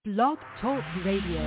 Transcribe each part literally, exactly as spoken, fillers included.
Blog Talk Radio.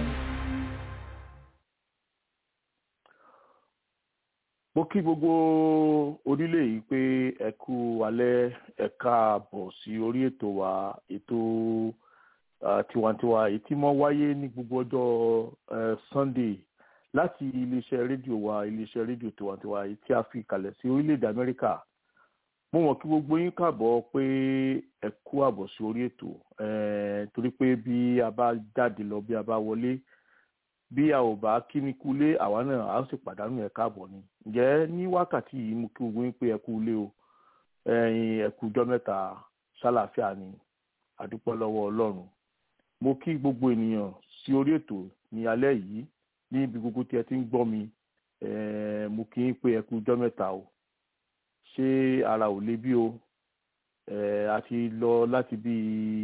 Mo kí gbogbo orílẹ̀ yìí pé ẹ kú alẹ́ ẹ káàbọ̀ sí orí ètò wa ètò tiwantiwa èyí tí mo wáyé ní gbogbo ọjọ́ Sunday láti iléeṣẹ́ rédíò wa iléeṣẹ́ rédíò tiwantiwa èyí tí a fi kalẹ̀ sí orílẹ̀-èdè Amẹ́ríkà. Mo mọ̀ kí gbogbo yín káàbọ̀ pé ẹ kú àbọ̀ sí orí ètò torí pé bí a bá jáde lọ bí a bá wọlé bí a ò bá kí ní kúlé àwa náà a ó sì pàdánù ẹ káàbọ̀ ni. Ǹjẹ́ ní wákàtí yìí mo kí gbogbo yín pé ẹ kú ilé o ẹ kú ọjọ́ mẹ́ta ṣàlàáfíà ni àdúpẹ́ lọ́wọ́ Ọlọ́run. Mo kí gbogbo ènìyàn sí orí ètò ní alẹ́ yìí ní ibi gbogbo tí ẹ ti ń gbọ́ mi mo kí yín pé ẹ kú ọjọ́ mẹ́ta o. Ṣé ara ò le bí o a ti lọ láti bí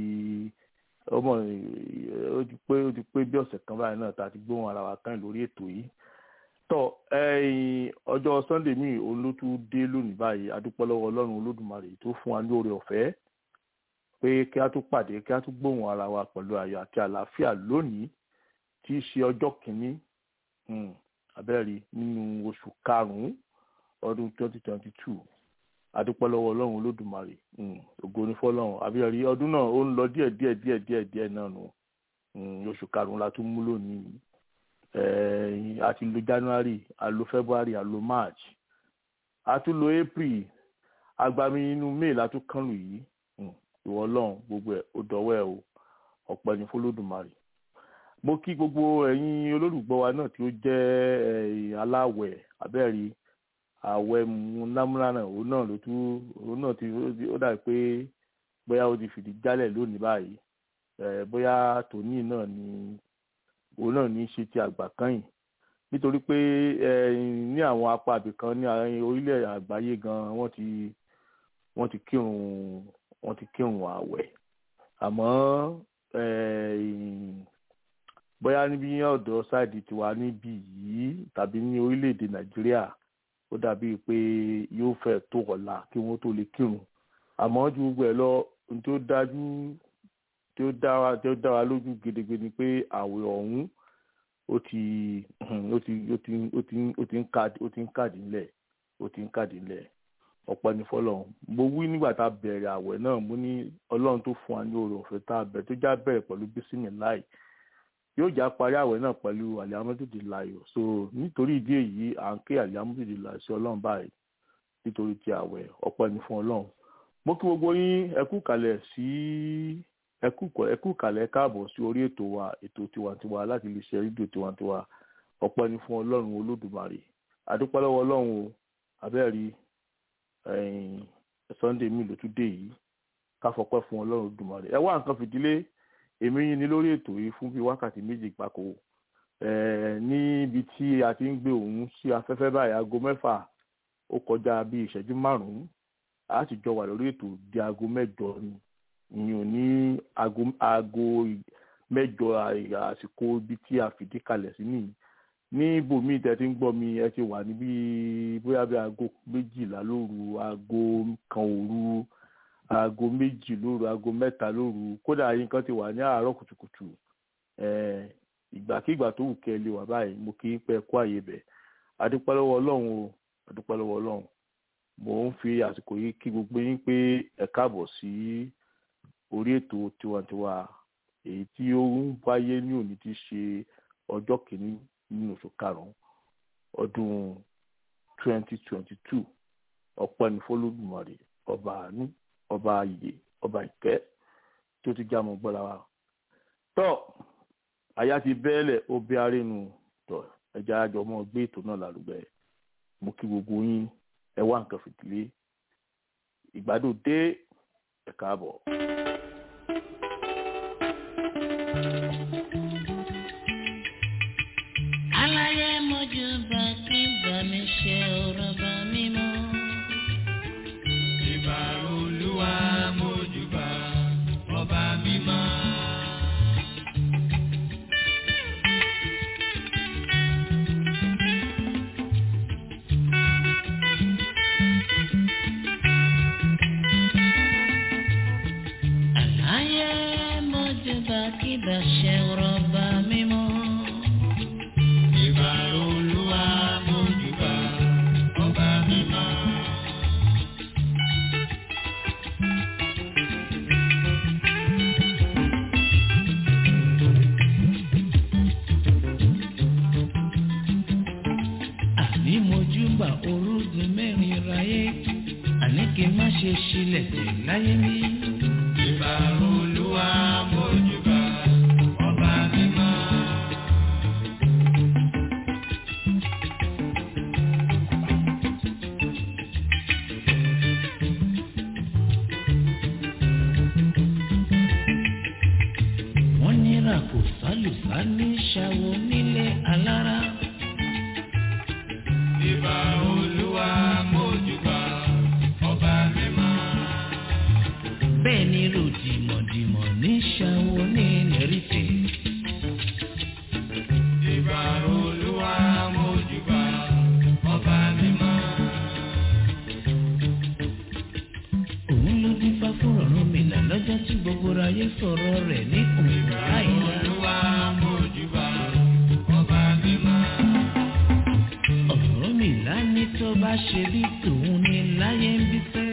ọmọ ó ti pé ó ti pé bí ọ̀sẹ̀ kan báyìí náà tá a ti gbóhùn ara wa kan lórí ètò yìí. Tọ́ ọjọ́ Sunday mi òun ló tún dé lónìí báyìí adúpẹ́ lọ́wọ́ Ọlọ́run Olódùmarè tó fún wa ní oore ọ̀fẹ́ pé kí a tún pàdé kí a tún gbóhùn ara wa pẹ̀lú ayọ̀ àti àlàáfíà lónìí tí í ṣe ọjọ́ kìíní abẹ́rẹ́ nínú oṣù karùn-ún ọdún twenty twenty two adúpẹ́ lọ́wọ́ Ọlọ́run Olódùmarè ògo ni fọ́lọ́run àbíyẹrí ọdún náà ó ń lọ díẹ̀ díẹ̀ díẹ̀ díẹ̀ díẹ̀ náà nù oṣù karùn-ún la tún mú lónìí àti lo January a lo February a lo March a tún lo April agbami inú May la tún kàn lù yìí ìwọ Ọlọ́run gbogbo ẹ̀ ó dọ̀wọ́ ẹ̀ o ọpẹ́ ni fọ́lọ́dùmarè. Mo kí gbogbo ẹ̀yin olólùgbọ́ wa náà tí ó jẹ́ aláwẹ̀ abẹ́rẹ́ àwẹ̀ múnámúná òun náà ló tún òun náà ti ó dà pé bóyá ó ti fìdí jálẹ̀ lónìí báyìí bóyá tòní náà ni òun náà ní í ṣe ti àgbà kan yìí nítorí pé ní àwọn apá àbìkan ní orílẹ̀ àgbáyé gan wọ́n ti wọ́n ti kírun wọ́n ti kírun àwẹ̀ àmọ́ bóyá níbi ọ̀dọ̀ sáìdì tiwa níbí yìí tàbí ní orílẹ̀-èdè Nàìjíríà ó dàbí pé yóò fẹ́ tó ọ̀la kí wọ́n tó lè kírun àmọ́ ju gbogbo ẹ̀ lọ ohun tó dájú tí ó dá wa tí ó dá wa lójú gedegbe ni pé àwẹ̀ ọ̀hún ó ti ó ti ó ti ó ti ó ti ń kàdí ó ti ń kàdí ńlẹ̀ ó ti ń kàdí ńlẹ̀ ọpẹ́ ní fọ́lọ́run. Mo wí nígbà tá a bẹ̀rẹ̀ àwẹ̀ náà mo ní Ọlọ́run tó fún wa ní oore ọ̀fẹ́ tá a bẹ̀rẹ̀ tó já bẹ̀rẹ̀ pẹ̀lú bísímíláì yóò já parí àwẹ̀ náà pẹ̀lú alihamudulilayi so nítorí ìdí èyí à ń ké alihamudulilayi sí Ọlọ́run báyìí nítorí ti àwẹ̀ ọpẹ́ ní fún Ọlọ́run. Mo kí gbogbo yín ẹ kú kalẹ̀ sí ẹ kú kalẹ̀ káàbọ̀ sí orí ètò wa ètò tiwantiwa láti lè ṣe rédíò tiwantiwa ọpẹ́ ní fún Ọlọ́run Olódùmarè adúpẹ́ lọ́wọ́ Ọlọ́run o abẹ́rí Sunday mi ló tún dé yìí ká fọpẹ́ fún Ọlọ́run Olódùmarè. Ẹ wá nǹkan fìdílé èmi yín ni lórí ètò yìí fún bíi wákàtí méjì gbáko níbi tí a ti ń gbé òun sí afẹ́fẹ́ báyìí aago mẹ́fà ó kọjá bíi ìṣẹ́jú márùn-ún a ti jọ wà lórí ètò di aago mẹ́jọ ni ìyẹn ní aago mẹ́jọ àsìkò ibi tí a fìdí kalẹ̀ sí nìyí ní ibòmíì tẹ́ ti ń gbọ́ mi ẹ ti wà níbi bóyá bí aago méjìlá lóru aago kan òru aago méjì lóru aago mẹ́ta lóru kódà yín kan ti wà ní àárọ̀ kùtùkùtù ìgbàkigbà tó wù kẹ́ ẹ lè wà báyìí mo kí ń pẹ́ kó àyè bẹ̀ adúpẹ́ lọ́wọ́ Ọlọ́run o adúpẹ́ lọ́wọ́ Ọlọ́run. Mo ń fi àsìkò yìí kí gbogbo yín pé ẹ káàbọ̀ sí orí ètò tiwantiwa èyí tí ó ń wáyé ní òní tí ṣe ọjọ́ kìíní nínú oṣù karùn-ún ọdún twenty twenty two ọpẹ́ ní fọ́lọ́dùmarè ọba àánú ọba ayé ọba ìkẹ́ tó ti já mọ́ gbọ́ra wa. Tọ́ àyà ti bẹ́ẹ̀lẹ̀ ó bí arínú tọ̀ ẹja àjọ mọ́ gbé ètò náà lárugẹ. Mo kí gbogbo yín ẹ wá nǹkan fìdílé ìgbádùn dé ẹ káàbọ̀. Aláyé mojú bá kí bá mi ṣe ọ̀rọ̀ bá mi mọ́. Ìbà Olúwa mojú bá ọba mi mọ́. ṣe rọ́bà mímọ́. Ìbà Olúwa mójúbà ọba mímọ́. Àní mojúbà orúgun mẹ́rin ráyé, àní kí n má ṣe ṣílẹ̀ tẹ̀ láyé mi. Ìbà Olúwa mójúbà ọba mímọ́. Wọ́n nira kò sálùsá ní ṣàwọ̀ nílé alára. Ìbà Olúwa mójúbà ọba mímọ́. Bẹ́ẹ̀ ni ròdìmọ̀dìmọ̀ ní ṣàwọ̀ ní lẹ́rìtẹ̀. Ìbà Olúwa mójúbà ọba mímọ́. Òun ló dín fá fún Ọ̀rúnmìlà lọ́jọ́ tí gbogbo ayé sọ̀rọ̀ rẹ̀ ní òun láìlá. Olúwa mójúbà ọba mímọ́. Ọ̀rúnmìlà ní tó bá ṣe bí tòun ní láyé ń bí fẹ́.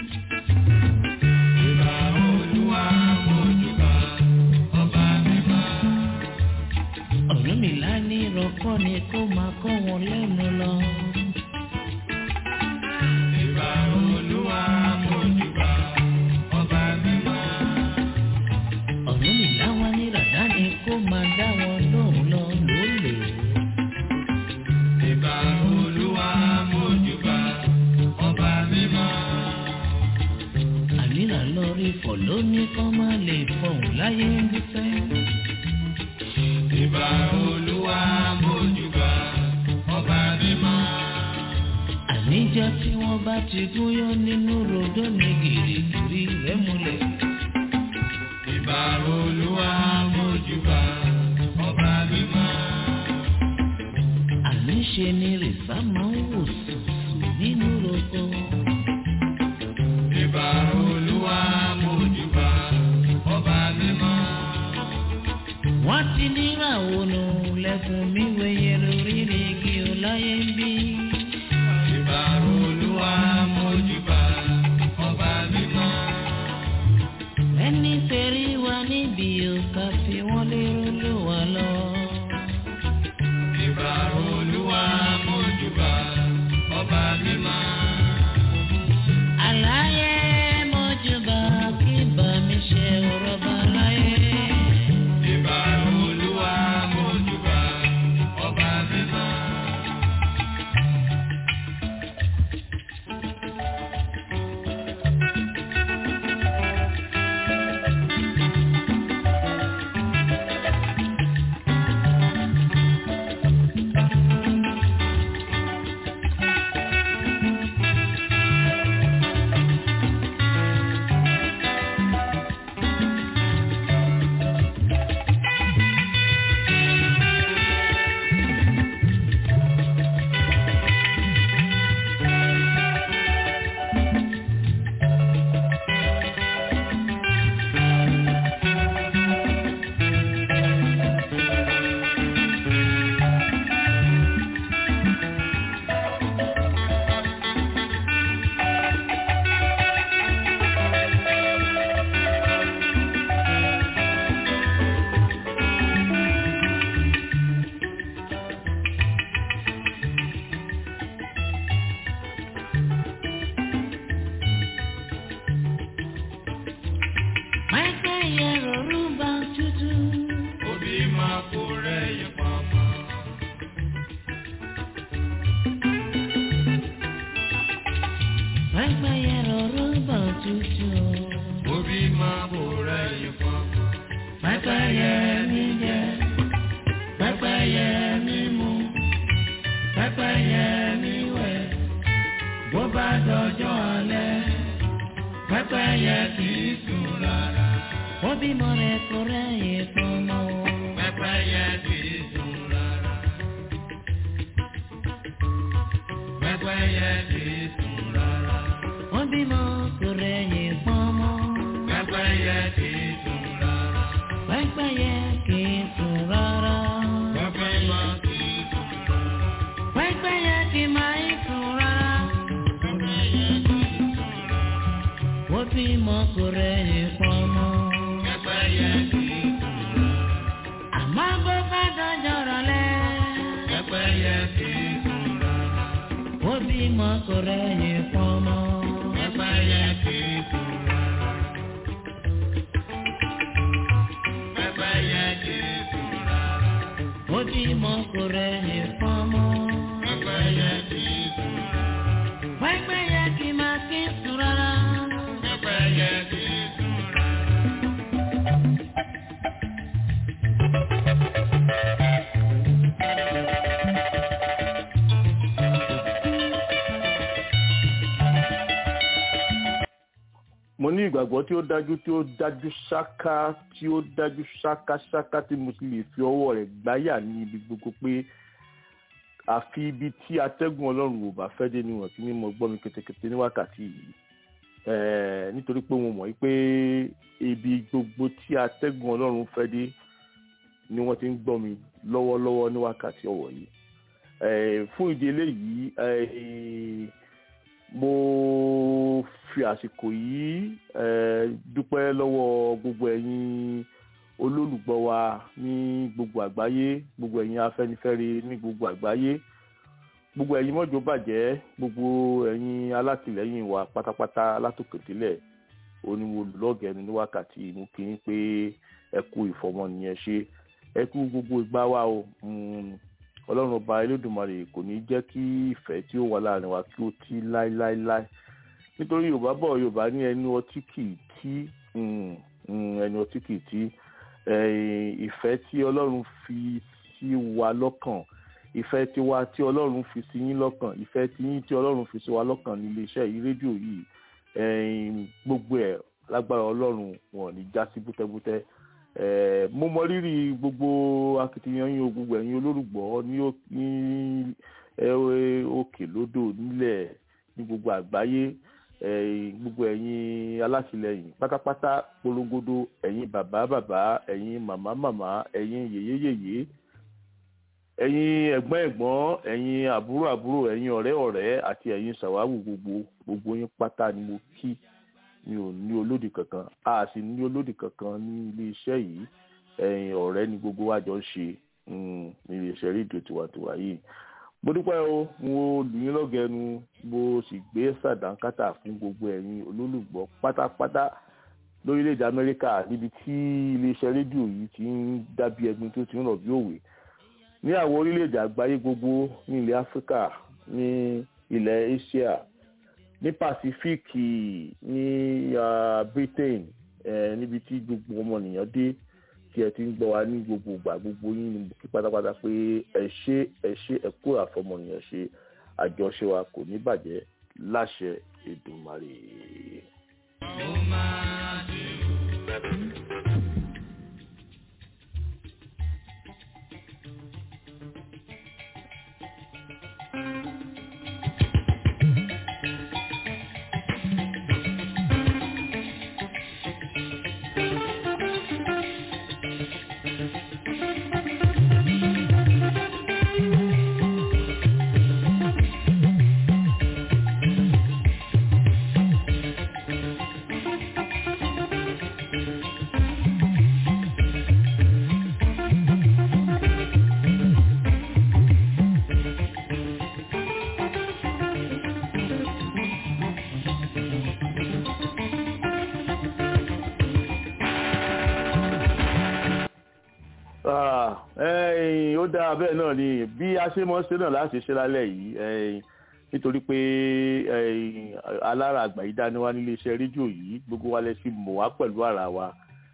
Ìbà Olúwa mójúbà ọba mímọ́. Ọ̀rúnmìlà ní ìrọ̀kọ́ ni kó máa kọ́ wọn lẹ́nu lọ. Ìbà Olúwa mójúbà ọba mímọ́. Ọ̀rúnmìlà wá ní ràdá ni kó máa dá wọn lóhùn lọ lólè. Ìbà Olúwa mójúbà ọba mímọ́. Àníra lọ rí fọ̀ lóní kọ́ máa lè fọ̀hún láyé ń bí fẹ́. Ìbà Olúwa mójúbà ọba mímọ́. Àníjọ́ tí wọ́n bá ti gúnyán nínú rodó ní gìrìgìrì rẹ̀ múlẹ̀. Ìbà Olúwa mójúbà ọba mímọ́. Àníṣe ni rìsá máa ń wò sùsù nínú roko. Ìbà Olúwa mójúbà ọba mímọ́. Wọ́n ti níra ònà lẹ́kùn mi wẹ̀yẹ lórí igi ọláyé ń bí. Ìbà Olúwa mójúbà ọba mímọ́. Ẹni tẹ̀rí wa níbi òkà fi wọ́n lérò ló wà lọ. Ìbà Olúwa mójúbà ọba mímọ́. Àlàyé mọ́júbà kí bá mi ṣe rọ́bà láyé. Ìbà Olúwa mójúbà ọba mímọ́. Pẹ́pẹ́yẹ kì bímọ kò rẹ́yìn fọ́mọ. Pẹ́pẹ́yẹ kì í sùn rárá. Pẹ́pẹ́yẹ kì í sùn rárá. Ó bímọ kò rẹ́yìn fọ́mọ. Pẹ́pẹ́yẹ kì í sùn rárá. Pẹ́pẹ́yẹ kì máa kí sùn rárá. Pẹ́pẹ́yẹ kì í sùn rárá. mo ní ìgbàgbọ́ tí ó dájú tí ó dájú ṣáká tí ó dájú ṣákáṣáká tí mo ti lè fi ọwọ́ rẹ̀ gbáyà ní ibi gbogbo pé àfi ibi tí atẹ́gùn ọlọ́run ò bá fẹ́ dé níwọ̀n tí mo gbọ́ mi ketekete ní wákàtí yìí nítorí pé mo mọ̀ pé ibi gbogbo tí atẹ́gùn ọlọ́run fẹ́ dé ni wọ́n ti ń gbọ́ mi lọ́wọ́lọ́wọ́ ní wákàtí ọ̀wọ̀ yìí fún ìdí eléyìí mo fi àsìkò yìí dúpẹ́ lọ́wọ́ gbogbo ẹ̀yin olólùgbọ́ wa ní gbogbo àgbáyé, gbogbo ẹ̀yin afẹ́nifẹ́re ní gbogbo àgbáyé, gbogbo ẹ̀yin mọ́jọ bàjẹ́, gbogbo ẹ̀yin alátìlẹ́yìn wa pátápátá látòkèdélẹ̀ oníwolùlọ́gẹ̀ẹ́nu ní wákàtí mú kí n pé ẹ kú ìfọmọnìyàn ṣe, ẹ kú gbogbo ìgbà wa o. Ọlọ́run ọba Elédùmarè kò ní jẹ́ kí ìfẹ́ tí ó wà láàrin wa kí ó tí láíláíláí, nítorí Yorùbá bọ̀ Yorùbá ní ẹnu ọtí kì í tí ẹnu ọtí kì í tí ìfẹ́ tí Ọlọ́run fi sí wa lọ́kàn, ìfẹ́ tiwa tí Ọlọ́run fi sí yín lọ́kàn, ìfẹ́ tí yín tí Ọlọ́run fi sí wa lọ́kàn ní iléeṣẹ́ yìí rédíò yìí gbogbo ẹ̀ lágbára Ọlọ́run wọn ní já sí bútẹ́bútẹ́. mo mọ rírì gbogbo akitiyan yín o, gbogbo ẹ̀yin olólùgbọ́ ní òkè lódò nílẹ̀ ní gbogbo àgbáyé, gbogbo ẹ̀yin alátìlẹyìn pátápátá polongodo, ẹ̀yin bàbá bàbá, ẹ̀yin màmá màmá, ẹ̀yin yèyé yèyé, ẹ̀yin ẹ̀gbọ́n ẹ̀gbọ́n, ẹ̀yin àbúrò àbúrò, ẹ̀yin ọ̀rẹ́ ọ̀rẹ́ àti ẹ̀yin sàwáwù gbogbo gbogbo yín pátá ni mo kí. Mi ò ní olódì kankan, a sì ní olódì kankan ní ilé iṣẹ́ yìí, ẹ̀yin ọ̀rẹ́ ni gbogbo wa jọ ń ṣe ní ilé iṣẹ́ rédíò tiwantiwa yìí. Mo dúpẹ́ o, mo lù yín lọ́gẹ̀ẹ́nu, mo sì gbé sàdánkátà fún gbogbo ẹ̀yin olólùgbọ́ pátápátá lórílẹ̀‐èdè Amẹ́ríkà níbi tí ilé iṣẹ́ rédíò yìí ti ń dábí ẹgbin tó ti ń rọ̀ bí òwe, ní àwọn orílẹ̀‐èdè àgbáyé gbogbo, ní ilẹ̀ Áfíríkà, ní ilẹ̀ Asia, ní Pàsífíìkì, ní Britain, níbi tí gbogbo ọmọnìyàn dé tí ẹ ti ń gbọ́ wa ní gbogbo ìgbà, gbogbo yín ni mo kí pátápátá pé ẹ ṣé ẹ ṣé ẹ kú àfọmọnìyàn ṣe, àjọṣe wa kò ní bàjẹ́ láṣẹ Èdùmàrè. ó dáa bẹ́ẹ̀ náà ni bí a ṣe mọ́ ṣe náà láti ṣe lálẹ́ yìí, nítorí pé alára àgbà yìí dání wá nílé iṣẹ́ rédíò yìí, gbogbo wa lẹ sì mọ̀ wá pẹ̀lú ara wa.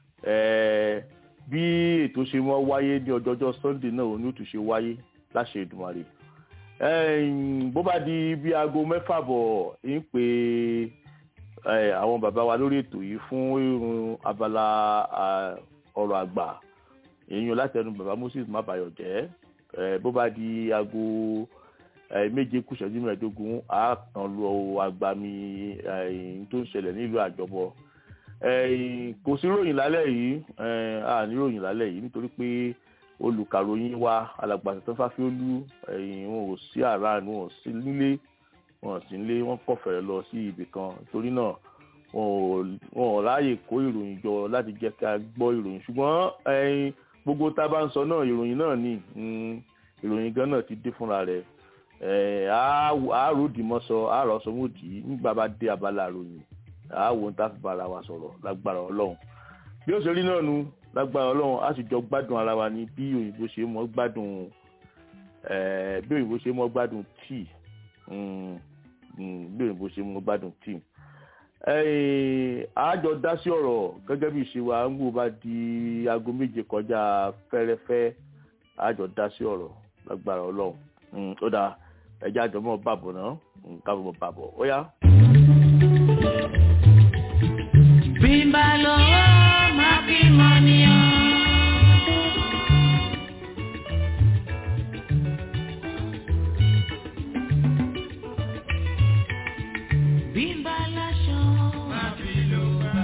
Bí ètò ṣe mọ́ wáyé ní ọjọ́jọ́ Sunday náà òun ni ó tún ṣe wáyé láṣẹ Èdùmàrè. Bó bá di bí aago mẹ́fà bọ̀ ń pè àwọn bàbá wa lórí ètò yìí fún irun abala ọ̀rọ̀ àgbà, èèyàn láti ẹnu bàbá Moses Mábàyọ̀jẹ́. Bó bá di aago méje kù ìṣẹ́jú mẹ́ẹ̀ẹ́dógún a kàn lọ agbami tó ń ṣẹlẹ̀ nílùú Àjọbọ. Kò sí ròyìn lálẹ́ yìí, a ní ròyìn lálẹ́ yìí nítorí pé olùkàròyìn wa alàgbà Ṣẹ̀san Fáfiólú wọn ò sí àràánú, wọn ò sí nílé, wọn ò sí nílé, wọn kọ̀ fẹ́rẹ̀ lọ sí ibì kan, torí náà wọn ò ráàyè kó ìròyìn jọ láti jẹ́ ká gbọ́ ìròyìn. Ṣùgbọ́n gbogbo tá a bá ń sọ náà ìròyìn náà ni ìròyìn gan náà ti dé fúnra rẹ̀. àáròdìmọ́sọ àárọ̀sọmọ́dì nígbà bá dé abala àròyìn àáwò ń tàfi bára wa sọ̀rọ̀ lágbára ọlọ́run bí ó ṣe rí náà nu lágbára ọlọ́run á sì jọ gbádùn ara wa ní bí òyìnbó ṣe mọ́ gbádùn bí òyìnbó ṣe mọ́ gbádùn tíì bí òyìnbó ṣe mọ́ gbádùn tíì àájọ dá sí ọ̀rọ̀ gẹ́gẹ́ bí ìṣe wa ń gbò bá di aago méje kọjá fẹ́rẹ́fẹ́ àájọ dá sí ọ̀rọ̀ lágbára ọlọ́run ó dáa ẹjẹ àjọmọ bàbọ náà nǹkan bọ bàbọ ó yá. bí n bá lọ́wọ́ máa fi mọ́ níyàn. bí n bá láṣọ máa fi lò wá.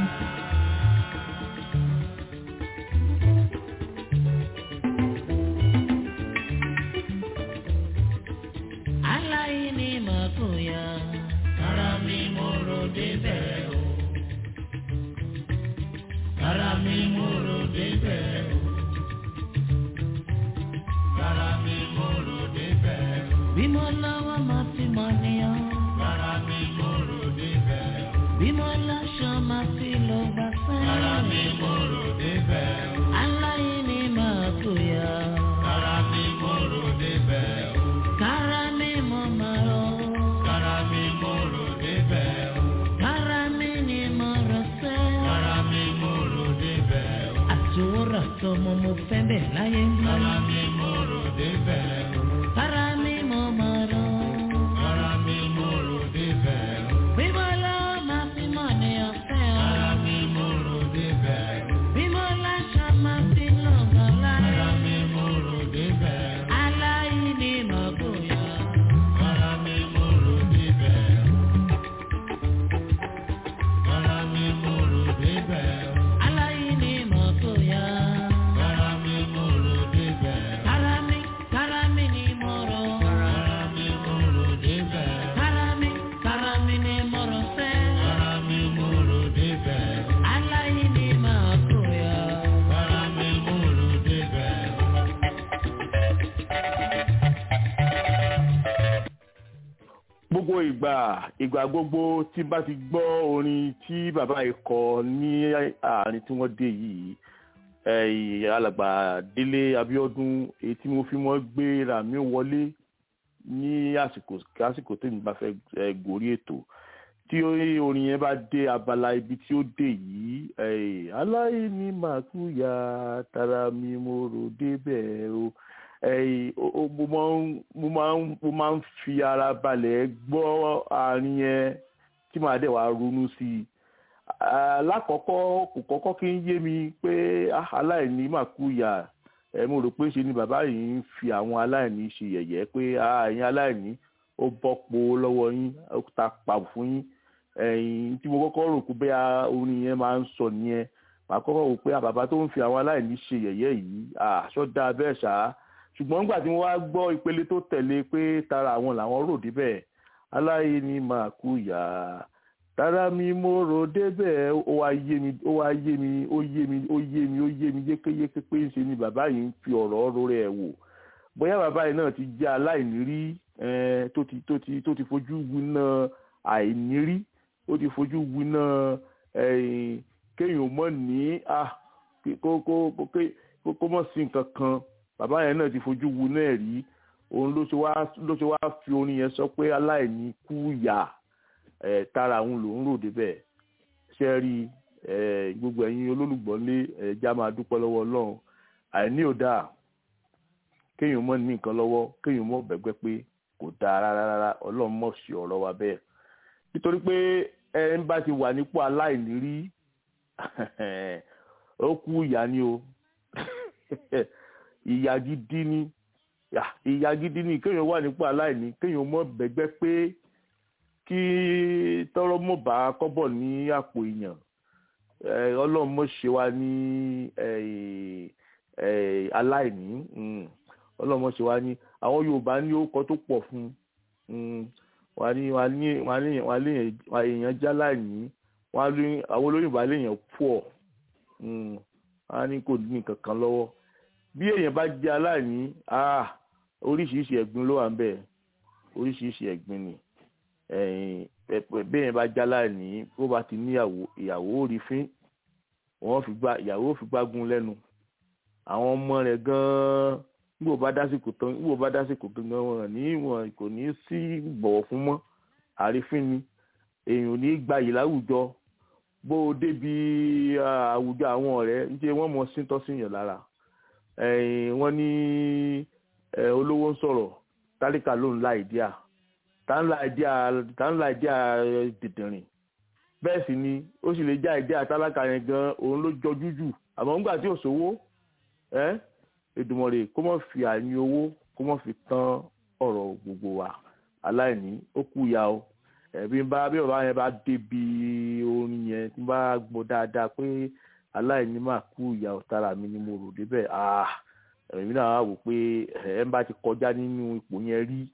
aláìní máa kó ya kára mi mo rò débẹ̀ o. kára mi mo rò débẹ̀ o. kára mi mo rò débẹ̀ o. bí mo lọ́wọ́ máa fi mọ́ níyàn. kára mi mo rò débẹ̀ o. bí mo láṣọ máa fi lọ bá fẹ́. kára mi mo rò débẹ̀ o. aláìní máa kó ya kára mi mo rò débẹ̀ o. kára mi mo máa rò. kára mi mo rò débẹ̀ o. kára mi ni mo rò sẹ́. kára mi mo rò débẹ̀ o. àtúwòrán tọmọ mo fẹ́ bẹ̀ láyé mi. kára mi mo rò débẹ̀ o. kára mi mo máa rò. kára mi mo rò débẹ̀ o. bí mo lọ́wọ́ máa fi mọ̀ ní ọ̀fẹ́ o. kára mi mo rò débẹ̀ o. bí mo láṣọ máa fi lọ́gàn láyé. kára mi mo rò débẹ̀ o. aláìní máa bóyá. kára mi mo rò débẹ̀ o. kára mi mo rò débẹ̀ o. aláìní máa bóyá. kára mi mo rò débẹ̀ o. kára mi kára mi ni mo rò. kára mi mo rò débẹ̀ o. kára mi kára mi ni mo rò sẹ́. kára mi mo rò débẹ̀ o. aláìní máa bóyá. kára mi mo rò débẹ̀ o. gbogbo ìgbà ìgbà gbogbo tí bá ti gbọ́ orin tí bàbá yìí kọ ní àárín tí wọ́n dé yìí alàgbà Délé Abíọ́dún èyí tí mo fi mọ́ gbé ra mi wọlé ní àsìkò àsìkò tí mi bá fẹ́ gòrí ètò tí orin yẹn bá dé abala ibi tí ó dé yìí aláìní màkúyà tara mi mo rò débẹ̀ o mo máa ń fi ara balẹ̀ gbọ́ àárín yẹn tí màá dẹ̀ wá ronú sí i. lákọ̀ọ́kọ́ kò kọ́kọ́ kí ń yé mi pé aláìní màkúyà mo rò pé ṣe ni bàbá yìí ń fi àwọn aláìní ṣe yẹ̀yẹ́ pé ẹ̀yin aláìní ó bọ́pọ̀ lọ́wọ́ yín ó ta pa fún yín ẹ̀yin tí mo kọ́kọ́ rò pé bẹ́ẹ̀ orin yẹn máa ń sọ nìyẹn màá kọ́kọ́ rò pé bàbá tó ń fi àwọn aláìní ṣe yẹ̀yẹ́ yìí àṣọ dáa bẹ́ẹ̀ ṣáá ṣùgbọ́n nígbà tí wọ́n wá gbọ́ ìpele tó tẹ̀lé pé tara àwọn làwọn rò débẹ̀ aláìní màkúyà tara mi mo rò débẹ̀ ó wá yé mi ó wá yé mi ó yé mi ó yé mi ó yé mi yékéyéké pé ń ṣe ni bàbá yìí ń fi ọ̀rọ̀ ọ̀rọ̀ rẹ̀ wò bóyá bàbá yìí náà ti jẹ́ aláìní rí tó ti tó ti tó ti fojú winá àìní rí ó ti fojú winá kéèyàn mọ̀ ní kó mọ̀ sí nǹkan kan bàbá yẹn náà ti fojú wu náà rí òun ló ṣe wá ló ṣe wá fi orin yẹn sọ pé aláìní kú yà ẹ tara òun lòún rò débẹ̀ ṣe rí ẹ gbogbo ẹ̀yin olólùgbọ́nlé ẹ̀já máa dúpẹ́ lọ́wọ́ Ọlọ́run àìní ò dáa kéèyàn mọ̀ ní nǹkan lọ́wọ́ kéèyàn mọ̀ bẹ̀gbẹ́ pé kò dáa rárá rárá Ọlọ́run mọ̀ sí ọ̀rọ̀ wa bẹ́ẹ̀ nítorí pé ẹ ń bá ti wà nípò aláìní rí ó kú ìyá ni o ìyá gidi ni ìyá gidi ni kéèyàn wà nípò aláìní kéèyàn mọ̀ bẹ̀gbẹ́ pé kí tọrọ mọ̀ bá kọ́bọ̀ ní àpò èèyàn Ọlọ́run mọ̀ ṣe wá ní aláìní Ọlọ́run mọ̀ ṣe wá ní àwọn Yorùbá ní orúkọ tó pọ̀ fún wà ní wà ní wà ní wà ní èèyàn já láìní wà ní àwọn olóyìnbó léèyàn pọ̀ wà ní kò ní kankan lọ́wọ́ bí èèyàn bá jẹ́ aláìní oríṣiríṣi ẹ̀gbin ló wà ń bẹ̀ oríṣiríṣi ẹ̀gbin ni bẹ́ẹ̀ bá jálá ní bó bá ti níyàwó ìyàwó rí fín wọ́n fi gbá ìyàwó fi gbágun lẹ́nu àwọn ọmọ rẹ̀ gan-an nígbò bá dásìkò tán nígbò bá dásìkò gangan wọn ní wọn kò ní sí bọ̀wọ̀ fún mọ́ àrífín ni èèyàn ò ní gbayì láwùjọ bó o débi àwùjọ àwọn ọ̀rẹ́ ń jẹ́ wọ́n mọ síntọ́ síyàn lára wọ́n ní olówó ń sọ̀rọ̀ tálíkà ló ń la ìdíà tá ń la ìdíà dìdìrìn bẹ́ẹ̀ sì ni ó sì lè já ìdíà tálákà yẹn gan òun ló jọjú jù àmọ́ nígbà tí ò sówó Èdùmàrè kó mọ̀ fi àní owó kó mọ̀ fi tán ọ̀rọ̀ gbogbo wa aláìní ó kú ya o ẹ̀bí bá bí bàbá yẹn bá débi orin yẹn tí bá gbọ́ dáadáa pé aláìní máa kú ìyá ọ̀tara mi ni mo rò débẹ̀ èmi náà wò pé ẹ̀ ń bá ti kọjá nínú ipò yẹn rí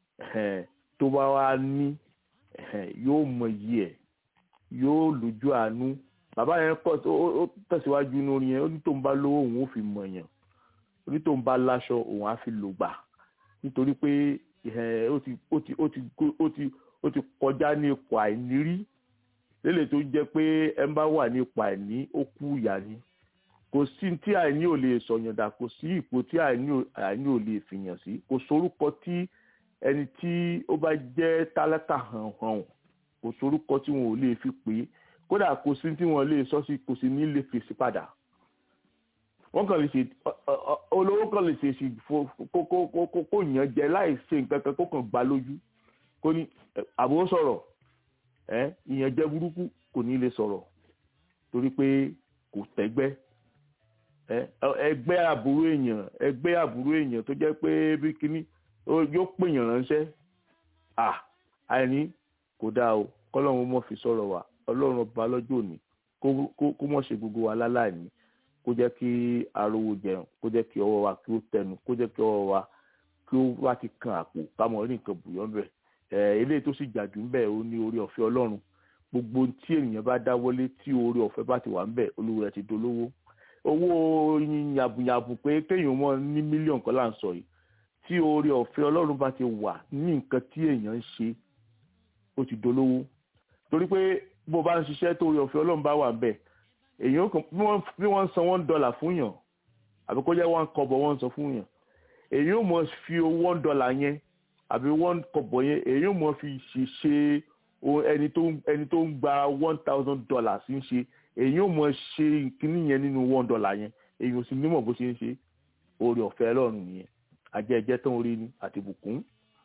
tó bá wá ní yóò mọ iyì ẹ̀ yóò lójú àánú bàbá yẹn kọ́ ó tẹ̀síwájú nínú orin yẹn ó ní tó ń bá lówó òun ó fi mọ̀ yàn ó ní tó ń bá láṣọ òun á fi lò gbà nítorí pé ó ti ó ti ó ti ó ti ó ti kọjá ní ipò àìnírí lélẹ̀ tó jẹ́ pé ẹ bá wà ní ipò àìní ó kú ìyá ni kò sí tí àìní ò lè sọ̀yàn dà kò sí ipò tí àìní ò lè fìyàn sí kò sorúkọ tí ẹni tí ó bá jẹ́ tálákà hàn hàn kò sorúkọ tí wọn ò lè fi pè é kódà kò sí tí wọn lè sọ sí kò sí ní lè fèsì padà wọ́n kàn lè ṣe olówó kan lè ṣe sí kó yàn jẹ láì ṣe nǹkan kan kó kàn gbá lójú kó ní àbò sọ̀rọ̀ ẹ ìyẹn jẹ́ burúkú kò ní lè sọ̀rọ̀ torí pé kò tẹ́gbẹ́ ẹ ẹgbẹ́ àbúrò èèyàn ẹgbẹ́ àbúrò èèyàn tó jẹ́ pé bí kíní yóò pèèyàn ránṣẹ́ à àìní kò dáa o kọ́lọ́run mọ̀ fi sọ̀rọ̀ wa ọlọ́run ọba lọ́jọ́ òní kó mọ̀ ṣe gbogbo wa láláìní kó jẹ́ kí arówó jẹun kó jẹ́ kí ọwọ́ wa kí ó tẹnu kó jẹ́ kí ọwọ́ wa kí ó wá ti kan àpò kámọ̀ rí nǹkan bùyọ́ bẹ̀ eléyìí tó sì jàdù ńbẹ̀ ó ní orí ọ̀fẹ́ ọlọ́run gbogbo tí ènìyàn bá dáwọ́lé tí orí ọ̀fẹ́ bá ti wà ńbẹ̀ olówó rẹ̀ ti dolówó owó yàbùyàbù pé kéèyàn mọ̀ ní mílíọ̀nù kan là ń sọ yìí tí orí ọ̀fẹ́ ọlọ́run bá ti wà ní nǹkan tí èèyàn ń ṣe ó ti dolówó torí pé bó bá ń ṣiṣẹ́ tó orí ọ̀fẹ́ ọlọ́run bá wà ńbẹ̀ èèyàn kan bí wọ́n ń san one dollar fún yàn àbí kó jẹ́ one kọ́bọ̀ wọ́n ń san fún yàn èèyàn ò mọ̀ fi one dollar yẹn àbí one kọ́bọ̀ yẹn èèyàn ò mọ̀ fi ṣe ṣe ẹni tó ẹni tó ń gba one thousand dollars ń ṣe èèyàn ò mọ̀ ṣe kíní yẹn nínú one dollar yẹn èèyàn ò sì nímọ̀ bó ṣe ń ṣe oore ọ̀fẹ́ Ọlọ́run nìyẹn àjẹjẹ tán orí ni àti bùkún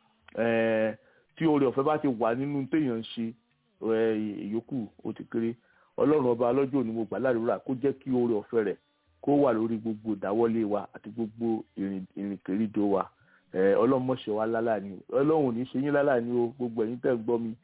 tí oore ọ̀fẹ́ bá ti wà nínú téèyàn ń ṣe ìyókù ó ti kéré Ọlọ́run ọba lọ́jọ́ òní mo gbà ládùúrà kó jẹ́ kí oore ọ̀fẹ́ rẹ̀ kó wà lórí gbogbo ìdáwọ́lé wa àti gbogbo ìrìnkèrìdò wa Ọlọ́run mọ̀ ṣe wá láláàní Ọlọ́run ò ní ṣe yín láláàní o gbogbo ẹ̀yin tẹ́ ń gbọ́ mi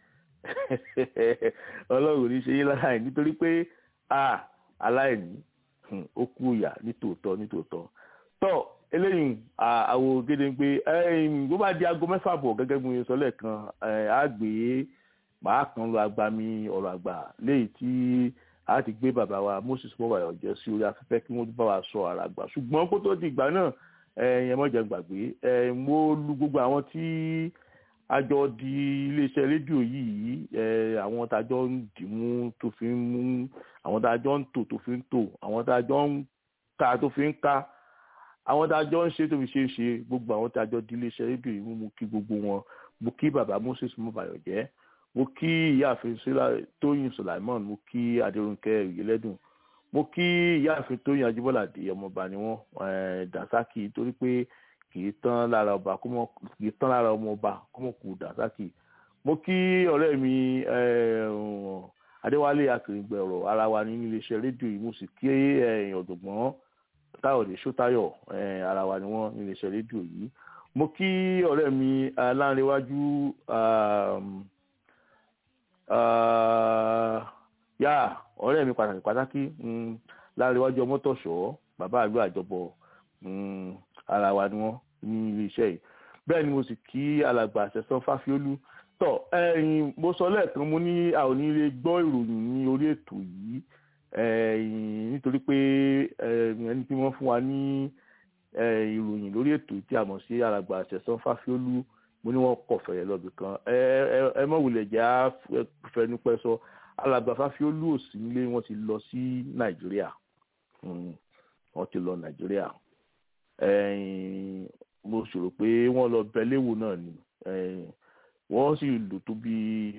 Ọlọ́run ò ní ṣe yín láláàní nítorí pé a aláìní ó kú ìyà nítòótọ́ nítòótọ́ tọ́ eléyìí àwò gédéǹgbé bó bá di aago mẹ́fà bọ̀ gẹ́gẹ́ bí mo sọ lẹ́ẹ̀kan á gbé màá kan lọ agbami ọ̀rọ̀ àgbà léyìí tí a ti gbé bàbá wa Moses Mọ́bàyọ̀ jẹ́ sí orí afẹ́fẹ́ kí wọ́n bá wa sọ ọ̀rọ̀ àgbà ṣùgbọ́n kó tó di ìgbà náà ẹ̀yìn ẹ̀mọ́jà gbàgbé mo lu gbogbo àwọn tí àjọ di iléeṣẹ́ rédíò yìí àwọn tájọ ń dìmú tó fi ń mú àwọn tájọ ń tò tó fi ń tò àwọn tájọ ń ká tó fi ń ká àwọn tájọ ń ṣe tó fi ṣe é ṣe gbogbo àwọn tájọ di iléeṣẹ́ rédíò yìí mú kí gbogbo wọn mo kí bàbá Moses Mọ́bàyọ̀ jẹ́ mo kí ìyáàfin Tóyìn Sulaimon mo kí Adérónkẹ́ Ìyẹlẹ́dùn mo kí ìyáàfin Tóyìn Ajíbọ́ládé ọmọọba ni wọ́n Dàsákì torí pé kì í tán lára ọba kì í tán lára ọmọọba kọ́mọ kù Dàsákì mo kí ọ̀rẹ́ mi Adéwálé Akèrègbè ọ̀rọ̀ ara wa ní iléeṣẹ́ rédíò yìí mo sì kí ọ̀dọ̀gbọ́n Táyọ̀dé Ṣótáyọ̀ ara wa ni wọ́n ní iléeṣẹ́ rédíò yìí mo kí ọ̀rẹ́ mi Láńrewájú yá ọ̀rẹ́ mi pàtàkì pàtàkì Láńrewájú Ọmọ́tọ̀ṣọ́ bàbá àlú àjọbọ ara wa ni wọ́n ní iléeṣẹ́ yìí bẹ́ẹ̀ ni mo sì kí alàgbà Sẹ̀san Fáfiólú tọ̀ ẹ̀yìn mo sọ lẹ́ẹ̀kan mo ní a ò ní lè gbọ́ ìròyìn ní orí ètò yìí nítorí pé ẹni tí wọ́n fún wa ní ìròyìn lórí ètò tí a mọ̀ sí alàgbà Sẹ̀san Fáfiólú mo ní wọ́n kọ̀ fẹ̀yẹ̀ lọ́bì kan ẹ ẹ ẹ mọ̀ wulẹ̀ jẹ́ àfẹnupẹ́ sọ alàgbà Fáfiolú òsì nílé wọ́n ti lọ sí Nàìjíríà wọ́n ti lọ Nàìjíríà mo ṣòro pé wọ́n lọ bẹ́lẹ́wò náà ni wọ́n sì lò tó bí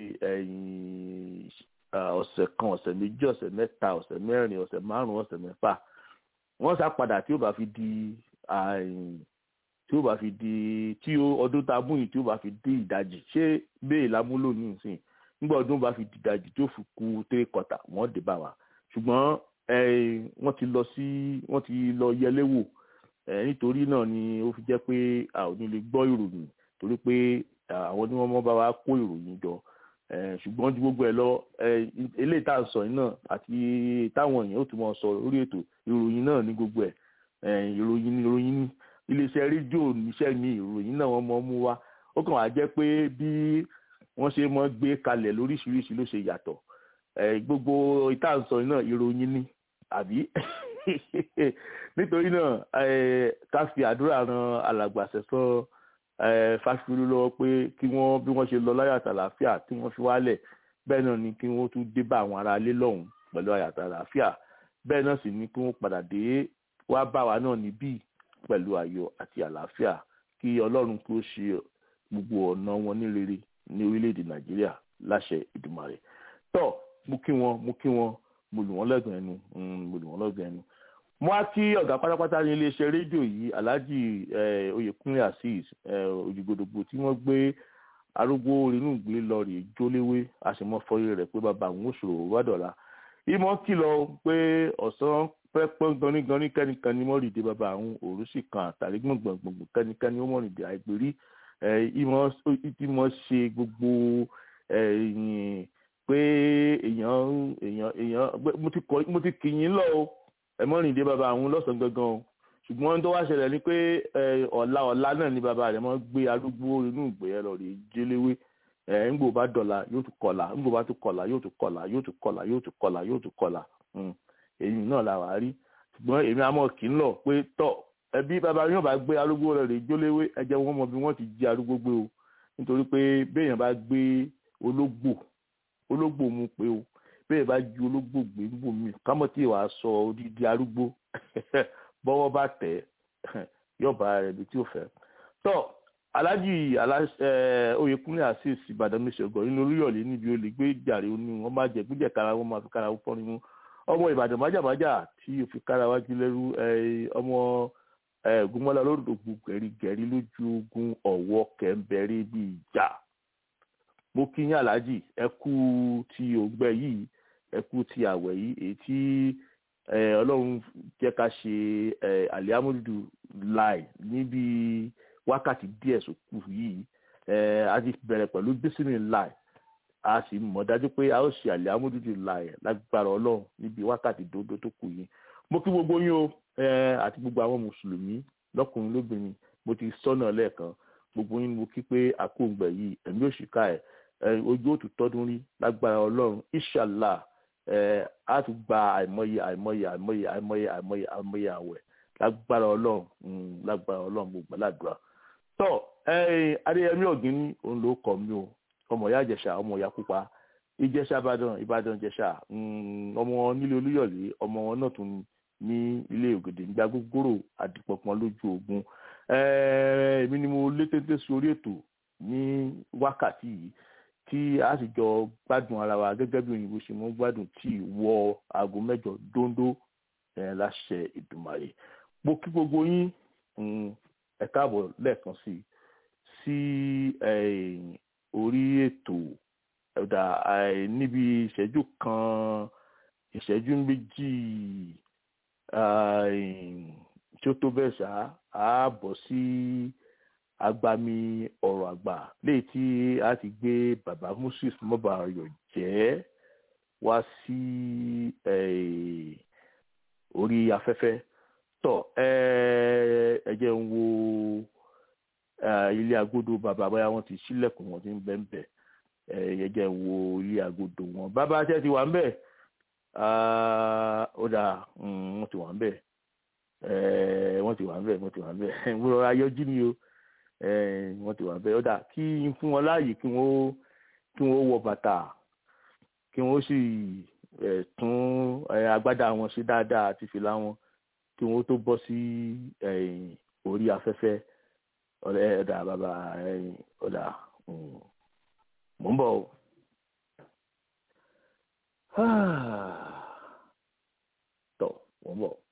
ọ̀sẹ̀ kan ọ̀sẹ̀ méjì ọ̀sẹ̀ mẹ́ta ọ̀sẹ̀ mẹ́rin ọ̀sẹ̀ márùn-ún ọ̀sẹ̀ mẹ́fà wọ́n sá padà tí ó bá fi di tí ó bá fi di tí ọdún tá a mú yìí tí ó bá fi di ìdajì ṣé bẹ́ẹ̀ lámúlò ní ìsìn nígbà ọdún bá fi di ìdajì tí ó fi kù three quarter wọ́n dé bá wa ṣùgbọ́n wọ́n ti lọ sí wọ́n ti lọ yẹlé wò nítorí náà ni ó fi jẹ́ pé a ò ní lè gbọ́ ìròyìn torí pé àwọn ni wọ́n mọ́ bá wa kó ìròyìn jọ ṣùgbọ́n ju gbogbo ẹ̀ lọ eléyìí tá à ń sọ yìí náà àti táwọn èèyàn ó tún mọ̀ sọ lórí ètò ìròyìn náà ní gbogbo ẹ̀ ìròyìn ní ìròyìn ní iléeṣẹ́ rédíò níṣẹ́ ní ìròyìn náà wọ́n mọ̀ mú wa ó kàn wá jẹ́ pé bí wọ́n ṣe mọ́ gbé kalẹ̀ lóríṣiríṣi ló ṣe yàtọ̀ gbogbo ìta à ń sọ yìí náà ìròyìn ní àbí nítorí náà ká fi àdúrà ran alàgbà Sẹ̀san Fáfiolú lọ́wọ́ pé kí wọ́n bí wọ́n ṣe lọ láyọ̀ àtàlàáfíà tí wọ́n fi wálẹ̀ bẹ́ẹ̀ náà ni kí wọ́n tún dé bá àwọn ará ilé lọ́hùn pẹ̀lú ayọ̀ àtàlàáfíà bẹ́ẹ̀ náà sì ni kí wọ́n padà dé wá bá wa náà níbí pẹ̀lú ayọ̀ àti àlàáfíà kí Ọlọ́run kí ó ṣe gbogbo ọ̀nà wọn ní rere ní orílẹ̀-èdè Nàìjíríà láṣẹ Ìdùmarè tó mú kí wọn mú kí wọn mo lù wọ́n lẹ́gàn ẹnu mo lù wọ́n lẹ́gàn ẹnu mo á kí ọ̀gá pátápátá ní iléeṣẹ́ rédíò yìí Alhaji Oyèkúnlé Azeez Òjìgbòdògbò tí wọ́n gbé arúgbó inú ìgbé lọ rè jóléwé àṣemọ́fọ́rí rẹ̀ pé bàbá àwọn òṣòro wádọ̀la ìmọ̀ kìlọ̀ pé ọ̀sán pẹ́pẹ́ ganigani kẹ́nìkan ni mọ́rìndé bàbá àwọn òru sì kan àtàrí gbọ̀ngbọ̀ngbọ̀n kẹ́nìkan ni ó mọ̀rìndé àìgbèrí ìmọ̀ ṣe gbogbo pé èèyàn èèyàn èèyàn mo ti kìyìn lọ o ẹ mọ́rìndé bàbá àwọn lọ́sàn-án gangan o ṣùgbọ́n tó wá ṣẹlẹ̀ ni pé ọ̀la ọ̀la náà ni bàbá rẹ̀ máa ń gbé arúgbó inú ìgbé ẹ lọ rè jẹ́léwé ẹ̀ ńgbò bá dọ̀la yóò tún kọ̀la ńgbò bá tún kọ̀la yóò tún kọ̀la yóò tún kọ̀la yóò tún kọ̀la yóò tún kọ̀la èyí náà la wà á rí ṣùgbọ́n èmi àmọ́ kì í lọ pé tọ̀ ẹbí bàbá yóò bá gbé arúgbó rẹ̀ rè jẹ́léwé ẹ jẹ́ wọ́n mọ bí wọ́n ti jí arúgbó gbé o nítorí pé béèyàn bá gbé ológbò ológbò mu pé o béèyàn bá ju ológbò gbé ń bò mí kámọ́ tí wàá sọ odidi arúgbó bọ́wọ́ bá tẹ̀ yóò bá rẹ̀ bí tí ó fẹ́. tọ́ Alhaji Oyèkúnlé Azeez Ìbàdàn mẹ́sàn-án nínú Olúyọ̀lé níbi olè gbé jàre oní wọn máa jẹ gbíjẹ kára wọn máa fi kára wọn fọ́nrin mú ọmọ Ìbàdàn májàmájà tí ó fi kára wájú lẹ́rú ọmọ Ògúnmọ́lá olódògbò gẹ̀rígẹ̀rí lójú ogun ọ̀wọ́ kẹ́ńbẹ̀rẹ̀ bíi ìjà. mo kí yín Alhaji ẹ kú ti òǹgbẹ yìí ẹ kú ti àwẹ̀ yìí èyí tí Ọlọ́run jẹ́ ká ṣe aliamudu láì níbi wákàtí díẹ̀ sókù yìí a ti bẹ̀rẹ̀ pẹ̀lú bísímì láì a sì mọ̀ dájú pé a ó ṣe aliamudu láì lágbára Ọlọ́run níbi wákàtí dòdò tó kù yìí. mo kí gbogbo yín o àti gbogbo àwọn mùsùlùmí lọ́kùnrin lóbìnrin mo ti sọ́nà lẹ́ẹ̀kan gbogbo yín mo kí pé àkóǹgbẹ̀ yìí ẹ̀mí òṣìkà ẹ̀ ojú òtún tọ́dún rí lágbára Ọlọ́run inshallah a tún gba àìmọye àìmọye àìmọye àìmọye àìmọye àìmọye àwẹ̀ lágbára Ọlọ́run lágbára Ọlọ́run gbogbo aládùúrà. tọ Adéyẹmí Ọ̀gíní òun ló kọ mí o ọmọ ìyá Ìjẹ̀ṣà ọmọ ìyá Pupa Ìjẹ̀ṣà Ìbàdàn Ìbàdàn Ìjẹ̀ṣà ọmọ nílé Olúyọ̀lé ọmọ wọn náà tún ní ilé Ògèdè nígbà gbogbooro àdìpọ̀pọ̀ lójú ogun. èmi ni mo lé téńté sórí ètò ní wákàtí yìí tí a sì jọ gbádùn ara wa gẹ́gẹ́ bí òyìnbó ṣe mọ́ gbádùn tí wọ aago mẹ́jọ dóńdó láṣẹ Ìdùmarè. mo kí gbogbo yín ẹ káàbọ̀ lẹ́ẹ̀kan sí sí orí ètò ẹ̀dà níbi ìṣẹ́jú kan ìṣẹ́jú méjì tí ó tó bẹ́ẹ̀ ṣá a bọ̀ sí agbami ọ̀rọ̀ àgbà léyìí tí a ti gbé bàbá Moses Mọ́bàyọ̀ jẹ́ wá sí orí afẹ́fẹ́ tọ̀ ẹ jẹ́ ń wo ilé agodo bàbá bóyá wọ́n ti ṣílẹ̀kùn wọn ti ń bẹ́ ń bẹ̀ ẹ jẹ́ ń wo ilé agodo wọn bàbá tẹ́ ti wà ń bẹ̀ ó dà wọ́n ti wà ń bẹ̀ wọ́n ti wà ń bẹ̀ wọ́n ti wà ń bẹ̀ mo rọra yọjú ni o wọ́n ti wà bẹ́ẹ̀ ọ̀dà kí n fún wọn láàyè kí wọ́n kí wọ́n wọ bàtà kí wọ́n sì tún agbádá wọn ṣe dáadáa àti fìlà wọn kí wọ́n tó bọ́ sí orí afẹ́fẹ́ ọ̀dà bàbá ọ̀dà mò ń bọ̀ o. tọ́ mò ń bọ̀.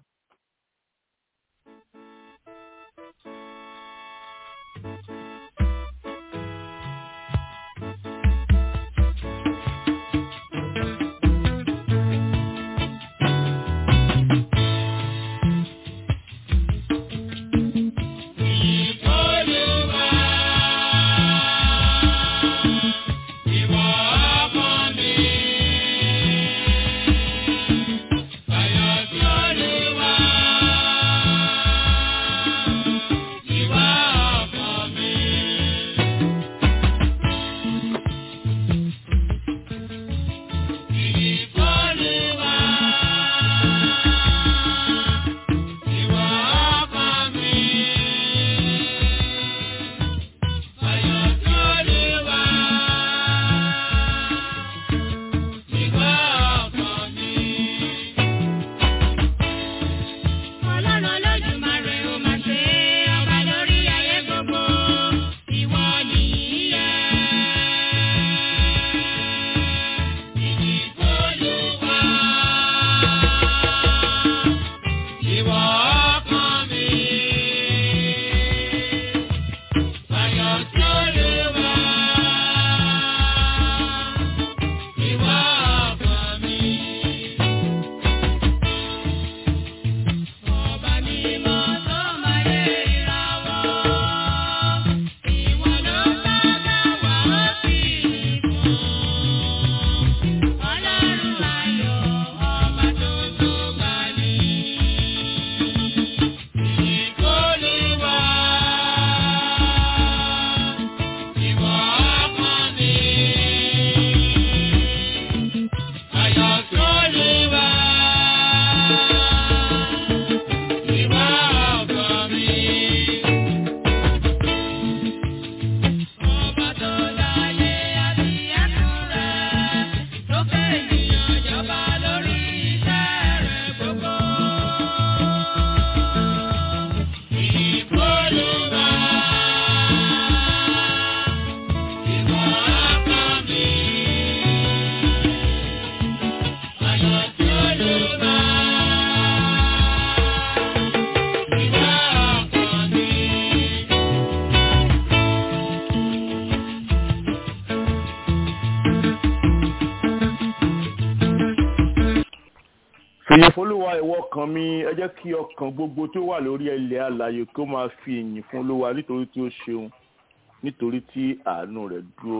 Olúwa ìwọ kan mi ẹ jẹ́ kí ọkàn gbogbo tó wà lórí ilẹ̀ alààyè kó máa fi ìyìn fún Olúwa nítorí tí ó ṣeun nítorí tí àánú rẹ̀ dúró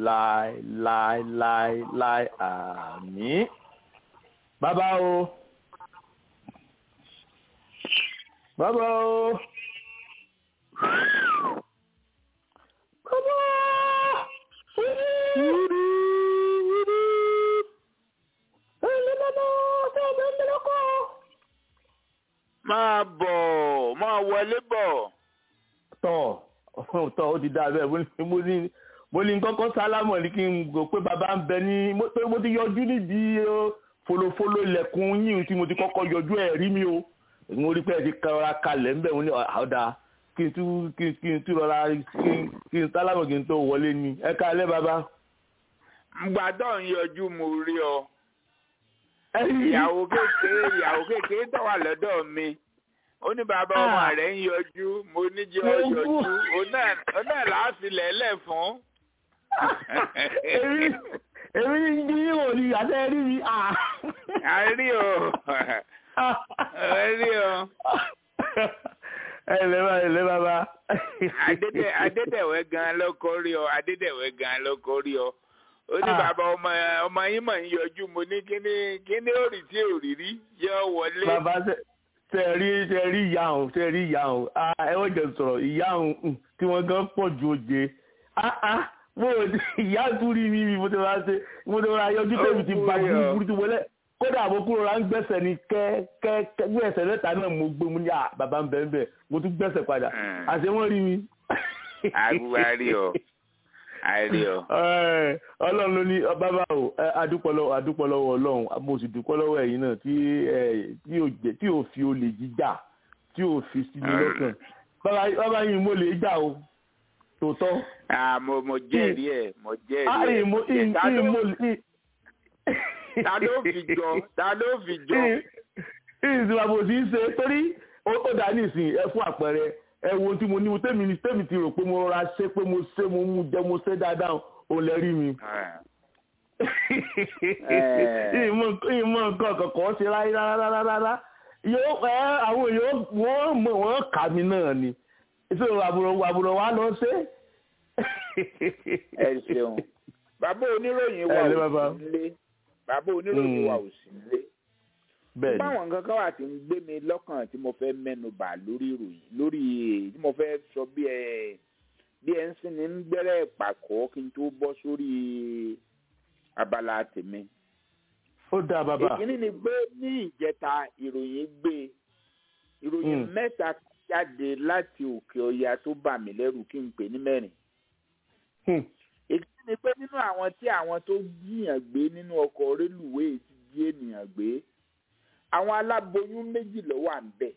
láéláéláé àmín. Bàbá o bàbá o bàbá máa bọ̀ máa wọlé bọ̀. tọ́ tọ́ ó ti dá bẹ́ẹ̀ mo ní mo ní kọ́kọ́ sálámọ̀ ní kí n gbọ́ pé bàbá ń bẹ ní pé mo ti yọjú nídìí folofolo ilẹ̀kùn yín tí mo ti kọ́kọ́ yọjú ẹ̀ rí mi o mo rí pé ẹ ti kọ́ra kalẹ̀ ńbẹ̀ mo ní àọ́dà kí n tú kí n tú rọra kí n sálámọ̀ kí n tó wọlé ni ẹ káalẹ́ bàbá. gbàdọ̀ ń yọjú mo rí ọ. ìyàwó kékeré ìyàwó kékeré tó wà lọ́dọ̀ mi ó ní bàbá ọmọ rẹ̀ ń yọjú mo ní jẹ́ ọ yọjú òun náà láàfilẹ̀ ẹlẹ̀ fún. èmi ní bí yóò rí àtẹ rí mi. a rí o a rí o. ẹ lè bá ẹ lè bàbá. adédèwé gan ló kórí ọ adédèwé gan ló kórí ọ. ó ní bàbá ọmọ ọmọ yín mọ̀ ń yọjú mo ní kíní kíní òrì tí ò rí rí yọ wọlé. bàbá tẹ rí tẹ rí ìyá òun tẹ rí ìyá òun ẹ wọ́n jẹ sọ̀rọ̀ ìyá òun tí wọ́n gan pọ̀ ju oje mo ìyá tún rí mi mo ti wá ṣe mo ti wá yọjú tẹ̀mí ti bá burúkú ti wọlé kódà mo kúrò rà ń gbẹ̀sẹ̀ ní kẹ́ kẹ́ gbẹ̀sẹ̀ lẹ́ta náà mo gbé mu ní à bàbá ń bẹ̀ ń bẹ̀ mo tún gbẹ̀sẹ̀ padà àṣẹ wọ́n rí mi. àgbárí ọ àìrí ọ. ọlọ́run ló ní bàbá o adúpọ̀ lọ́wọ́ adúpọ̀ lọ́wọ́ ọlọ́run mo sì dúpọ̀ lọ́wọ́ ẹ̀yin náà tí tí ò jẹ́ tí ò fi olè jíjà tí ò fi sí mi lọ́kàn bàbá yìí mo lè jà o tòótọ́. mo mo jẹ́rìí ẹ̀ mo jẹ́rìí ẹ̀ ta ló fi jọ ta ló fi jọ. ìsìn àbò sí í ṣe torí ó dá nísìn ẹ fún àpẹẹrẹ ẹ wo tí mo ní tèmi tèmi ti rò pé mo rọra ṣe pé mo ṣe mo mú jẹ mo ṣe dáadáa òun lè rí mi. ìmọ̀ nǹkan kọ̀ọ̀kan ṣe rárá yóò ẹ àwọn èèyàn wọ́n mọ̀ wọ́n kà mí náà ni ìṣòro àbúrò àbúrò wa lọ ṣe. ẹ ṣeun bàbá oníròyìn wa ò sí nílé bàbá oníròyìn wa ò sí nílé báwọn nǹkan kan wà tí ń gbé mi lọ́kàn tí mo fẹ́ mẹ́nu bà lórí ìròyìn lórí tí mo fẹ́ sọ bí ẹ bí ẹ ń sìn ní gbẹ́rẹ́ ìpàkọ́ kí n tó bọ́ sórí abala tèmi. ó dáa bàbá. ìkíní ni pé ní ìjẹta ìròyìn gbé ìròyìn mẹ́ta jáde láti òkè ọya tó bà mí lẹ́rù kí n pè ní mẹ́rin. ìkíní ni pé nínú àwọn tí àwọn tó jíyàn gbé nínú ọkọ̀ rélùwéè ti jí ènìyàn gbé àwọn aláboyún méjì ló wà níbẹ̀.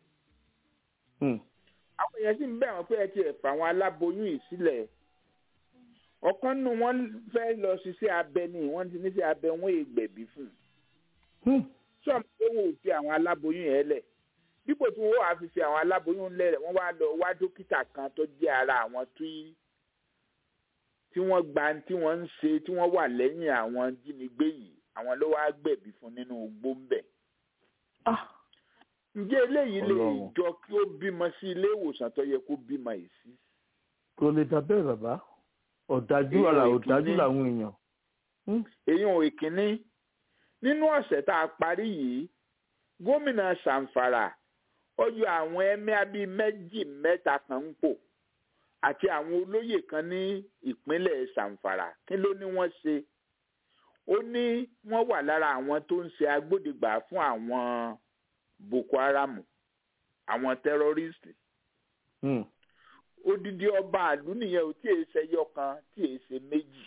àwọn èèyàn sì ń bẹ̀ wọ́n pé ẹ ti ẹ̀fà àwọn aláboyún yìí sílẹ̀. ọ̀kan nínú wọn fẹ́ lọ ṣiṣẹ́ abẹ ni wọ́n ti ní sí abẹ wọn ègbẹ̀bí fún un. sọ́ọ̀mù pé wọn ò fi àwọn aláboyún yẹn lẹ̀. dípò tí wọ́n wá fi fi àwọn aláboyún lẹ̀ wọ́n wá lọ wá dókítà kan tó jẹ́ ara àwọn tí wọ́n gba tí wọ́n ń ṣe tí wọ́n wà lẹ́yìn àwọn jínigbé yìí àwọn ló wá gbẹ̀bí fún nínú igbó ń bẹ̀. ǹjẹ́ eléyìí lè jọ kí ó bímọ sí ilé ìwòsàn tó yẹ kó bímọ yìí sí. kò lè dà bẹ́ẹ̀ bàbá ọ̀dájú ara ọ̀dájú làwọn èèyàn. èyí ò ìkíní nínú ọ̀sẹ̀ tá a parí yìí gómìnà Zamfara ó yọ àwọn ẹ̀mẹ́à bíi méjì mẹ́ta kan ń pò àti àwọn olóyè kan ní ìpínlẹ̀ Zamfara kí ló ní wọ́n ṣe ó ní wọ́n wà lára àwọn tó ń ṣe agbódegbà fún àwọn Boko Haram àwọn tẹ́rọ́rìstì. odidi ọba àlú nìyẹn ò tí èé ṣe ẹyọ kan tí èé ṣe méjì.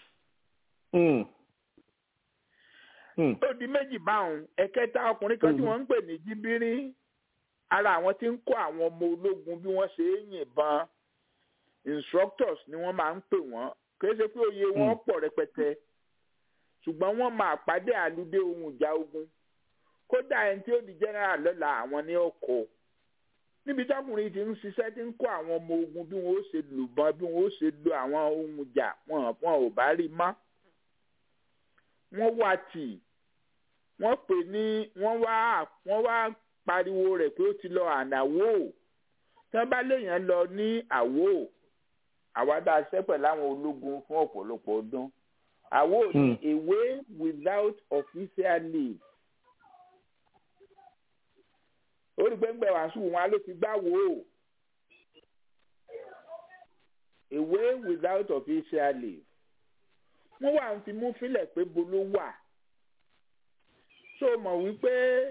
ó di méjì báwọn ẹ̀kẹta ọkùnrin kan tí wọ́n ń pè ní Jíbírí ara àwọn tí ń kọ́ àwọn ọmọ ológun bí wọ́n ṣe é yìnbọn instructors ni wọ́n máa ń pè wọ́n kì í ṣe pé oyè wọn pọ̀ rẹpẹtẹ ṣùgbọ́n wọ́n máa pàdé àlùdé ohun ìjà ogun kódà ẹni tí ó di general lọ́la àwọn ní ọkọ̀ níbi tọkùnrin ti ń ṣiṣẹ́ tí ń kọ́ àwọn ọmọ ogun bí wọ́n ó ṣe lùbọ́n bí wọ́n ó ṣe lo àwọn ohun ìjà wọn wọn ò bá rí mọ́ wọ́n wá tì wọ́n pè ní wọ́n wá wọ́n wá pariwo rẹ̀ pé ó ti lọ ànáwó tí wọ́n bá léèyàn lọ ní àwò àwádà sẹ́pẹ̀ láwọn ológun fún ọ̀pọ̀lọpọ̀ ọdún àwò ní away without official leave. orí gbẹ́ngbẹ́ wàásù wọn ló ti gbá wò ó away without official leave. wọ́n wà ń fi mú fílẹ̀ pé bolo wà. so mọ̀ wípé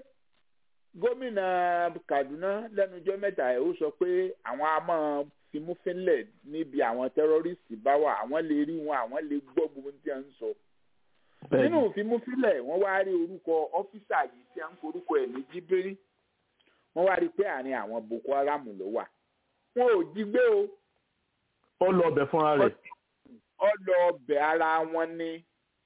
gómìnà Kaduna lẹ́nujọ́ mẹ́ta ẹ̀ ó sọ pé àwọn a máa fi mú fílẹ̀ níbi àwọn tẹ́rọ́rìsì bá wà àwọn lè rí wọn àwọn lè gbọ́ gbogbo tí a ń sọ. nínú ìfimúfilẹ̀ wọ́n wá rí orúkọ ọ́fíìsà yìí tí a ń forúkọ ẹ̀ ní Jíbírí wọ́n wá rí pé àárín àwọn Boko Haram ló wà wọn ò jí gbé o. ó lọ ọbẹ̀ fúnra rẹ̀. ó lọ ọbẹ̀ ara wọn ní.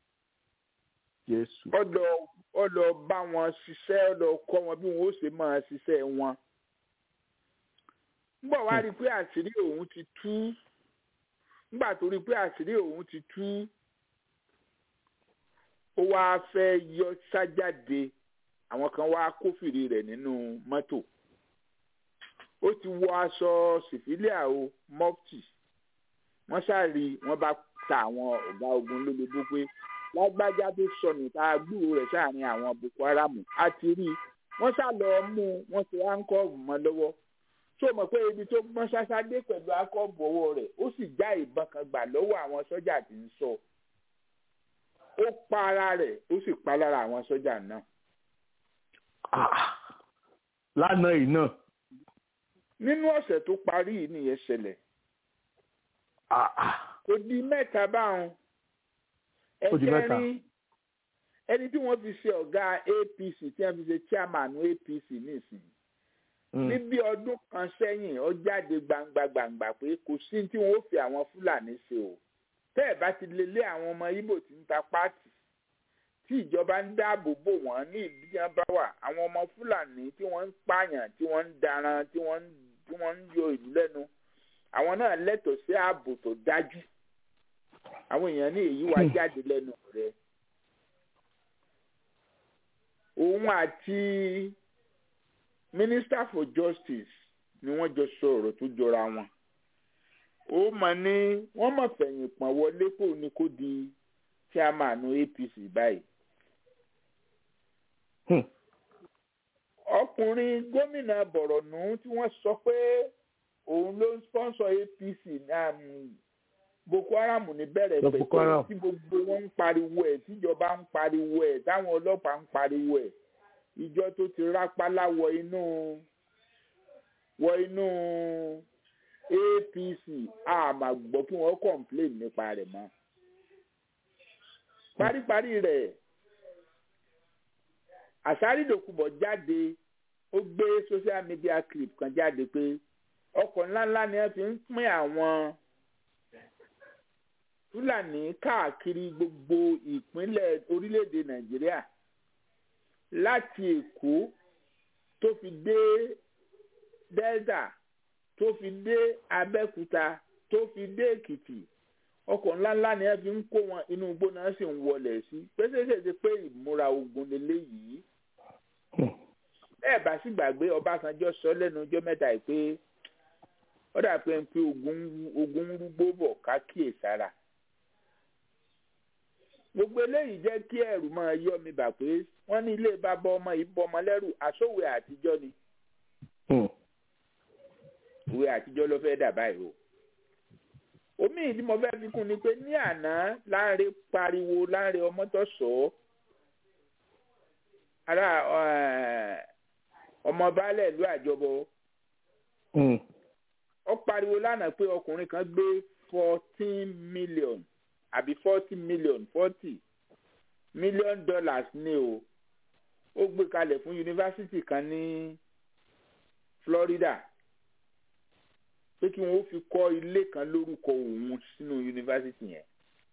Jésù. ó lọ ó lọ bá wọn ṣiṣẹ́ ó lọ kọ́ wọn bí wọn ó ṣe máa ṣiṣẹ́ wọn. nígbà wá rí pé àṣírí òun ti tú nígbà tó rí pé àṣírí òun ti tú ó wá fẹ́ yọ sájáde àwọn kan wá kófìrí rẹ̀ nínú mọ́tò ó ti wọ aṣọ sífílíà o mọ́fìtì wọ́n ṣàrí wọ́n bá ta àwọn ọ̀gá ogun lólobó pé lágbájá tó sọnù tá a gbúrò rẹ̀ sáàrin àwọn Boko Haram á ti rí wọ́n sá lọ mú wọ́n ti áńkọ́ọ̀bù mọ́ lọ́wọ́ tó mọ̀ pé ibi tó gbọ́n ṣáṣá dé pẹ̀lú áńkọ́ọ̀bù ọwọ́ rẹ̀ ó sì já ìbọn kan gbà lọ́wọ́ àwọn sọ́jà tí ń sọ ó pa ara rẹ̀ ó sì pa lára àwọn sọ́jà náà. lánàá yìí náà. nínú ọ̀sẹ̀ tó parí yìí nìyẹn ṣẹlẹ̀ kò di mẹ́ta báwọn. ẹ̀kẹrin ẹni tí wọ́n fi ṣe ọ̀gá A P C tí wọ́n fi ṣe chairman A P C nísìnyí. ní bí ọdún kan sẹ́yìn ó jáde gbangba gbangba pé kò sí tí wọ́n ó fi àwọn Fúlàní ṣe o. tẹ́ ẹ̀ bá ti lè lé àwọn ọmọ Ìgbò tí ń ta pátì tí ìjọba ń dáàbò bò wọ́n ní ìlú tí wọ́n bá wà àwọn ọmọ Fúlàní tí wọ́n ń pààyàn tí wọ́n ń daran tí wọ́n ń tí wọ́n ń yọ ìlú lẹ́nu àwọn náà lẹ́tọ̀ọ́ sí ààbò tó dájú àwọn èèyàn ní èyí wá jáde lẹ́nu rẹ̀ òun àti Minister for Justice ni wọ́n jọ sọ ọ̀rọ̀ tó jọra wọn ó mọ̀ ní wọ́n mọ̀ fẹ̀yìn pọ̀n wọlé kó ní kó di chairman A P C báyìí. ọkùnrin gómìnà Bọ̀rọ̀nù tí wọ́n sọ pé òun ló ń sponsor A P C Boko Haram ní bẹ̀rẹ̀ pẹ̀lú tí gbogbo wọn ń pariwo ẹ̀ tíjọba ń pariwo ẹ̀ táwọn ọlọ́pàá ń pariwo ẹ̀ ìjọ tó ti rápálá wọ inú wọ inú A P C àmà gbọ́ kí wọ́n complain nípa rẹ̀ mọ́. paríparí rẹ̀ Àsárídòkúbọ̀ jáde ó gbé social media clip kan jáde pé ọkọ̀ ńláńlá ni wọ́n fi ń pín àwọn Fúlàní káàkiri gbogbo ìpínlẹ̀ orílẹ̀-èdè Nàìjíríà láti Èkó tó fi dé Delta tó fi dé Abẹ́òkúta tó fi dé Èkìtì ọkọ̀ ńláńlá ni wọ́n fi ń kó wọn inú igbó náà sì ń wọlé sí pẹ́sẹ́sẹ́ pé ìmúra ogun lélẹ́yìí ẹ bá sì gbàgbé Ọbásanjọ́ sọ lẹ́nu ọjọ́ mẹ́ta yìí pé ó dà pé ń pé ogun ń rúgbó bọ̀ ká kíyèsára gbogbo eléyìí jẹ́ kí ẹ̀rù máa yọ mi bà pé wọ́n ní ilé bàbá ọmọ yìí bọ́ ọmọ lẹ́rù àsòwé àtijọ́ ni ìwé àtijọ́ ló fẹ́ dà báyìí o omi ìdí mo fẹ́ fi kún ni pé ní àná Láńrè pariwo Láńrè Ọmọ́tọ́sọ́ ara ọmọ baálẹ̀ ìlú Àjọbọ ó pariwo lánàá pé ọkùnrin kan gbé fourteen million àbí forty million forty million dollars ní o ó gbé kalẹ̀ fún yunifásitì kan ní Florida pé kí wọ́n fi kọ́ ilé kan lórúkọ òun sínú yunifásitì yẹn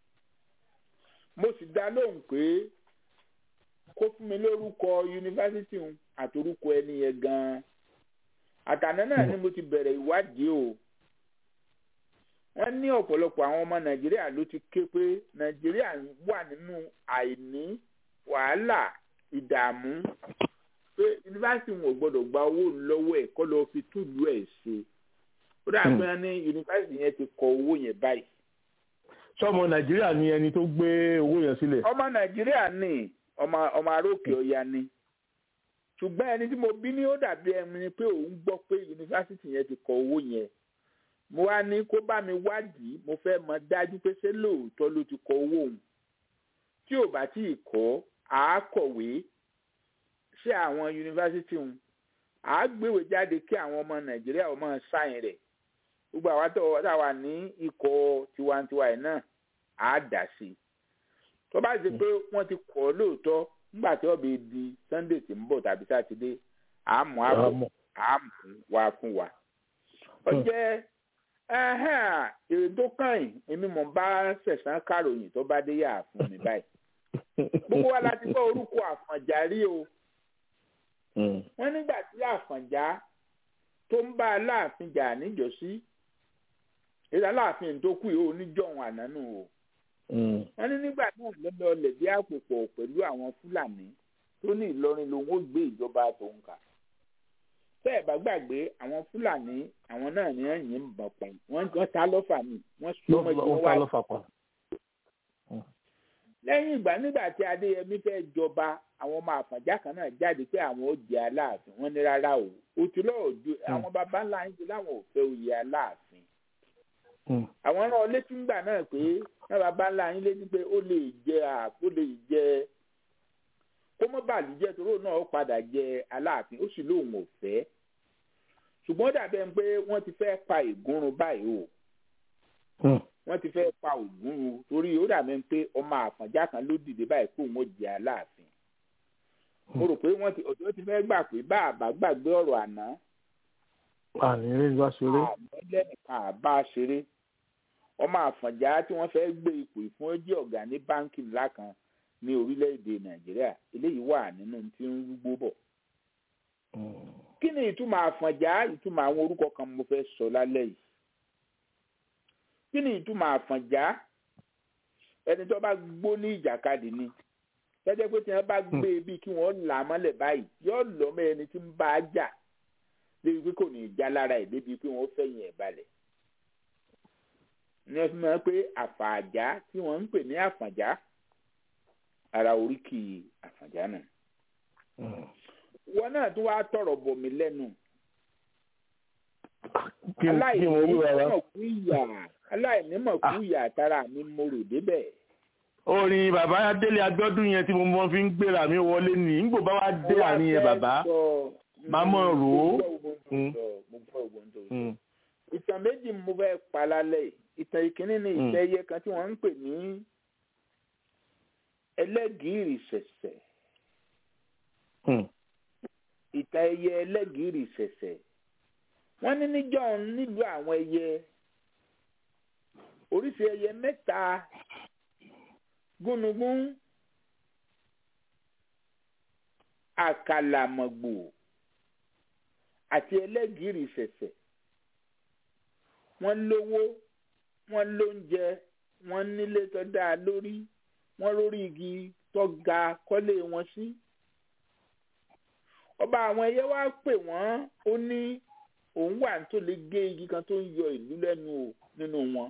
mo sì dá lóhùn pé kó fún mi lórúkọ yunifásitì òun àtorúkọ ẹni yẹn gan-an àtàná náà ni mo ti bẹ̀rẹ̀ ìwádìí o wọ́n ní ọ̀pọ̀lọpọ̀ àwọn ọmọ Nàìjíríà ló ti ké pé Nàìjíríà wà nínú àìní wàhálà ìdààmú pé yunifásitì wọn ò gbọ́dọ̀ gba owó lọ́wọ́ ẹ̀ kọ́ lọ́ọ́ fi túlù ẹ̀ ṣe ó dà pé wọ́n ní yunifásitì yẹn ti kọ owó yẹn báyìí. sọmọ Nàìjíríà ni ẹni tó gbé owó yẹn sílẹ̀. ọmọ Nàìjíríà ni ọmọ ọmọ aróòkè ọya ni ṣùgbọ́n ẹni tí mo bí ní ó dàbí ẹni pé òun gbọ́ pé yunifásitì yẹn ti kọ owó yẹn mo wá ní kó bá mi wádìí mo fẹ́ mọ̀ dájú pé ṣé lóòótọ́ ló ti kọ owó òun tí ò bá tí ì kọ́ àá kọ̀wé sí àwọn yunifásitì òun àá gbéwèé jáde kí àwọn ọmọ Nàìjíríà ọmọ sáyìn rẹ̀ gbogbo àwa tó wà ní ikọ̀ tiwantiwa yìí náà àá dà sí i tó bá ṣe pé wọ́n ti kọ́ lóòótọ́ nígbà tí ọ̀bẹ di Sunday tí ń bọ̀ tàbí sátidé àmọ́ àbọ̀ àmọ́ wá fún wa. ó jẹ́ èrè tó kàn yín èmi mọ̀ bá ṣẹ̀sán kàròyìn tó bá dé yà fún mi báyìí. gbogbo wa láti gbọ́ orúkọ Àfọ̀njá rí o. wọ́n nígbà tí Àfọ̀njá tó ń bá Aláàfin jà níjọ́sí èyí Aláàfin tó kù yìí ó níjọ́hun ànánú o wọ́n ní nígbà náà lọ́dọ̀ lẹ̀dí àpò pọ̀ pẹ̀lú àwọn Fúlàní tó ní Ìlọrin lòun ó gbé ìjọba tòun kà tẹ́ ẹ̀ bá gbàgbé àwọn Fúlàní àwọn náà ní ẹ̀yìn ń bọ̀ pọ̀ wọ́n gan ta lọ́fà mi wọ́n súnmọ́ ju wọn wá. lẹ́yìn ìgbà nígbà tí Adéyẹmí fẹ́ jọba àwọn ọmọ Àfọ̀njá kan náà jáde pé àwọn ó jẹ Aláàfin wọ́n ní rárá o òtún lọ́ọ̀ ju àwọn baba ńlá yín ti láwọn ò fẹ́ oyè Aláàfin àwọn náà létí ńgbà náà pé náà bàbá ńlá yín létí pé ó lè jẹ àpò lè jẹ kó mọ́ bàálù jẹ́ toró náà ó padà jẹ Aláàfin ó sì lóun ò fẹ́ ṣùgbọ́n dàbẹ̀ pé wọ́n ti fẹ́ pa ìgúnrun báyìí o wọ́n ti fẹ́ pa Ògún o torí ó dà mí pé ọmọ Àfọ̀njá kan ló dìde báyìí kó òun ó jẹ Aláàfin mo rò pé wọ́n ti ọ̀dọ́ ti fẹ́ gbà pé bá àbá gbàgbé ọ̀rọ̀ àná àní eré ìgbà ṣeré àmọ́lẹ́nìkan àbá ṣeré ọmọ Àfọ̀njá tí wọ́n fẹ́ gbé ipò ìfún ó jẹ́ ọ̀gá ní báńkì ńlá kan ní orílẹ̀-èdè Nàìjíríà eléyìí wà nínú tí ń rúgbó bọ̀. kí ni ìtumọ̀ Àfọ̀njá ìtumọ̀ àwọn orúkọ kan mo fẹ́ sọ lálẹ́ yìí kí ni ìtumọ̀ Àfọ̀njá ẹni tó bá gbó ní ìjàkadì ni tẹ́jẹ́ pé tí wọ́n bá gbé e bí kí wọ́n là á mọ́lẹ̀ báyìí yóò lọ́ mọ́ ẹni tí ń bá a jà débi pé kò ní í já lára ẹ̀ débi pé wọ́n fẹ̀yìn ẹ̀ balẹ̀ ní ẹ̀fọn mọ́ pé Àfọ̀njá tí wọ́n ń pè ní Àfọ̀njá ara oríkì Àfọ̀njá nù. wọn náà tún wáá tọrọ bọ̀ mí lẹ́nu aláìnímọ̀ kú ìyà aláìnímọ̀ kú ìyà tara mi mo rò débẹ̀. orin bàbá Délé Abíọ́dún yẹn tí mo mọ fi ń gbéra mi wọlé ní nígbò bá wá dé àárín yẹn bàbá máa mọ̀ rò ó. ìtàn méjì mo fẹ́ pa lálẹ́ ìtàn ìkíní ni ìtàn ẹyẹ kan tí wọ́n ń pè ní ẹlẹ́gìrì ṣẹ̀ṣẹ̀ ìtàn ẹyẹ ẹlẹ́gìrì ṣẹ̀ṣẹ̀ wọ́n ní níjọ́ nílùú àwọn ẹyẹ oríṣi ẹyẹ mẹ́ta gúnugún àkàlàmọ̀gbò àti ẹlẹ́gìrì ṣẹ̀ṣẹ̀ wọ́n lówó wọ́n lóúnjẹ wọ́n nílé tó dáa lórí wọ́n lórí igi tó ga kọ́lé wọn sí. ọba àwọn ẹyẹ wá pè wọ́n ó ní òun wà tó lè gé igi kan tó ń yọ ìlú lẹ́nu o nínú wọn.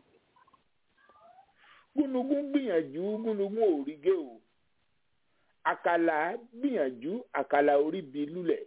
gúnugún gbìyànjú gúnugún ò rí gé o àkàlà gbìyànjú àkàlà orí bi lulẹ̀.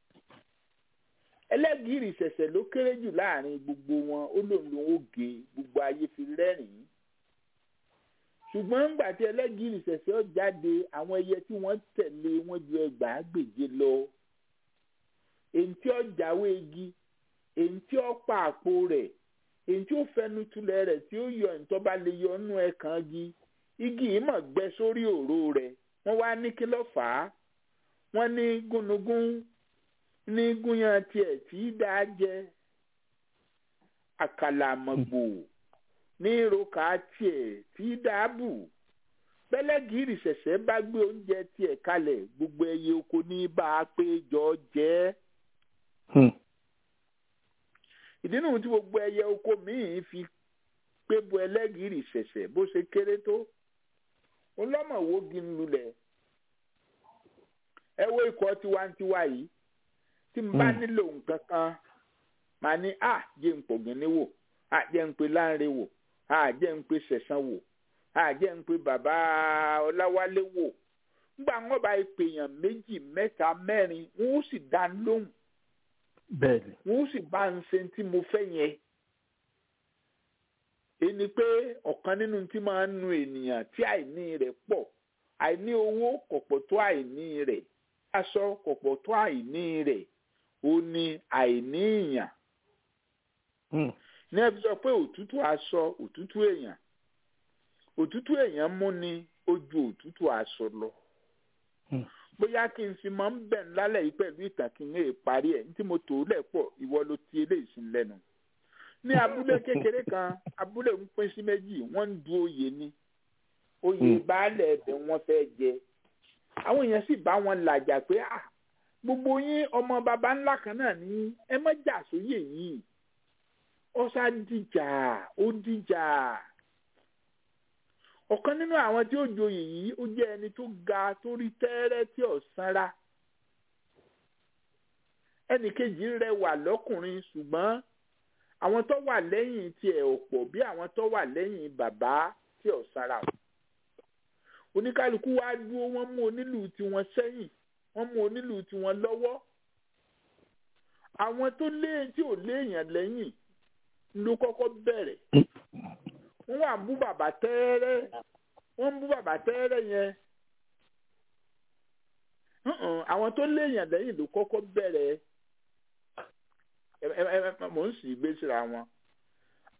ẹlẹ́gìrì ṣẹ̀ṣẹ̀ ló kéré jù láàrin gbogbo wọn ó lòun lòun ó gé gbogbo ayé fi rẹ́rìn-ín ṣùgbọ́n ńgbà tí ẹlẹ́gìrì ṣẹ̀ṣẹ̀ ó jáde àwọn ẹyẹ tí wọ́n tẹ̀lé wọn ju ẹgbàágbèje lọ èyí tí ó jáwé igi èyí tí ó pa àpò rẹ̀ èyí tí ó fẹnu tulẹ̀ rẹ̀ tí ó yọ ìtọ́ba lè yọ nú ẹ̀kan igi igi yìí mọ̀ gbẹ sórí òró rẹ̀ wọ́n wá ní kí ló fà á wọ́n ní gúnugún ní gúnyán tiẹ̀ tí í dá jẹ àkàlàmọ̀gbò ní ìròkà tiẹ̀ tí í dá bù bẹ́lẹ́gìrì ṣẹ̀ṣẹ̀ bá gbé oúnjẹ tiẹ̀ kalẹ̀ gbogbo ẹyẹ oko ní bá a pé jọ jẹ́ ìdí nìyí tí gbogbo ẹyẹ oko míì fi pé bo ẹlẹ́gìrì ṣẹ̀ṣẹ̀ bó ṣe kéré tó ọlọ́mọ̀wógi ń lulẹ̀ ẹ wo ikọ̀ tiwantiwa yìí tí n bá nílò nǹkan kan màá ní à jẹ́ ń pògìn níwò à jẹ́ ń pe láńre wò à jẹ́ ń pe ṣẹ̀san wò à jẹ́ ń pe bàbá Ọláwálé wò nígbà wọn bá pèèyàn méjì mẹ́ta mẹ́rin wọn ó sì dá lóhùn bẹ́ẹ̀ni wọn ó sì bá ń ṣe tí mo fẹ́ yẹn ẹni pé ọ̀kan nínú tí máa ń nu ènìyàn tí àìní rẹ̀ pọ̀ àìní owó kò pọ̀ tó àìní rẹ̀ aṣọ kò pọ̀ tó àìní rẹ̀ ó ní àìní èèyàn ní ẹbí sọ pé òtútù aṣọ òtútù èèyàn òtútù èèyàn mú ni ó ju òtútù aṣọ lọ bóyá kí n fi máa ń bẹ̀ ń lálẹ́ yìí pẹ̀lú ìtàn kí n lè parí ẹ̀ ní tí mo tò ó lẹ̀ pọ̀ ìwọ ló ti eléyìí sí lẹ́nu ní abúlé kékeré kan abúlé ń pín sí méjì wọ́n ń du oyè ni oyè baálẹ̀ ẹ̀bẹ̀ wọ́n fẹ́ jẹ àwọn èèyàn sì bá wọn làjà pé à gbogbo yín ọmọ baba ńlá kan náà ní ẹ má jà sóyè yìí ó sá dìjà ó dìjà ọ̀kan nínú àwọn tí ó joyè yìí ó jẹ́ ẹni tó ga tó rí tẹ́ẹ́rẹ́ tí ò sanra ẹnì kejì rẹwà lọ́kùnrin ṣùgbọ́n àwọn tó wà lẹ́yìn tiẹ̀ ò pọ̀ bí àwọn tó wà lẹ́yìn bàbá tí ò sanra oníkálukú wá dúró wọ́n mú onílù tiwọn sẹ́yìn wọ́n mú onílù tiwọn lọ́wọ́ àwọn tó lé tí ò léèyàn lẹ́yìn ló kọ́kọ́ bẹ̀rẹ̀ wọ́n wà ń bú bàbá tẹ́ẹ́rẹ́ wọ́n ń bú bàbá tẹ́ẹ́rẹ́ yẹn àwọn tó léèyàn lẹ́yìn ló kọ́kọ́ bẹ̀rẹ̀ mò ń sì gbé síra wọn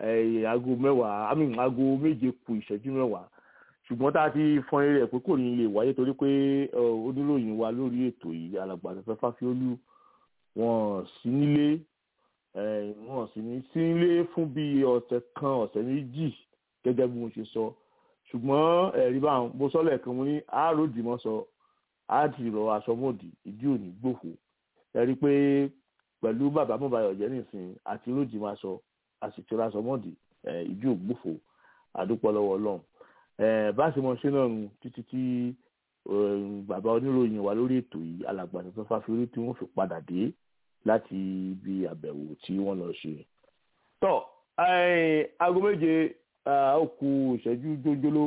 aago mẹ́wàá àmì aago méje kù ìṣẹ́jú mẹ́wàá ṣùgbọ́n tá a ti fọn eré ẹ̀ pé kò ní lè wáyé torí pé oníròyìn wa lórí ètò yìí alàgbà Afẹ́fẹ́ Fáfiólú wọn sí nílé wọn sì ní sí nílé fún bí ọ̀sẹ̀ kan ọ̀sẹ̀ méjì gẹ́gẹ́ bí mo ṣe sọ ṣùgbọ́n ẹ̀rí bá mo sọ lẹ́ẹ̀kan mo ní àáròdì mọ́ sọ àdìrọ̀ aṣọ́mọ́dì ìdí òní gbòfò ẹ̀rí pé pẹ̀lú bàbá Mọ́báyọ̀ jẹ́ nìsín àti ròdì máa sọ àsìtìrọ̀ aṣọ́mọ́dì ìdí ògbòfò àdúpọ̀ lọ́wọ́ Ọlọ́run bá a ṣe mọ̀ ṣe náà nù títí tí bàbá oníròyìn wa lórí ètò yìí alàgbà Afẹ́fẹ́ Fáfiólú tí wọ́n fi padà dé láti ibi àbẹ̀wò tí wọ́n lọ ṣe. tọ́ aago méje ó kù ìṣẹ́jú jójóló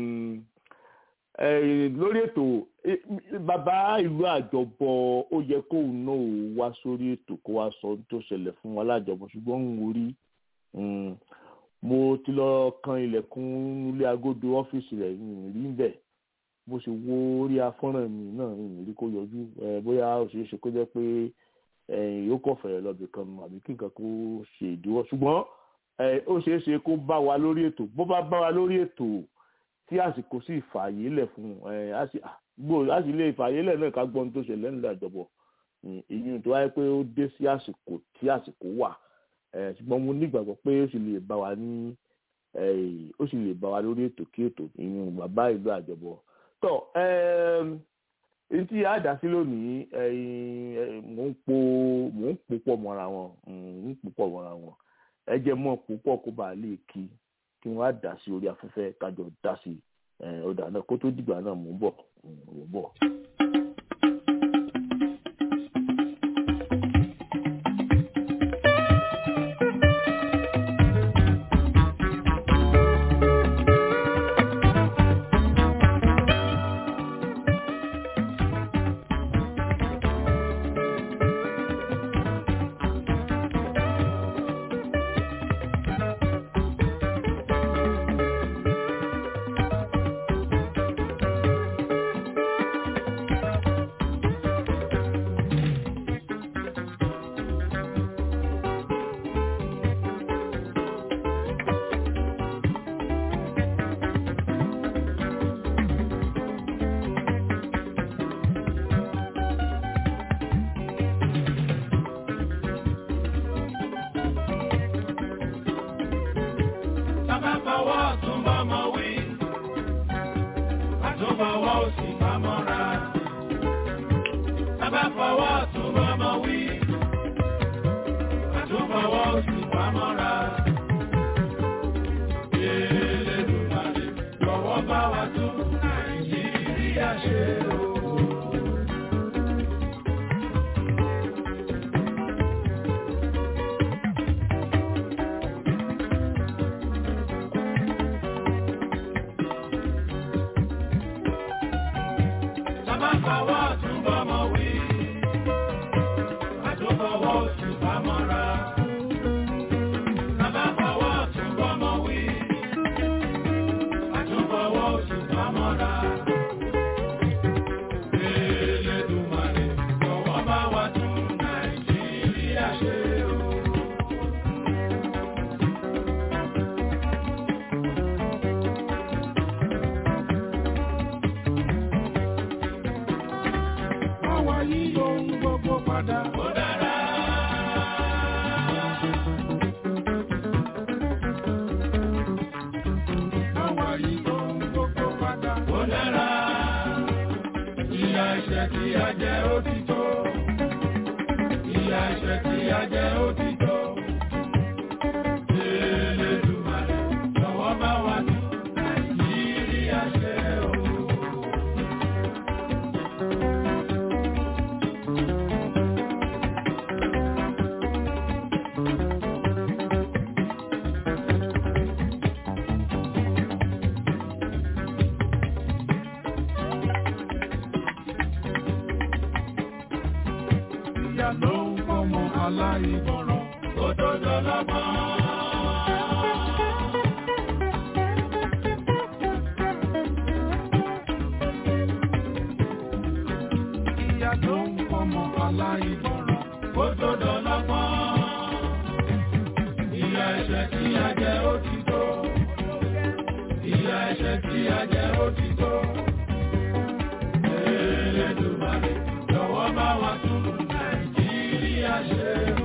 lórí ètò bàbá ìlú àjọbọ ó yẹ kóun náà wá sórí ètò kó wá sọ tó ṣẹlẹ̀ fún wa lájọbọ ṣùgbọ́n ń wọrí mo ti lọ kan ilẹ̀kùn ilé agodo ọ́fíìsì rẹ̀ rí ń bẹ̀ mo sì wo orí afọ́nrán mi náà rí kó yọjú bóyá ó ṣeé ṣe kó jẹ́ pé yóò kọ̀ fẹ̀rẹ̀ lọ́bì kan àbí kí nǹkan kó ṣe ìdíwọ́ ṣùgbọ́n ó ṣeé ṣe kó bá wa lórí ètò bó bá bá wa lórí ètò tí àsìkò sì fààyè lẹ̀ fún un á sì lè fààyè lẹ̀ náà ká gbọ́n tó ṣẹlẹ̀ nílẹ̀ àjọbọ̀ èyí tó wáyé pé ó dé sí àsìkò tí àsìkò wà ṣùgbọ́n mo nígbàgbọ́ pé ó sì lè bá wa ní ó sì lè bá wa lórí ètò kí ètò ìyún bàbá ìlú àjọbọ̀ tó èyí tí a dá sí lónìí mò ń po mò ń po pọ̀ mọ́ra wọn mò ń po pọ̀ mọ́ra wọn ẹ jẹ́ mọ́ púpọ̀ kó bàa lè kí kí wọ́n á dá sí orí afẹ́fẹ́ kájọ dá sí ọ̀dà náà kó tó dìgbà náà mò ń bọ̀ mò ń bọ̀. Ìyá ẹ̀ṣẹ̀ tí a jẹ jẹ ó ti tó. Ìyà ẹ̀ṣẹ̀ tí a jẹ ó ti tó. Elédùmarè jọ̀wọ́ bá wa tún Nàìjíríà ṣe o.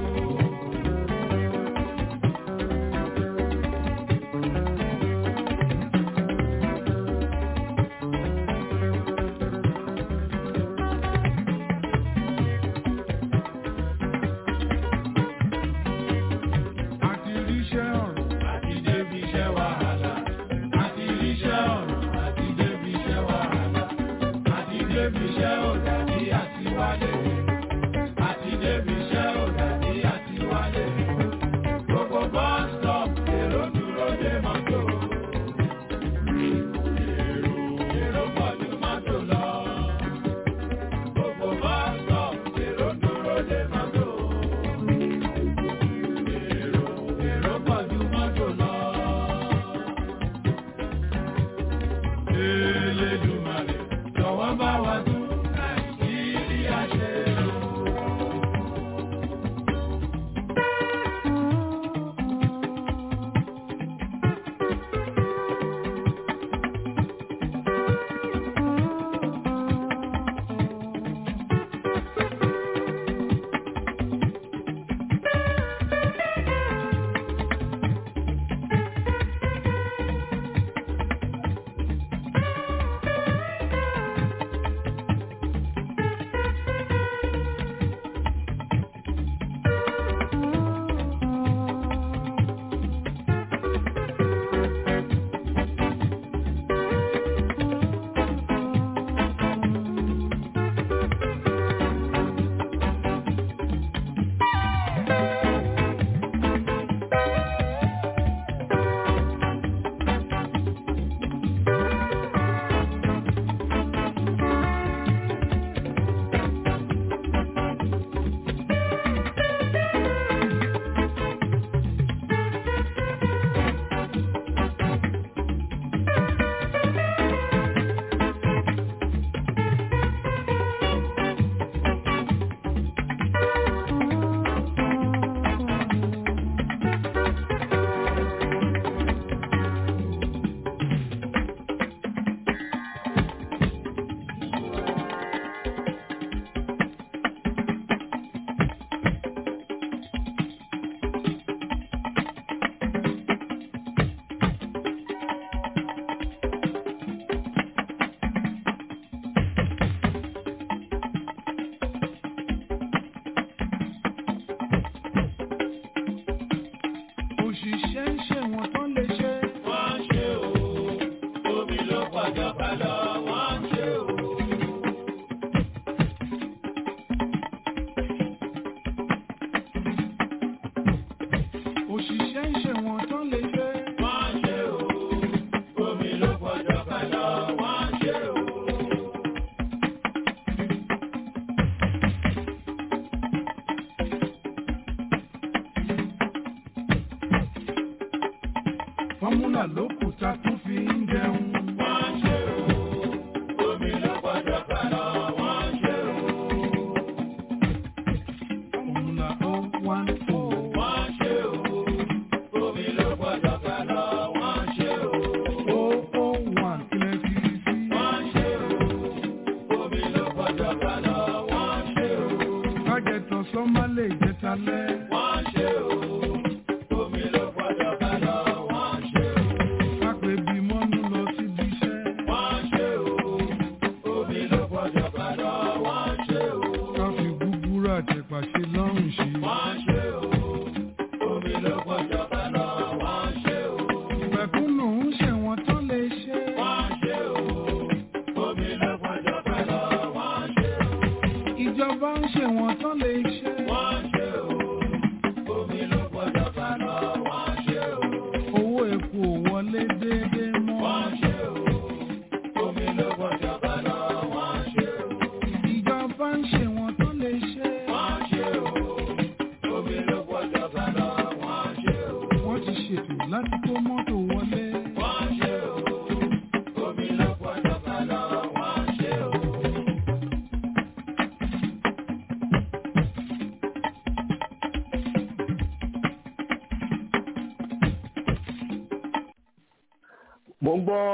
mo ń gbọ́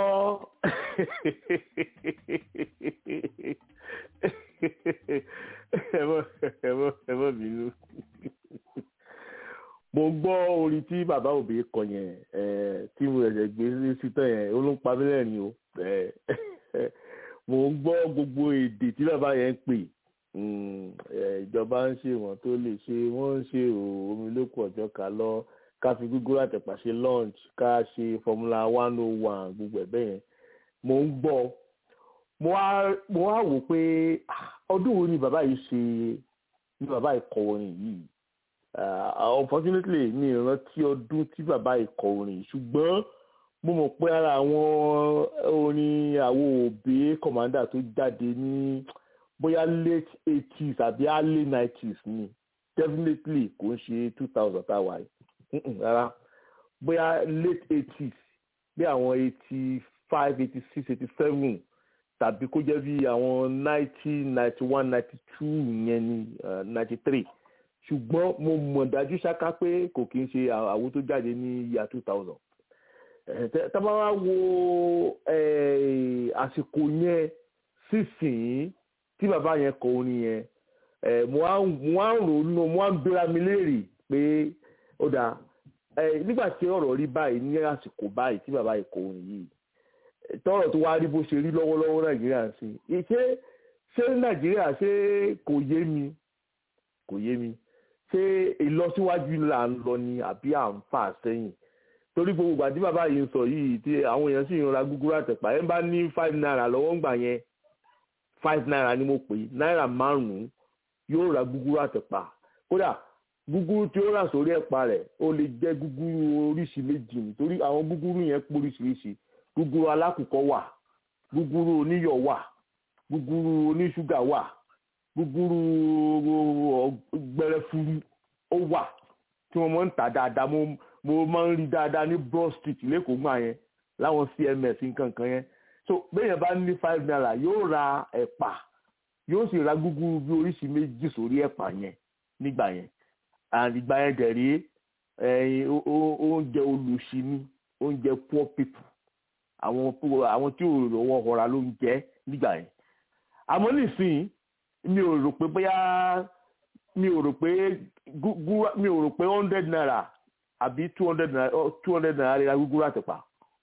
ẹ mọ́ bínú mo gbọ́ orin tí bàbá òbí kọ yẹn tí mo ẹ̀jẹ̀ gbé sí tán yẹn ó ló ń pa mí lẹ́rìn o mo ń gbọ́ gbogbo èdè tí bàbá yẹn ń pè ìjọba ń ṣe wọ́n tó lè ṣe wọ́n ń ṣe omi lóko ọjọ́ ká lọ ká fi gúgúrú àtẹ̀pà ṣe lunch ká ṣe formula one oh one gbogbo ẹ̀ bẹ́ẹ̀ yẹn mo ń gbọ́ mo wá wò pé ọdún wo ni bàbá yìí ṣe ni bàbá yìí kọ orin yìí unfortunately mi ò rántí ọdún tí bàbá yìí kọ orin yìí ṣùgbọ́n mo mọ̀ pé ara àwọn orin àwo òbí commander tó jáde ní bóyá late eighties àbí early nineties ni definitely kò ń ṣe two thousand táwa yìí rárá bóyá late eighties bí àwọn eighty five eighty six eighty seven tàbí kó jẹ́ bí àwọn ninety ninety one ninety two yẹn ní ninety three ṣùgbọ́n mo mọ̀ dájú ṣáká pé kò kí ń ṣe àwo tó jáde ní year two thousand. tábà wá wo àsìkò yẹn sísìn tí bàbá yẹn kọ orin yẹn mo á ń ronú mo á ń béra mi léèrè pé ó dáa nígbà tí ọ̀rọ̀ rí báyìí ní àsìkò báyìí tí bàbá yìí kọ orin yìí tọ́rọ̀ tó wá rí bó ṣe rí lọ́wọ́lọ́wọ́ nàìjíríà ń sìn ṣé ṣé nàìjíríà ṣé kò yé mi kò yé mi ṣé ìlọsíwájú là ń lọ ni àbí à ń fà sẹ́yìn torí gbogbo ìgbà tí bàbá yìí ń sọ yìí tí àwọn èèyàn sì ń ra gúgúrú àtẹ̀pà ẹ̀ ń bá ní five naira lọ́wọ́ ń gbà yẹn five naira ni mo pè é náírà márùn-ún yóò ra gúgúrú àtẹ̀pà kódà gúgúrú tí ó rà sórí ẹ̀pà rẹ̀ ó lè jẹ́ gúgúrú oríṣi méjì nítorí àwọn gúgúrú yẹn póríṣiríṣi gúgúrú alákùkọ wà gúgúrú oníyọ̀ wà gúgúrú oníṣúgà wà gúgúrú gbẹrẹfuru ó wà tí wọ́n máa ń tà dáadáa mo mo máa ń rí dáadáa ní Broad Street lẹ́kọ̀ọ́ gbà yẹn láwọn C M S nǹkan kan yẹn so béèyàn bá ní five naira yóò ra ẹ̀pà yóò sì ra gúgúrú bí oríṣi méjì sórí ẹ̀pà yẹn nígbà yẹn and ìgbà yẹn dẹ̀rí oúnjẹ olùsí ni oúnjẹ poor people àwọn àwọn tí ò lọ́wọ́ ọ̀ra ló ń jẹ nígbà yẹn àmọ́ nísìnyí mi ò rò pé bóyá mi ò rò pé gúgúrú mi ò rò pé hundred naira àbí two hundred naira two hundred naira lè ra gúgúrú àtẹ̀pà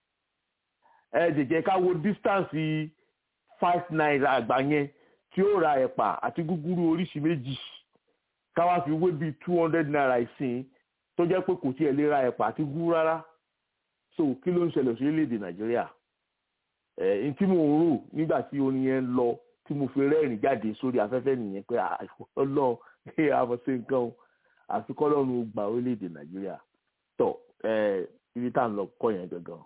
ẹ jẹjẹ ká wo distance five naira àgbà yẹn tí ó ra ẹ̀pà àti gúgúrú oríṣi méjì ká wá fi wé bíi two hundred naira ìsìn tó jẹ́ pé kò tiẹ̀ lè ra ẹ̀pà àti gúgúrú rárá so kí ló ń ṣẹlẹ̀ sí orílẹ̀-èdè nàìjíríà ẹ̀ tí mo ń rò nígbà tí orin yẹn lọ tí mo fi rẹ́rìn jáde sórí afẹ́fẹ́ nìyẹn pé ọlọ́run ẹ̀ àfọ̀ṣe nǹkan o àfi kọ́lọ́run gba orílẹ̀-èdè nàìjíríà tọ̀ ẹ̀ ibi tá à ń lọ kọ́ yẹn gangan.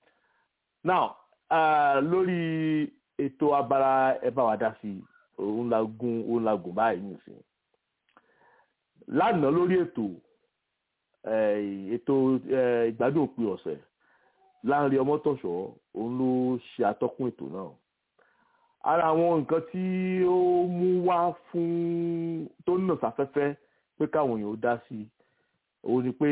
now uh, lórí ètò abala ẹ bá wa dá sí òun la gún òun la gùn báyìí nìsín lánàá lórí ètò ètò ìgbádùn òpin ọ̀sẹ̀ Láńrè Ọmọ́tọ̀ṣọ́ òun ló ṣe atọ́kùn ètò náà ara àwọn nǹkan tí ó mú wá fún tó nà sáfẹ́fẹ́ pé káwọn èèyàn ó dá sí òun ni pé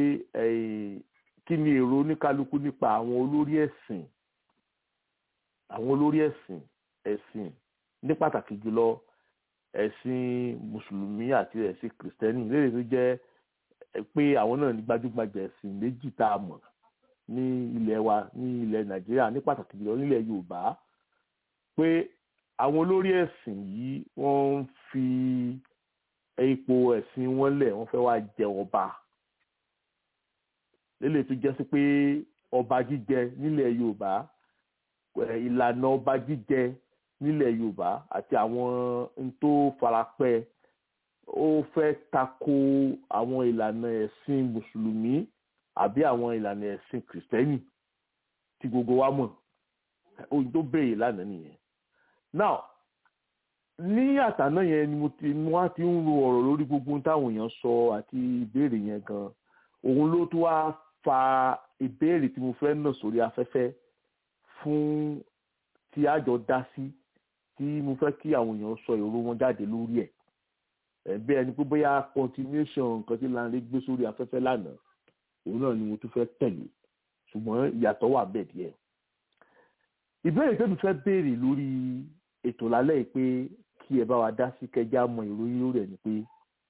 kí ni èrò oníkálukú nípa àwọn olórí ẹ̀sìn àwọn olórí ẹ̀sìn ẹ̀sìn ní pàtàkì jùlọ ẹ̀sìn mùsùlùmí àti ẹ̀sìn kìrìsìtẹ́nì lédè tó jẹ́ pé àwọn náà ní gbajúgbajà ẹ̀sìn méjì tá a mọ̀ ní ilẹ̀ wa ní ilẹ̀ Nàìjíríà ní pàtàkì jùlọ nílẹ̀ Yorùbá pé àwọn olórí ẹ̀sìn yìí wọ́n ń fi ipò ẹ̀sìn wọn lẹ̀ wọ́n fẹ́ wá jẹ ọba lélẹ̀ tó jẹ́ sí pé ọba jíjẹ nílẹ̀ Yorùbá ìlànà ọba jíjẹ nílẹ̀ Yorùbá àti àwọn n tó farapẹ́ ó fẹ́ tako àwọn ìlànà ẹ̀sìn mùsùlùmí àbí àwọn ìlànà ẹ̀sìn kìrìsìtẹ́nì tí gbogbo wa mọ̀ ohun tó bẹ̀rẹ̀ lánàá nìyẹn. now ní àtàná yẹn ni mo ti wá ti ń ro ọ̀rọ̀ lórí gbogbo táwọn èèyàn sọ àti ìbéèrè yẹn gan òun ló tó wá fa ìbéèrè tí mo fẹ́ nà sórí afẹ́fẹ́ fún tí àjọ dá sí tí mo fẹ́ kí àwọn èèyàn sọ èrò wọn jáde lórí ẹ̀ ẹ̀bí ẹni pé bóyá continuation nǹkan tí Láńrè gbé sórí afẹ́fẹ́ lánàá òun náà ni mo tún fẹ́ tẹ̀lé ṣùgbọ́n ìyàtọ̀ wà bẹ́ẹ̀ díẹ̀ ìbéèrè tó mi fẹ́ béèrè lórí ètò lálẹ́ yìí pé kí ẹ bá wa dá sí kẹjá mọ ìròyìn lórí ẹ̀ ni pé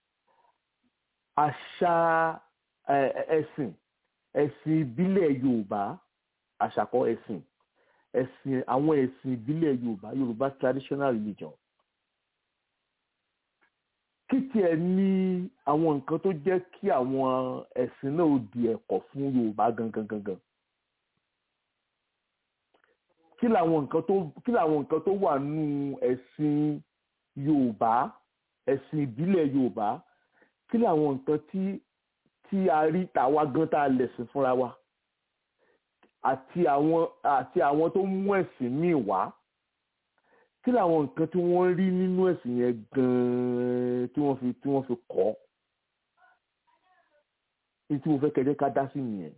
àṣà ẹ̀sìn ẹ̀sìn ìbílẹ̀ Yorùbá àṣàkọ́ ẹ̀sìn ẹ̀sìn àwọn ẹ̀sìn ìbílẹ̀ Yorùbá Yorùbá traditional religion kí tiẹ̀ ní àwọn nǹkan tó jẹ́ kí àwọn ẹ̀sìn náà di ẹ̀kọ́ fún Yorùbá gangan gangan kí làwọn nǹkan tó kí làwọn nǹkan tó wà nínú ẹ̀sìn Yorùbá ẹ̀sìn ìbílẹ̀ Yorùbá kí làwọn nǹkan tí tí a rí tàwa gan tá a lẹ̀sìn fúnra wa àti àwọn àti àwọn tó mú ẹ̀sìn míì wá kí làwọn nǹkan tí wọ́n rí nínú ẹ̀sìn yẹn gan-an tí wọ́n fi tí wọ́n fi kọ́ ní tí mo fẹ́ kẹjẹ́ ká dá sí nìyẹn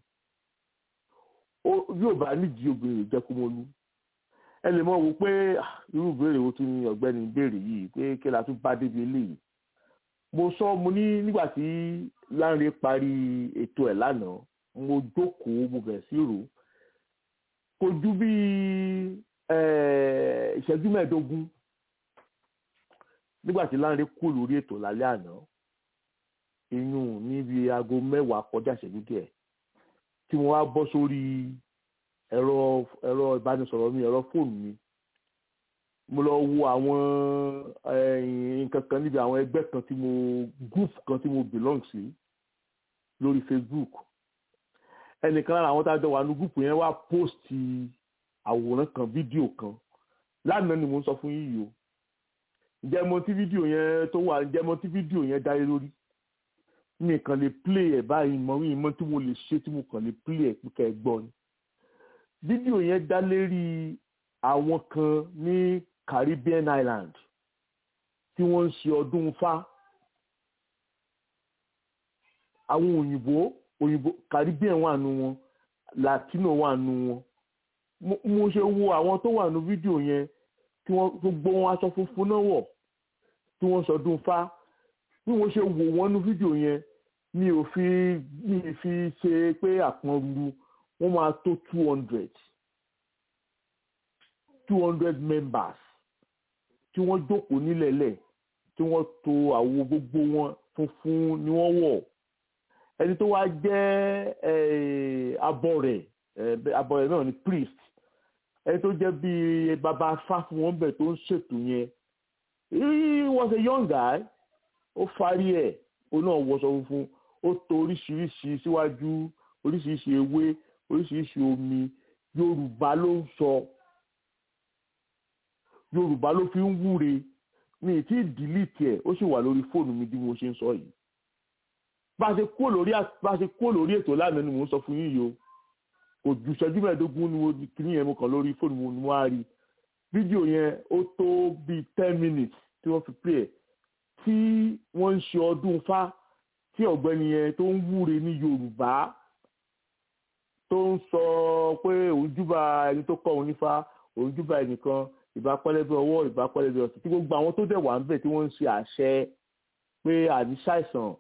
yóò bá nídìí obìnrin jẹ́ kó mọ́lú ẹ lè mọ̀ wò pé irú ìbéèrè wo tún ní ọ̀gbẹ́ni béèrè yìí pé kí la tún bá débi eléyìí mo sọ mo ní nígbà tí Lánrè parí ètò ẹ̀ lánàá mo jókòó mo bẹ̀rẹ̀ sí rò kò ju bí ìṣẹ́jú mẹ́ẹ̀ẹ́dógún nígbà tí Lánrè kú lórí ètò lálẹ́ àná inú níbi aago mẹ́wàá kọjá ìṣẹ́jú díẹ̀ tí mo wá bọ́ sórí ẹ̀rọ ẹ̀rọ ìbánisọ̀rọ̀ mi ẹ̀rọ fóònù mi mo lọ wo àwọn nǹkan kan níbi àwọn ẹgbẹ́ kan tí mo group kan tí mo belong sí lórí Facebook ẹnìkan lára àwọn tá a jọ wà ní group yẹn wá post àwòrán kan fídíò kan lánàá ni mo ń sọ fún yín yìí o ǹjẹ́ mo ti fídíò yẹn tó wà ǹjẹ́ mo ti fídíò yẹn dá lé lórí mi kàn lè play ẹ̀ báyìí mọ́ mi mọ́ tí mo lè ṣe tí mo kàn lè play ẹ̀ kíkẹ́ ẹ gbọ́ ni fídíò yẹn dá lérí àwọn kan ní Caribbean Island tí wọ́n ń ṣe ọdún Ifá àwọn òyìnbó òyìnbó Caribbean wà nù wọn Latino wà nù wọn mo ṣe wo àwọn tó wà nù fídíò yẹn tí wọ́n gbogbo wọn aṣọ funfun náà wọ̀ tí wọ́n ṣọdún Ifá bí mo ṣe wò wọ́n nù fídíò yẹn mi ò fi mi ò fi ṣe pé àpọn ruru wọ́n máa tó two hundred two hundred members tí wọ́n jókòó nílẹ̀lẹ̀ tí wọ́n tò àwo gbogbo wọn funfun ni wọ́n wọ̀ ẹni tó wá jẹ́ abọrẹ̀ abọrẹ̀ náà ni priest ẹni tó jẹ́ bíi bàbá afá fún wọn bẹ̀ tó ń ṣètò yẹn he was a young guy ó farí ẹ̀ ó náà wọṣọ funfun ó tò oríṣiríṣi síwájú oríṣiríṣi ewé oríṣiríṣi omi Yorùbá ló ń sọ Yorùbá ló fi ń wúre mi ì tí ì dìlítì ẹ̀ ó sì wà lórí fóònù mi bí mo ṣe ń sọ yìí bá a ṣe kúrò lórí bá a ṣe kúrò lórí ètò lánàá ni mò ń sọ fún yín yìí o kò ju ìṣẹ́jú mẹ́ẹ̀ẹ́dógún ni mo kí ni yẹn mo kàn lórí fóònù mo ni mo á rí fídíò yẹn ó tó bíi ten minutes tí wọ́n fi play ẹ̀ tí wọ́n ń ṣe ọdún Ifá tí ọ̀gbẹ́ni yẹn tó ń wúre ní Yorùbá tó ń sọ pé òun júbà ẹni tó kọ́ òun nífá òun júbà ẹnìkan ìbá pẹ́lẹ́bẹ́ ọwọ́ ìbá pẹ́lẹ́bẹ́ ọ̀sẹ̀ tí gbogbo àwọn tó dẹ̀ wà ń bẹ̀ tí wọ́n ń ṣe àṣẹ pé àní ṣàìsàn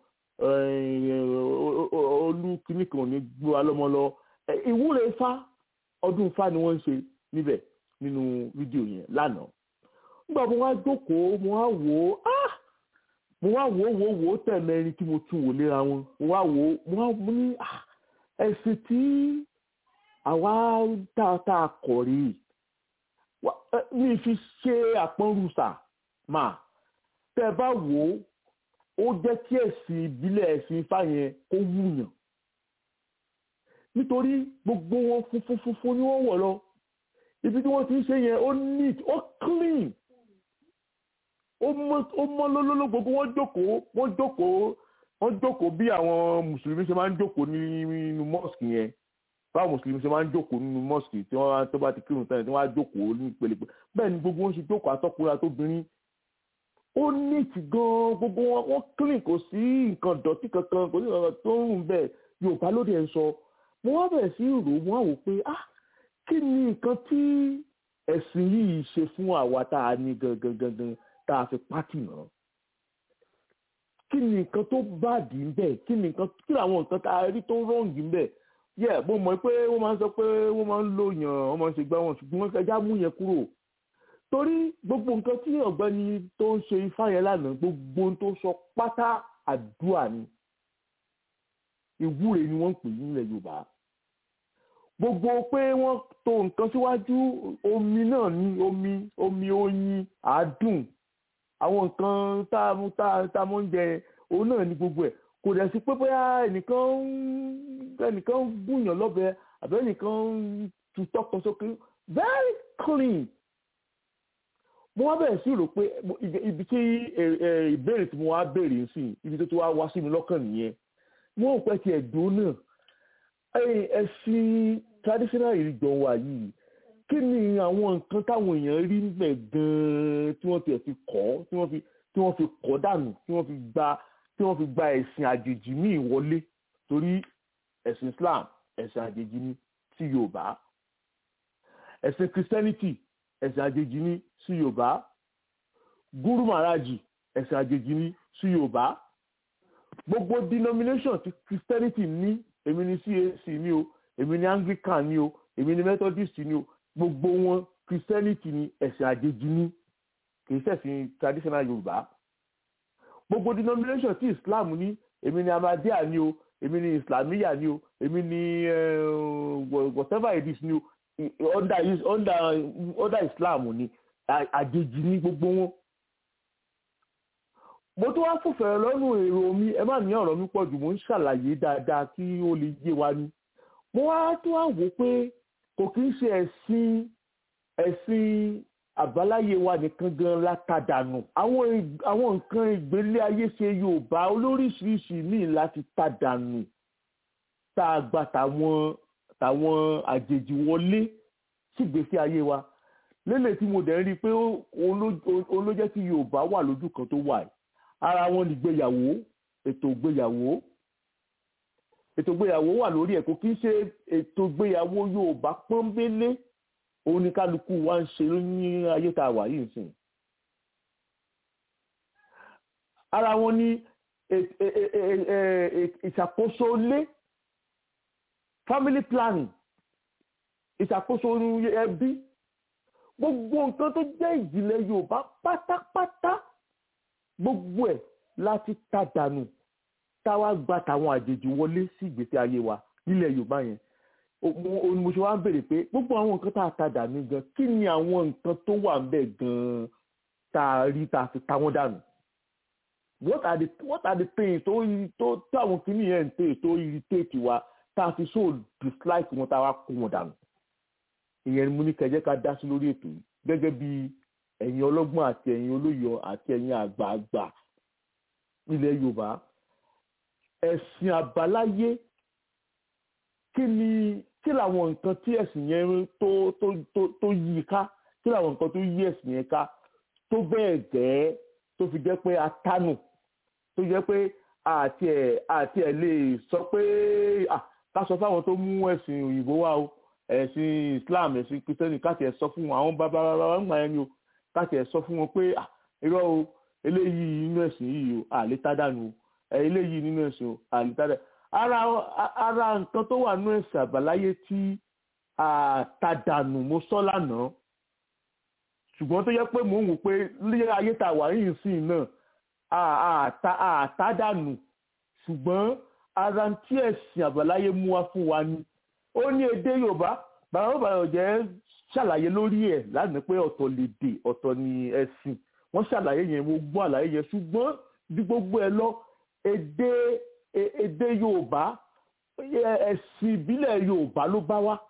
olú kìíní kan ò ní gbó wa lọ́mọ lọ ìwúre Ifá ọdún Ifá ni wọ́n ń ṣe níbẹ̀ nínú fídíò yẹn lánàá nígbà mo wá jókòó mo wá wò ó mo wá wò ó wò ó wò ó tẹ̀mẹ́rin tí mo tún wò léra wọn mo wá wò ó mo wá mo ní ẹ̀sìn tí àwa tá a kọ̀ rí mi fi ṣe àpọ́nrúsà mà tẹ́ bá wò ó ó jẹ́ kí ẹ̀sìn ìbílẹ̀ ẹ̀sìn Ifá yẹn kó wúyàn nítorí gbogbo wọn funfun funfun ni wọ́n wọ̀ lọ ibi tí wọ́n ti ń ṣe yẹn ó neat ó clean ó mọ́ lólóló gbogbo wọn jókòó wọ́n jókòó wọ́n jókòó bí àwọn mùsùlùmí ṣe máa ń jókòó nínú mosque yẹn báwọn mùsùlùmí ṣe máa ń jókòó nínú mosque tí wọ́n tó bá ti kírun tán tí wọ́n á jókòó ní ìpele bẹ́ẹ̀ ni gbogbo wọn ṣe jókòó àtọkùnrin àtobìnrin ó neat gan gbogbo wọn wọ́n clean kò sí nǹkan dọ̀tí kankan kò sí nǹkan tó ń rùn bẹ́ẹ̀ Yorùbá ló dẹ̀ ń sọ mo wá bẹ̀rẹ̀ sí rò mo wá wò pé ah kí ni nǹkan tí ẹ̀sìn yìí ṣe fún àwa tá a ní gangan gangan tá a fi pátì náà kí ni nǹkan tó bàdí ń bẹ̀ kí ni nǹkan kí làwọn nǹkan tá a rí tó rọ́ǹgì ń bẹ̀ yẹ mo mọ̀ pé wọ́n máa ń sọ pé wọ́n máa ń lò yàn wọ́n máa ń ṣe gbá wọn ṣùgbọ́n ẹja mú yẹn kúrò torí gbogbo nǹkan tí ọ̀gbẹ́ni tó ń ṣe ifá yẹn lánàá gbogbo ohun tó sọ pátá àdúrà ni ìwúre ni wọ́n ń pè nílẹ̀ Yorùbá gbogbo pé wọ́n tò nǹkan síwájú omi náà ní omi omi oyin àádùn àwọn nǹkan tá a tá a mọ̀ ń jẹ òun náà ní gbogbo ẹ̀ kò dẹ̀ sí pé bóyá ẹnìkan ẹnìkan ń bùyàn lọ́bẹ àbẹ́ ẹnìkan ń tutọ́ kan sókè very clean. mo wá bẹ̀rẹ̀ sí rò pé ibi tí ìbéèrè tí mo wá béèrè sí ibi tó ti wá wá sí mi lọ́kàn nìyẹn mo ò pẹ́ ti ẹ̀dùn náà ẹ̀sìn traditional religion wa yìí kí ni àwọn nǹkan táwọn èèyàn rí níbẹ̀ gan-an tí wọ́n ti ẹ̀ fi kọ́ tí wọ́n fi tí wọ́n fi kọ́ dànù tí wọ́n fi gba tí wọ́n fi gba ẹ̀sìn àjèjì míì wọlé torí ẹ̀sìn Islam ẹ̀sìn àjèjì ní sí Yorùbá ẹ̀sìn Christianity ẹ̀sìn àjèjì ní sí Yorùbá Guru Maharaji ẹ̀sìn àjèjì ní sí Yorùbá gbogbo denomination ti Christianity ní èmi ní C A C ní o èmi ní Anglican ní o èmi ní Methodist ní o gbogbo wọn Christianity ní ẹ̀sìn àjèjì ní kì í ṣẹ̀sìn traditional Yorùbá gbogbo denomination tí Islam ní èmi ní Ahmadiyya ní o èmi ní Islamiyya ní o èmi ní whatever it is ní o under under under Islam ní àjèjì ní gbogbo wọn. mo tún wá fòfẹ̀rẹ̀ lọ́nù èrò mi ẹ má ní ọ̀rọ̀ mi pọ̀ jù mo ń ṣàlàyé dáadáa kí ó lè yé wa ni. mo wá tún wá wò pé kò kí ń ṣe ẹ̀sìn ẹ̀sìn àbáláyé wa nìkan gan látàdánù àwọn àwọn nǹkan ìgbélé ayé ṣe Yorùbá olóríṣiríṣi míì láti tàdánù tá a gba tàwọn tàwọn àjèjì wọlé sígbésí ayé wa lélẹ̀ tí mo dẹ̀ rí i pé òun ló jẹ́ kí Yorùbá wà lójú kan tó wà ara wọn nìgbéyàwó ètò ìgbéyàwó ètò ìgbéyàwó wà lórí ẹ̀ kò kí ń ṣe ètò ìgbéyàwó Yorùbá pọ́nbélé òun ni kálukú wa ń ṣe ní ayé tá a wà yìí sìn. ara wọn ní ìṣàkóso ilé family planning ìṣàkóso ẹbí gbogbo nǹkan tó jẹ́ ìjìnlẹ̀ Yorùbá pátápátá gbogbo ẹ̀ láti tàdánù táwa gba tàwọn àjèjì wọlé sí ìgbésí ayé wa nílẹ̀ Yorùbá yẹn mo ṣe wá ń béèrè pé gbogbo àwọn nǹkan tá a ta dànù gan kí ni àwọn nǹkan tó wà ń bẹ̀ gan tá a rí tá a fi ta wọ́n dànù what are the what are the things tó tó tó àwọn kìíní yẹn ń tè tó irritate wa tá a fi so dislike wọn tá a wá kó wọn dànù ìyẹn ni mo ní kẹjẹ ká dá sí lórí ètò yìí gẹ́gẹ́ bí ẹ̀yin ọlọ́gbọ́n àti ẹ̀yin olóyè àti ẹ̀yin àgbààgbà ilẹ̀ Yorùbá ẹ̀sìn àbáláyé kí ni kí làwọn nǹkan tí ẹ̀sìn yẹn tó tó tó tó yí ká kí làwọn nǹkan tó yí ẹ̀sìn yẹn ká tó bẹ́ẹ̀ gẹ́ tó fi jẹ́ pé atánù tó jẹ́ pé àti ẹ̀ àti ẹ̀ lè sọ pé ká sọ fáwọn tó mú ẹ̀sìn òyìnbó wá o ẹ̀sìn Islam ẹ̀sìn Kristẹni káàtì ẹ̀ sọ fún wọn àwọn bàbá bàbá wọn gbà yẹn ni o káàtì ẹ̀ sọ fún wọn pé irọ́ o eléyìí nínú ẹ̀sìn yìí o àlè tádànù o eléyìí nínú ẹ̀sìn o àlè tádànù ara ara nǹkan tó wà nínú ẹ̀sìn àbáláyé tí àtàdànù mo sọ lánàá ṣùgbọ́n tó yẹ pé mò ń wò pé lé ayé tá a wà yìí sí náà àtàdànù ṣùgbọ́n ara tí ẹ̀sìn àbáláyé mú wá fún wa ni ó ní èdè Yorùbá bàbá bàbá jẹ́ ṣàlàyé lórí ẹ̀ lánàá pé ọ̀tọ̀ lèdè ọ̀tọ̀ ni ẹ̀sìn wọ́n ṣàlàyé yẹn mo gbọ́ àlàyé yẹn ṣùgbọ́n bí gbogbo ẹ lọ èdè èdè Yorùbá ẹ̀sìn ìbílẹ̀ Yorùbá ló bá wá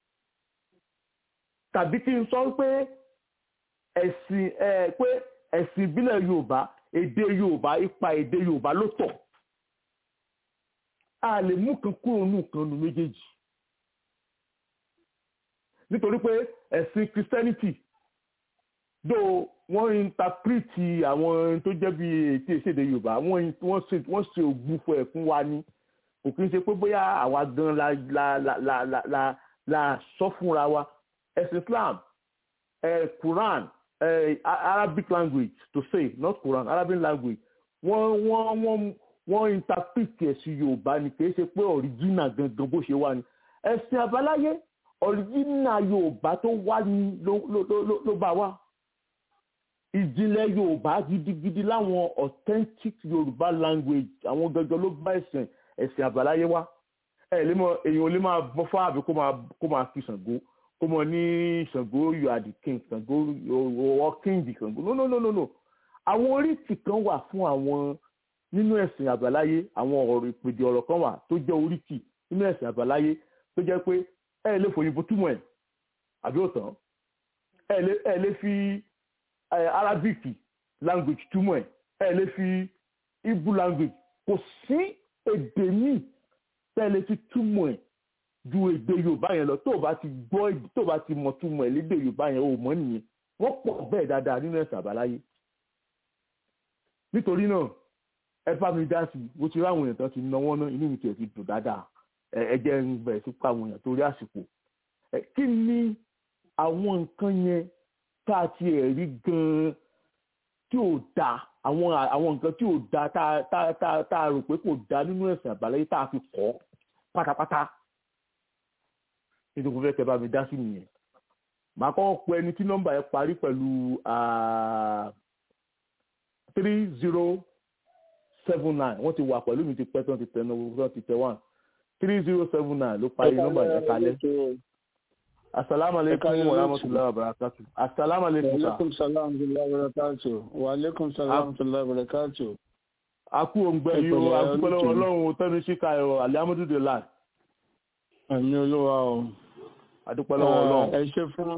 tàbí kí n sọ pé ẹ̀sìn ẹ̀ pé ẹ̀sìn ìbílẹ̀ Yorùbá èdè Yorùbá ipa èdè Yorùbá ló tọ̀ a lè mú kan kúrò nù kan nù méjèèjì nítorí pé ẹ̀sìn Christianity dó wọ́n intapiriti àwọn tó jẹ́ bí ètí ìṣèdè Yorùbá wọ́n ṣe ògùn fún ẹ̀ fún wa ni kò kí n ṣe pé bóyá àwa gan la la la la la la la sọ fúnra wa ẹ̀sìn Islam eh, Quran eh, Arabic language to say not Quran Arabic language wọ́n wọ́n wọ́n wọ́n interpret ẹ̀sìn Yorùbá ni kì í ṣe pé original gangan bó ṣe wà ní ẹ̀sìn àbáláyé original Yorùbá tó wá ní ló ló ló ló bá wá ìjìnlẹ̀ Yorùbá gidigidi láwọn authentic Yorùbá language àwọn gangan ló bá ẹ̀sìn ẹ̀sìn àbáláyé wá ẹ̀ lè mọ èèyàn ò lè máa bọ́ fún àbí kó máa kó máa fi Ṣàngó kó mọ ní Ṣàngó you are the king Ṣàngó or king Ṣàngó no no no no no àwọn oríṣi kan wà fún àwọn nínú ẹ̀sìn àbáláyé àwọn ọ̀rọ̀ ìpèdè ọ̀rọ̀ kan wà tó jẹ́ oríṣi nínú ẹ̀sìn àbáláyé tó jẹ́ pé ẹ lè fòyìnbó túmọ̀ ẹ̀ àbí òtán ẹ lè ẹ lè fi Arabic language túmọ̀ ẹ̀ ẹ lè fi Igbo language kò sí èdè míì tẹ́ lè fi túmọ̀ ẹ̀ ju èdè Yorùbá yẹn lọ tó o bá ti gbọ́ tó o bá ti mọ̀ túmọ̀ ẹ̀ lédè Yorùbá yẹn o mọ̀ nìyẹn wọ́n pọ̀ bẹ́ẹ̀ dáadáa nínú ẹ̀sìn àbáláyé nítorí náà ẹ bá mi dá sí bó ti ráwọn èèyàn tán ti náwó náà inú mi tiẹ̀ ti dùn dáadáa ẹ jẹ́ ń bẹ̀rẹ̀ sí pa àwọn èèyàn torí àsìkò ẹ kí ni àwọn nǹkan yẹn tá a ti ẹ̀ rí gan-an tí ò dáa àwọn àwọn nǹkan tí ò dáa tá tá tá tá a rò pé kò dáa nínú ẹ̀sìn àbáláyé tá a fi kọ́ pátápátá nítorí mo fẹ́ kẹ́ bá mi dá sí nìyẹn màá kọ́ pé ẹni tí nọ́mbà yẹn parí pẹ̀lú three zero seven nine wọ́n ti wà pẹ̀lú mi ti pẹ́ tí wọ́n ti tẹ̀ náà ti tẹ̀ one three zero seven nine ló parí nọ́mbà yẹn kalẹ̀. asalaamualeykum wa rahmatulahi wa barakatu. asalaamualeykum sa. wa aleykum salaam wa barakatu. wa aleykum salaam wa barakatu. a kú òǹgbẹ yìí o a kú pẹ̀lú ọlọ́run tẹ́nu síka ẹ̀rọ alihamudulilayi. ẹ̀mí olúwa o. a dúpẹ́ lọ́wọ́ ọlọ́run. ẹ ṣe fún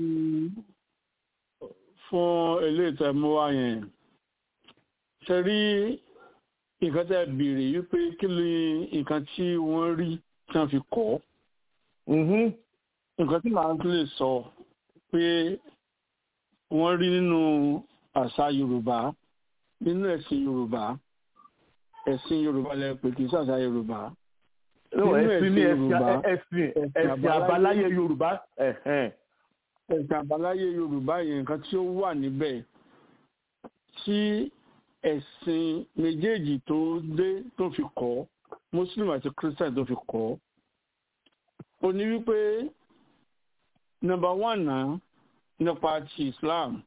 fún eléyìí tẹ́ mú wá yẹn. ṣe rí nǹkan tẹ́ béèrè wípé kí ni nǹkan tí wọ́n rí tí wọ́n fi kọ́. nǹkan tí màá tún lè sọ pé wọ́n rí nínú àṣà Yorùbá nínú ẹ̀sìn Yorùbá ẹ̀sìn Yorùbá lẹ pé kì í ṣàṣà Yorùbá. nínú ẹ̀sìn Yorùbá ẹ̀sìn ẹ̀sìn àbáláyé Yorùbá. ẹ̀sìn àbáláyé Yorùbá yẹn nǹkan tí ó wà níbẹ̀ tí ẹ̀sìn méjèèjì tó dé tó fi kọ́ Muslim àti Christian tó fi kọ́ ó ní wípé number one náà nípa ti Islam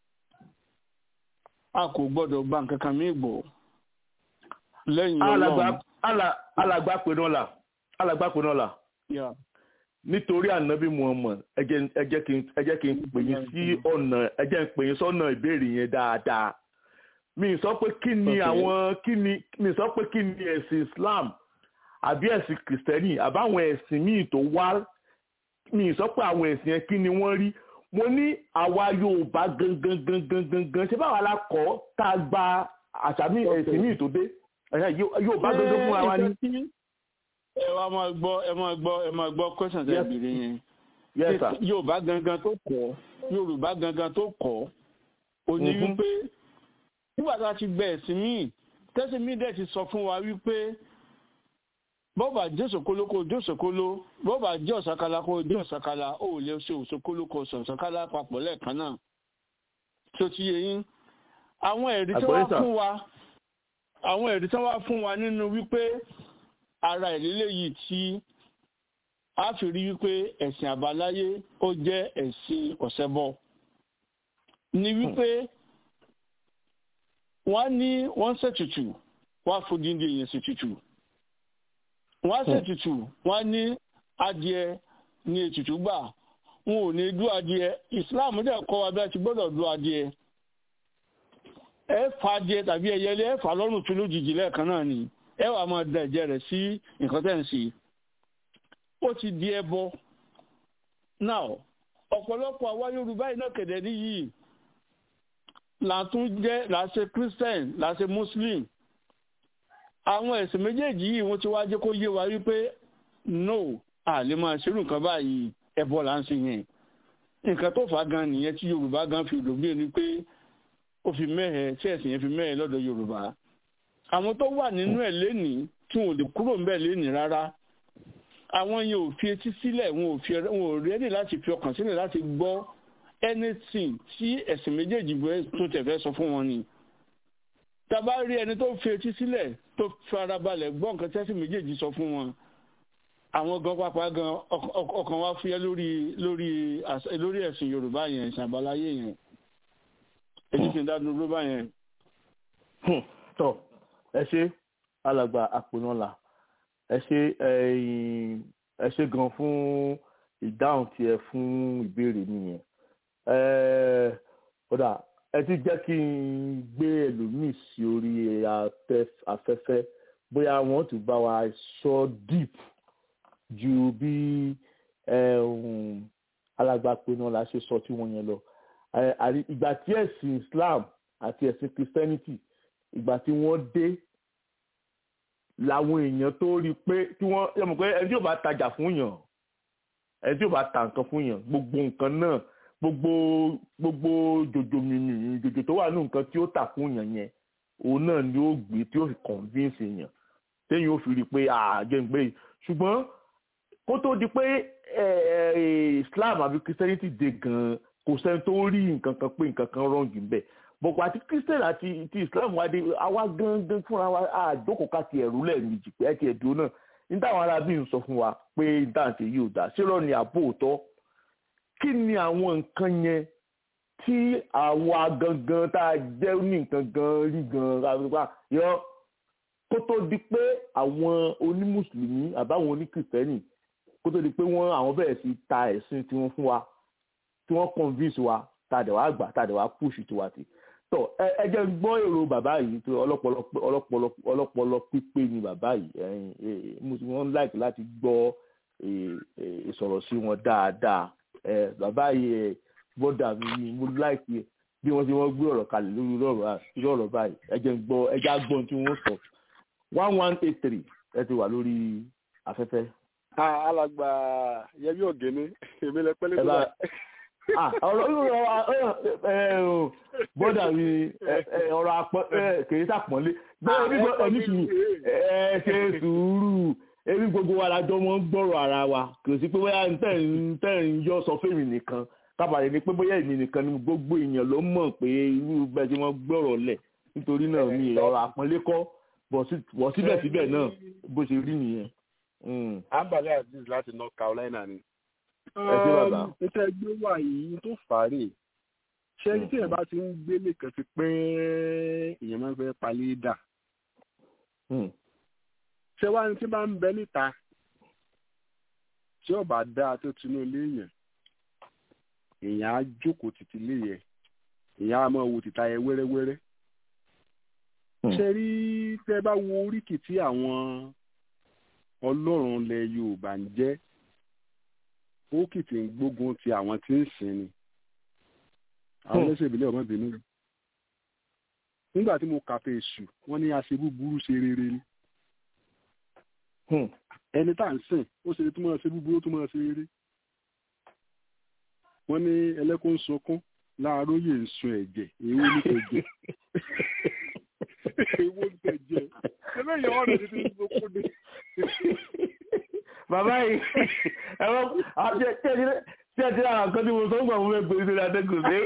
a kò gbọ́dọ̀ gba nǹkan kan mí gbọ́ lẹ́yìn Ọlọ́run. alàgbà pinnola alàgbà pinnola nítorí ànábì Muhammad ẹ jẹ́ kí n pè yín sí ọ̀nà ẹ jẹ́ n pè yín sọ́nà ìbéèrè yẹn dáadáa. mi sọ pé kí ni àwọn kí ni mi sọ pé kí ni ẹ̀sìn Islam àbí ẹ̀sìn Kìrìsìtẹ́nì àbáwọn ẹ̀sìn míì tó wá mi sọ pé àwọn ẹ̀sìn yẹn kí ni wọ́n rí mo ní àwa Yorùbá gangan gangan gangan ṣé báwa la kọ́ tá a gba àṣà mi ẹ̀sìn míì tó dé Yorùbá gangan fúnra wa ní. ẹ wá máa gbọ́ ẹ máa gbọ́ ẹ máa gbọ́ question tẹ́ bìrì yẹn. Yes sir. Yorùbá gangan tó kọ́ Yorùbá gangan tó kọ́ ó ní wípé nígbà tá a ti gbẹ ẹ̀sìn míì tẹ́sìn míì dẹ̀ ti sọ fún wa wípé bọ́ọ̀bà jẹ́ òṣòkóló kó jẹ́ òṣòkóló bọ́ọ̀bà jẹ́ ọ̀sàkálá kó jẹ́ ọ̀sàkálá ó lè ṣe òṣòkóló kó ọ̀sàkálá papọ̀ lẹ́ẹ̀kan náà tó ti yé yín. àwọn ẹ̀rí tí wọ́n fún wa àwọn ẹ̀rí tí wọ́n fún wa nínú wípé ara ìlélẹ yìí tí a fi rí wípé ẹ̀sìn àbáláyé ó jẹ́ ẹ̀sìn ọ̀sẹ̀bọ ni wípé wọ́n ní wọ́n ṣètùtù wọ́n fòdìndì èèyàn ṣètùtù wọ́n ṣètùtù wọ́n ní adìẹ ní ètùtù gbà wọn ò ní dú adìẹ Islam dẹ̀ kọ́ wa bí a ti gbọ́dọ̀ dú adìẹ ẹ fa adìẹ tàbí ẹyẹlé ẹ fà lọ́rùn tó lójijì lẹ́ẹ̀kan náà ni ẹ wàá máa da ẹ̀jẹ̀ rẹ̀ sí nǹkan tẹ̀ ń ṣe ó ti di ẹbọ now ọ̀pọ̀lọpọ̀ àwa Yorùbá yìí náà kẹ̀dẹ̀ níyì làtún jẹ́ làṣẹ Christian làṣẹ Muslim àwọn ẹ̀sìn méjèèjì yìí wọ́n ti wá jẹ́ kó yé wa wípé no a lè máa ṣerú nǹkan báyìí ẹbọ là ń ṣe yẹn nǹkan tó fà á gan nìyẹn tí Yorùbá gan fi lò bí ẹni pé ó fi mẹ́hẹ̀ tí ẹ̀sìn yẹn fi mẹ́hẹ̀ lọ́dọ̀ Yorùbá àwọn tó wà nínú ẹ̀ lénìí tí wọn ò lè kúrò ń bẹ̀ lénìí rárá àwọn yẹn ò fi etí sílẹ̀ wọn ò fi wọn ò rẹ́dì láti fi ọkàn sílẹ̀ láti gbọ́ anything tí ẹ̀sìn méjèèjì tó tẹ̀ fẹ́ sọ fún wọn ni tàbá rí ẹni tó fi etí sílẹ̀ tó farabalẹ̀ gbọ́ nǹkan tẹ́sí méjèèjì sọ fún wọn àwọn gan pápá gan ọkàn wa fúyẹ́ lórí lórí lórí ẹ̀sìn Yorùbá yẹn ẹ̀sìn àbáláyé yẹn èyí sì ń dádúró ló bá yẹn. tọ ẹ ṣe alàgbà Àpònọlá ẹ ṣe ẹ ṣe gan fún ìdáhùn tí ẹ fún ìbéèrè nìyẹn kódà ẹ ti jẹ́ kí n gbé ẹlòmíì sí orí afẹ́fẹ́ bóyá wọ́n tún bá wa sọ deep ju bí alàgbà Àpònọlá ṣe sọ tí wọ́n yẹn lọ ìgbà tí ẹ̀sìn Islam àti ẹ̀sìn Christianity ìgbà tí wọ́n dé làwọn èèyàn tó rí pé tí wọ́n yẹ mọ̀ pé ẹni tí ò bá tajà fún yàn ẹni tí ò bá ta nǹkan fún yàn gbogbo nǹkan náà gbogbo gbogbo jòjò mìíràn jòjò tó wà ní nǹkan tí ó tà fún yàn yẹn òun náà ni ó gbé tí ó fi convince yàn téèyàn ó fi rí i pé àjẹ́ ń gbé ṣùgbọ́n kó tó di pé Islam àbí Christianity dé gan-an kò sẹ́ni tó rí nǹkan kan pé nǹkan kan rọ́ǹgì ń bẹ̀ bọ̀pọ̀ àti Christian àti ti Islam wá dé àwa gangan fúnra wa àjókòó ká ti ẹ̀rú lẹ́ẹ̀mejì pé ẹ ti ẹ̀dùn náà níta àwọn arábí ń sọ fún wa pé dáǹtẹ̀ yìí ò dá ṣé lọ́ọ̀ ni àbò òótọ́ kí ni àwọn nǹkan yẹn tí àwa gangan tá a jẹ́ ní nǹkan gan rí gan àbíkà yọ kó tó di pé àwọn onímùsùlùmí àbáwọn oníkìrìsìtẹ́nì kó tó di pé wọ́n àwọn bẹ̀rẹ̀ sí ta ẹ̀sìn tí wọ́n fún wa tí wọ́n convince wa tá a dẹ̀ wá gbà tá a dẹ̀ wá push tiwa ti tọ ẹ jẹ́ gbọ́ èrò bàbá yìí tó ọlọ́pọlọ ọlọ́pọlọ ọlọ́pọlọ pípé ni bàbá yìí mo ti wọ́n láìpẹ láti gbọ́ ìsọ̀rọ̀ sí wọn dáadáa bàbá yìí bọdà mi ni mo láìpẹ bí wọ́n ti wọ́n gbé ọ̀rọ̀ kalẹ̀ lórí ọ̀rọ̀ báyìí ẹ jẹ́ gbọ́ ẹ já gbọ́ tí wọ́n sọ one one eight three ẹ ti wà lórí afẹ́fẹ́. alàgbà Yẹmí Ògèné èmi lẹ pẹ̀lẹ́ tó bọ́dà mi ọ̀rọ̀ àpọ̀ kìí sàpọ̀nlé bẹ́ẹ̀ nígbà ẹni sùúrù ẹ ṣe sùúrù ebi gbogbo wa lájọ mọ́ ń gbọ́rọ̀ ara wa kò sí pé bóyá ntẹ́ ń yọ sọ fèmí nìkan kábàárẹ̀ ni pé bóyá èmi nìkan ni gbogbo èèyàn ló mọ̀ pé irú bẹ́ẹ̀ tí wọ́n gbọ́rọ̀ lẹ̀ nítorí náà mi ọ̀rọ̀ àpọ̀nlé kọ́ bọ̀ síbẹ̀síbẹ̀ náà bó ṣe rí nìyẹn. Ambale Aziz láti North Carolina ni. ẹ ṣe bàbá. ètò ẹgbẹ́ wà yìí tó fàárẹ̀ ṣé tí ẹ bá ti ń gbélé kan ti pé èèyàn máa ń fẹ́ palẹ̀ dà. ṣé wàá ní tí bá ń bẹ níta tí ọba dáa tó tinú ilé yẹn èèyàn á jókòó títí ilé yẹn èèyàn á máa wo tìta yẹn wẹ́rẹ́wẹ́rẹ́. ṣé rí tẹ́ bá wo oríkì tí àwọn ọlọ́run ilẹ̀ Yorùbá ń jẹ́ ó kì tí ń gbógun ti àwọn tí ń sìn ni àwọn ẹlẹ́sẹ̀ ìbílẹ̀ ọmọbìnú nígbà tí mo kàfé èṣù wọ́n ní aṣe búburú ṣe rere ni ẹni tá à ń sìn ó ṣe tó máa ṣe búburú tó máa ṣe rere wọ́n ní ẹlẹ́kùn sunkún láàárọ̀yè ń sun ẹ̀jẹ̀ èwo ní tẹ̀jẹ̀ èwo ní tẹ̀jẹ̀ ẹlẹ́yìn ọ̀rẹ́ ti ti ń sunkún ni. bàbá yìí ẹ̀rọ àti ẹ̀jẹ̀ tí ẹ ti rà nǹkan tí mo sọ ń gbà fún ẹgbẹ́ ìṣẹ̀lẹ̀ àtẹ́gùn sí.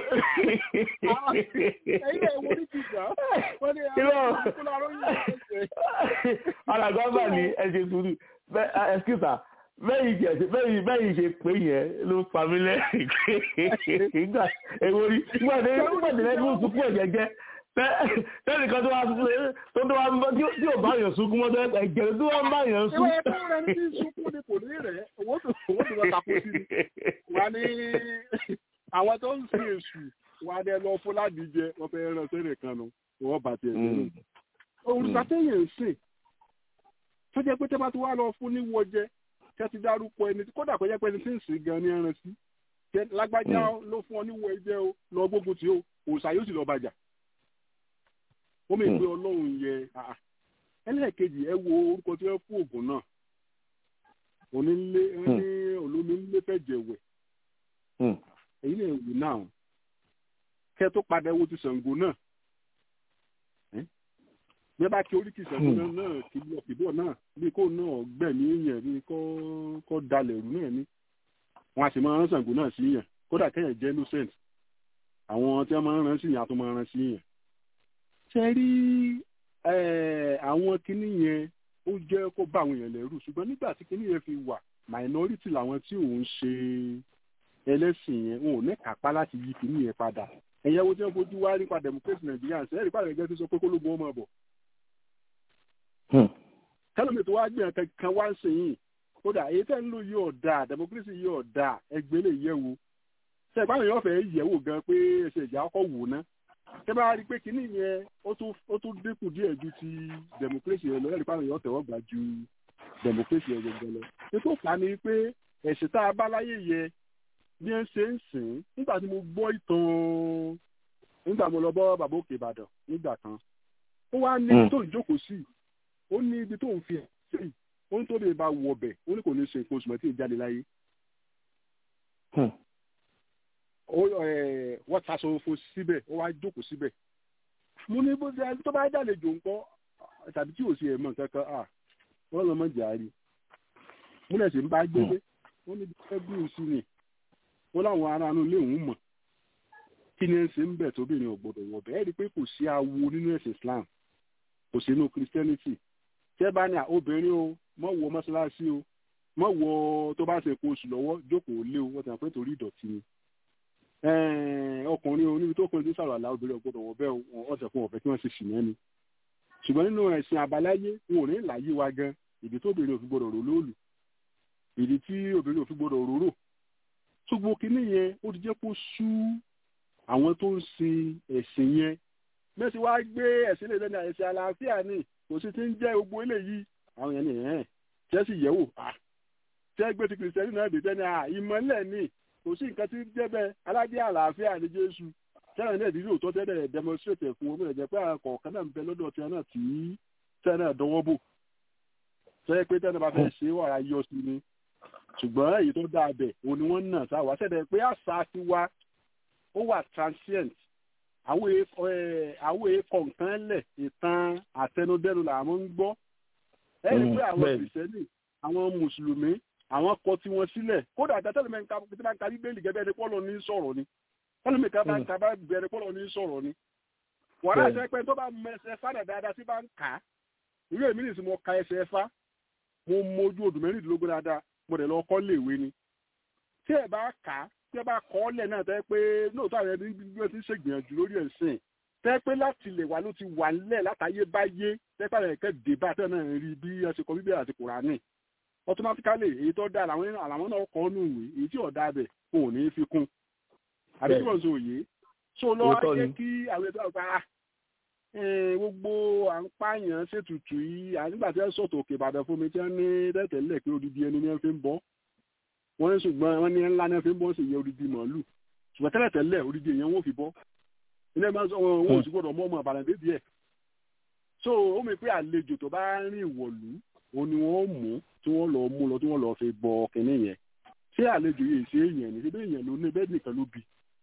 ẹ̀yin ẹ̀ wọ́n ní ti gbà wọ́n ní àwọn ìkúláròyìn ẹ̀ṣẹ̀. alàgbà bà ní ẹ̀ṣẹ̀ sùúrù ẹ̀ṣkìtà bẹ́yìn jẹ̀ṣẹ̀ bẹ́yìn bẹ́yìn ṣe pé yẹn ló pa mí lẹ́yìn nígbà èwo rí nígbà tí nígbà tí lẹ́gbẹ̀ẹ́ sunkún ẹ̀jẹ̀ jẹ́ tẹ́lẹ̀ kan tó wá tó tó wá tí ò bá yàn sunkún mọ́ ẹ̀jẹ̀ tó wá ń bá yàn sunkún. ìwé ẹ̀kọ́ rẹ̀ ní sunkún ni kò ní rẹ̀ owó tó owó tó lọ tako sí ni wà ní àwọn tó ń sin èṣù wà ní ẹlọ fún ládìjẹ wọn fẹ́ ràn sẹ́rẹ̀ kan nù wọ́n bá tiẹ̀ sẹ́rẹ̀. òrùka téèyàn ń sìn tó jẹ́ pé tẹ́ bá ti wá lọ fún níwọ̀ jẹ kẹ́ ti dárúkọ ẹni kódà kó jẹ́ pé ẹni tí ń sìn gan ní ẹran sí lágbájá ló fún ọ níwọ̀ ẹjẹ́ o lọ gbógun tí o òòṣà yóò sì lọ bàjá ó mè gbé ọlọ́run yẹ ẹlẹ́ẹ̀kejì ẹ wo orúkọ tí wọ́n fún oògùn náà onílé ní olómi ńlé fẹ̀jẹ̀ wẹ̀ èyí lè wù náà kẹ́ tó padà wo ti Ṣàngó náà bí ẹ bá kí oríkì Ṣàngó náà kìbọ̀ kìbọ̀ náà bí kò náà gbẹ̀mí èèyàn bí kò dalẹ̀ rú náà ní wọn a sì máa rán Ṣàngó náà sí yàn kódà kẹ́yìn jẹ́ innocent àwọn tí wọ́n máa ń rán sí yàn á tó máa rán sí yàn ṣe rí àwọn kinní yẹn ó jẹ́ kó bá àwọn èèyàn lẹ́rù ṣùgbọ́n nígbà tí kinní yẹn fi wà minority làwọn tí òun ṣe ẹlẹ́sìn yẹn wọn ò ní kápá láti yí kinní yẹn padà ẹ̀yẹ́ wo tí wọ́n fojú wá nípa democracy Nàìjíríà ṣe é rí pàdé ẹgbẹ́ tó sọ pé kólógun ọmọ bọ̀. kálọ̀mì tó wá gbìyànjú kan wá ń sìn yìí kódà èyí tẹ́ ń lò yóò dáa democracy yóò dáa ẹgbẹ́ lè yẹ̀ wò ṣe ìbáwọn èèyàn fẹ́ yẹ̀ wò gan pé ẹsẹ̀ ìjà ọkọ̀ wò ná ṣé bá rí i pé kinní yẹn ó tún dínkù díẹ̀ ju ti democracy yẹn lọ ẹ̀rí pàwọn èèyàn tẹ̀wọ́ gbà ju democracy yẹn gbẹ̀gbẹ̀ lọ. ètò ìfà ni pé ẹ̀sìn tá a bá láyé yẹ bí ẹ ń ṣe ń sìn nígbà tí mo gbọ́ ìtàn nígbà mo lọ bọ́ bàbá òkè Ìbàdàn nígbà kan ó wá ní ibi tó ń jókòó sí ó ní ibi tó ń fi ẹ̀ sí ó ní tó lè bá wọ ọbẹ̀ ó ní kò ní ṣe nǹkan oṣù mẹ́tì ìjáde láyé. wọ́n taṣọ fo síbẹ̀ ó wá jókòó síbẹ̀ mo ní bó ṣe tó bá dàlejò ńkọ́ tàbí tí ò sí ẹ̀ mọ̀ kankan à wọ́n lọ́ mọ̀ jàre mo lẹ̀ sí ń bá gbélé wọ́n ní bí ó sì ní wọ́n láwọn ará inú ilé òun mọ̀ kí ni ẹ ṣe ń bẹ̀ tóbìnrin ò gbọdọ̀ wọ̀ bẹ́ẹ̀ rí i pé kò sí awo nínú ẹ̀sìn Islam kò sí inú Christianity tẹ́ bá ní obìnrin o mọ̀ wọ mọ́ṣáláṣí o mọ̀ wọ tó bá ṣe kó oṣù lọ́wọ́ jókòó lé o wọ́n ti hàn pé torí ìdọ̀tí ni ọkùnrin o níbi tó kùnrin tó sàrọ̀ àlá obìnrin ò gbọdọ̀ wọ̀ bẹ́ẹ̀ ọ̀sẹ̀ fún ọ̀fẹ́ kí wọ́n ṣe ṣì náà ni ṣùgbọ́n nínú ẹ̀sìn àbáláyé wọn ò ní láyé wa gan ìdí tó obìnrin ò fi gbọdọ̀ rò lóòlù ìdí tí obìnrin ò fi gbọdọ̀ rò rò ṣùgbọ́n kínní yẹn ó ti jẹ́ kó sú àwọn tó ń sin ẹ̀sìn yẹn mẹ́sì wá gbé ẹ̀sìn lè lẹ́nu ẹ̀sìn àlàáfíà ni kò sí ti ń jẹ́ gbogbo eléyìí àwọn yẹn ni ẹ̀hẹ́n tẹ́sí yẹ̀wò tẹ́ gbé ti kìrìsìtẹ́nì náà dé tẹ́ni ìmọ̀lẹ̀ ni kò sí nǹkan tí ń jẹ́ bẹ́ẹ̀ aládé àlàáfíà ni Jésù tẹ́lẹ̀ náà ìdílé òótọ́ tẹ́lẹ̀ demonstrate fún omi ẹ̀jẹ̀ pé àwọn kọ̀ọ̀kan náà ń bẹ lọ́dọ̀ tí wọ́n náà tí tẹ́lẹ̀ náà dánwọ́ bò tẹ́lẹ̀ pé tẹ́lẹ̀ bá fẹ́ ṣe wàrà yọ sí ni ṣùgbọ́n èyí tó dáa bẹ̀ òun ni wọ́n nà sáwà ṣẹ̀dẹ̀ pé àṣà ti wá ó wà transient àwọn èèkọ̀ nǹkan lẹ̀ ìtàn àtẹnudẹ́nu làwọn ń gbọ́ ẹ̀rí pé àwọn kìrìsìtẹ́nì àwọn mùsùlùmí àwọn kọ tí wọ́n sílẹ̀ kódà àtẹ́tẹ́lẹ̀ mẹ́ta tí wọ́n ń ka bíbélì gẹ́gẹ́ ẹni pọ́lọ̀ ní sọ̀rọ̀ ni pọ́lọ̀ mi ká bá ń ka bá bẹ̀rẹ̀ pọ́lọ̀ ní sọ̀rọ̀ ni wàrà ẹsẹ̀ pé tó bá mẹsẹ̀ fádà dáadáa sí bá ń kà á ìwé mi nìsí mo ka ẹsẹ̀ ẹ̀fá mo mójú odù mẹ́rìndínlógún dáadáa mo dẹ̀ lọ kọ́ léèwé ni tí ẹ bá kà á tí ẹ bá kọ́ ọ́ lẹ̀ náà tẹ́ pé lóòótọ́ àwọn ẹni bí wọ́n ti ń ṣègbìyànjú lórí ẹ̀sìn tẹ́ pé láti lè wà ló ti wà nílẹ̀ látàyé báyé tẹ́ pé àwọn ẹ̀kẹ́ dèbà tẹ́ náà rí bí ẹ ṣe kọ bíbélì àti Kùránì automatically èyí tó dáa làwọn àwọn náà kọ́ nù ìwé èyí tí ọ̀dà bẹ̀ kò ní fi kún àbí tí wọ́n sọ òye so lọ́wọ́ jẹ́ kí àwọn ẹgbẹ́ ọ̀gá gbogbo à ń pààyàn ṣètùtù yìí nígbà tí ẹ sọ̀tò Òkè Ìbàdàn fún mi tí wọ́n ní tẹ́tẹ̀lẹ̀ pé odidi ẹni ní ẹ fi ń bọ́ wọ́n ní ṣùgbọ́n wọ́n ní ńlá ní ẹ fi ń bọ́ sí iye odidi màálù ṣùgbọ́n tẹ́lẹ̀tẹ́lẹ̀ odidi èèyàn wọ́n fi bọ́ ilé máa ń sọ wọn ò sì gbọ́dọ̀ mọ́ ọmọ Ìbàdàn débi ẹ̀ so ó mi pé àlejò tó bá rìn ìwọ̀lú òun ni wọ́n mú tí wọ́n lọ mú lọ tí wọ́n lọ fi bọ kínní yẹn ṣé àlejò yìí ṣe èèyàn ní síbẹ̀ èèyàn ló ní bẹ́ẹ̀ nìkan ló bì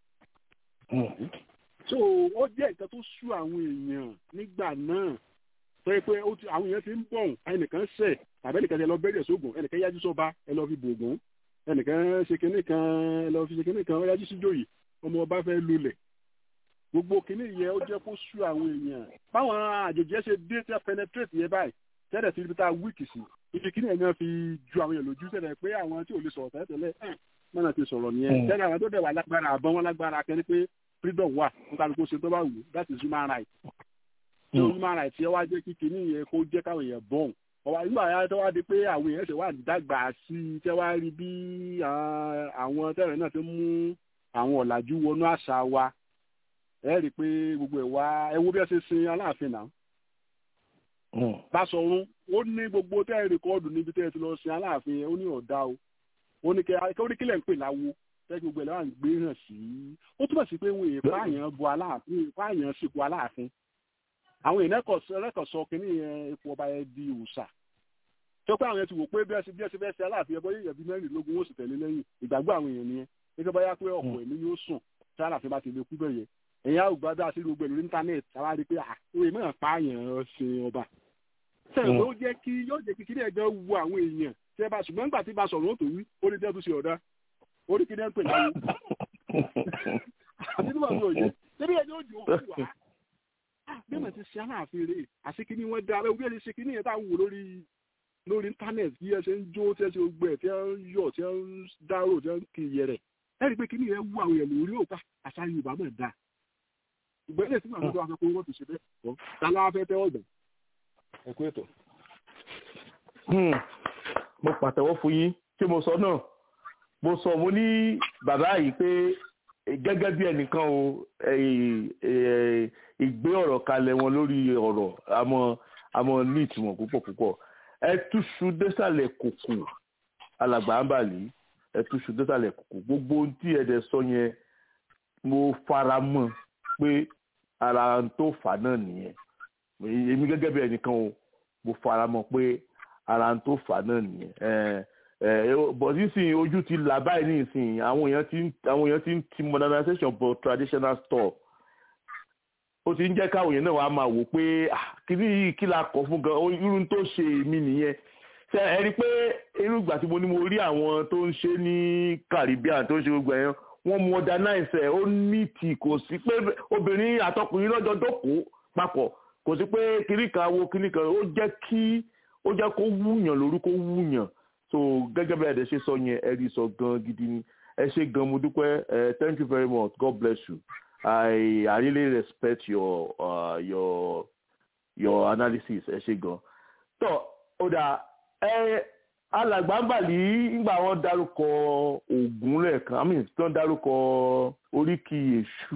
so ó jẹ́ nǹkan tó sú àwọn èèyàn nígbà náà tó yẹ pé àwọn èèyàn ti ń bọ̀ ẹnìkan ṣẹ̀ tàbí ẹnìkan ẹ lọ bẹ̀rẹ̀ sóògùn ẹnìkan yájú sọ́ba ẹ lọ fi bògùn ẹnìkan ṣe kinní kan ẹ lọ fi ṣe kinní kan ó yájú sí jòyè ọmọ ọba fẹ́ lulẹ̀ gbogbo kinní yẹn ó jẹ́ kó sú àwọn èèyàn báwọn àjèjì ẹ ṣe dé tẹ́ penetrate yẹn báyìí tẹ́lẹ̀ sí ibi tá a wíìkì sí ibi kinní yẹn náà fi ju àwọn èèyàn lójú tẹ́lẹ̀ pé àwọn tí ò lè sọ̀rọ̀ tẹ́lẹ̀ mọ́nà ti sọ̀rọ̀ nìyẹn tẹ́lẹ̀ àwọn tó dẹ̀ wà lágbára àbọ̀n wọn lágbára kẹ́ni pé freedom wà wọn kàlù kó ṣe tó bá wù that is human right so human right yẹn wá jẹ́ kí kinní yẹn kó jẹ́ káwọn èèyàn bọ̀n ọ̀wá nígbà yẹn tó wá di pé àwọn èèyàn ṣe wà dàgbà sí i tẹ́ wá rí bí àwọn tẹ́lẹ̀ náà ti mú àwọn ọ̀làjú wọnú àṣà wa ẹ rí i pé gbogbo ẹ̀ wá ẹ wo bí ẹ ṣe sin Aláàfin náà Báṣọ̀run ó ní gbogbo tẹ́ ẹ rìkọ́ọ̀dù níbi tẹ́ ẹ ti lọ sin Aláàfin yẹn ó ní ọ̀dà o ó ní kílẹ̀ ń pè láwo tẹ́ gbogbo ẹ̀ lọ́wọ́ à ń gbé hàn sí ó túbọ̀ sí pé wọn èè pààyàn bu Aláàfin pààyàn sípò Aláàfin àwọn ìrẹ́kọ̀ sọ kínní ipò ọba ẹ di òòṣà tó pé àwọn yẹn ti wò pé bí ẹ ṣe bí ẹ ṣe fẹ́ ṣe Aláàfin ẹbọ yíyẹ bí mẹ́rìnlélógún ó sì tẹ̀lé lẹ́yìn ìgbàgbọ́ àwọn èèyàn nìyẹn gẹ́gẹ́ bá yá pé ọ̀pọ̀ ẹ̀mí yóò sùn tí Aláàfin bá ti lè kú bẹ́ẹ̀ yẹn ẹ̀yà ògbà dá sí gbogbo ìlú íńtánẹ́ẹ̀tì àwa rí i pé òye mẹ́rin pààyàn ṣe ọba sẹ́yìn ló jẹ́ kí yóò jẹ́ kí kíni ẹ̀jẹ̀ wu àwọn èèyàn tẹ́ bá ṣùgbọ́n nígbà tí bá sọ̀rọ̀ ó tó wí ó ní tẹ́ tó ṣe ọ̀dá ó ní kíni ẹ̀ ń pè láwo àti nígbà tó yẹ débi ẹ̀jẹ̀ ó jù ó wà bí mo ti aláàfin rè àṣekínní wọn dá abẹ́ bí ẹ ṣe kínní yẹn tá à ń wò lórí lórí íńtánẹ́ẹ̀tì bí ẹ ṣe ń jó tí ẹ ṣe gbẹ tí ẹ ń yọ̀ tí ẹ ń dárò tí ẹ ń kiri yẹrẹ ẹ rí i pé kínní yẹn wú àwọn èèyàn lórí òkà àṣà Yorùbá mọ̀ dáa ìgbẹ́lẹ̀ tí màá lọ́dọ̀ akẹ́kọ̀ọ́ wọn ti ṣe bẹ́ẹ̀ kọ́ tálá fẹ́ tẹ́ ọ̀gbà ẹ̀kú ètò. mo pàtẹ́wọ́ fún yín tí mo sọ náà mo sọ mo ní bàbá yìí pé gẹ́gẹ́ bí ẹnìkan o ìgbé ọ̀rọ̀ kalẹ̀ wọn lórí ọ̀rọ̀ àmọ́ àmọ́ ní ìtumọ̀ púpọ̀ púpọ̀ ẹ túṣu désàlẹ̀ kòkò alàgbà ń bàlí ẹ túṣu désàlẹ̀ kòkò gbogbo ohun tí ẹ̀dẹ̀ sọ yẹn mo fara mọ́ pé ara tó fà náà nìyẹn èmi gẹ́gẹ́ bí ẹnìkan o mo fara mọ́ pé ara tó fà náà nìyẹn bọ̀ nísìnyí ojú ti là báyìí nísìnyí àwọn èèyàn ti àwọn èèyàn ti ń ti modernization bọ̀ traditional store ó ti ń jẹ́ káwọn èèyàn náà wàá máa wò pé kíní yìí kí la kọ̀ fún gan irú tó ṣe mí nìyẹn ṣe ẹ rí i pé irú ìgbà tí mo ní mo rí àwọn tó ń ṣe ní Caribbean tó ń ṣe gbogbo ẹ̀yàn wọ́n modernize ẹ̀ ó níìtì kò sí pé obìnrin àtọkùnrin lọ́jọ́ dọ́kọ̀ papọ̀ kò sí pé kíní kan wo kíní kan ó jẹ́ kí ó jẹ́ kó wúyàn lórí kó wúyàn so gẹ́gẹ́ bí ẹ̀dẹ̀ ṣe sọ yẹn ẹ rí sọ gan gidi ni ẹ ṣe gan mo dúpẹ́ ẹ thank you very much God bless you I I really respect your uh, your your analysis ẹ ṣe gan tó ó dà ẹ alàgbàǹbàlì nígbà wọn dárúkọ Ògún lẹ́ẹ̀kan I mean tí wọ́n dárúkọ oríkì èṣù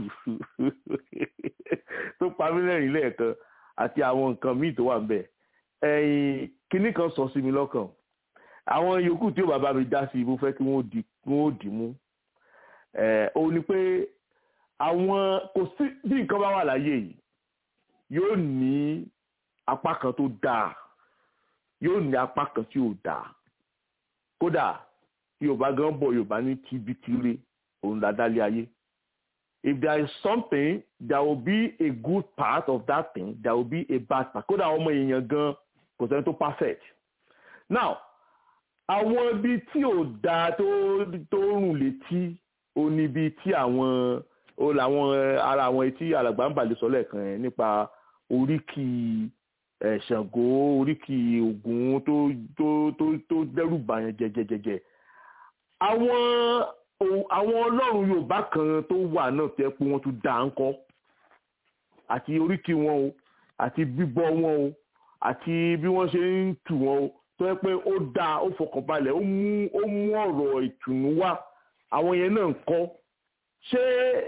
tó pa mí lẹ́rìn lẹ́ẹ̀kan àti àwọn nǹkan míì tó wà ń bẹ̀ ẹ̀yìn kinní kan sọ sí mi lọ́kàn àwọn yòókù tí ó bàbá mi dá sí ibú fẹ́ kí wọ́n di wọ́n dì mú ẹ̀ ó ní pé àwọn kò sí bí nǹkan bá wà láyé yìí yóò ní apá kan tó dáa yóò ní apá kan tí ò dáa kódà Yorùbá gan bọ̀ Yorùbá ní tibitire òun dáadáa lé ayé if there is something there will be a good part of that thing there will be a bad part kódà ọmọ èèyàn gan kò sẹ́ni tó perfect now àwọn ibi tí ò dáa tó tó rùn létí ó níbi tí àwọn ó làwọn ara àwọn etí alàgbà ń bàlẹ̀ sọ lẹ́ẹ̀kan ẹ̀ nípa oríkì ẹ̀ Ṣàngó oríkì Ògún tó tó tó tó dẹ́rù bàyàn jẹjẹjẹjẹ àwọn àwọn ọlọ́run Yorùbá kan tó wà náà tẹ́ pé wọ́n tún dá ń kọ́ àti oríkì wọn o àti bíbọ wọn o àti bí wọ́n ṣe ń tù wọn o tó yẹ pé ó dáa ó fọkànbalẹ̀ ó mú ó mú ọ̀rọ̀ ìtùnú wá àwọn yẹn náà ń kọ́ ṣé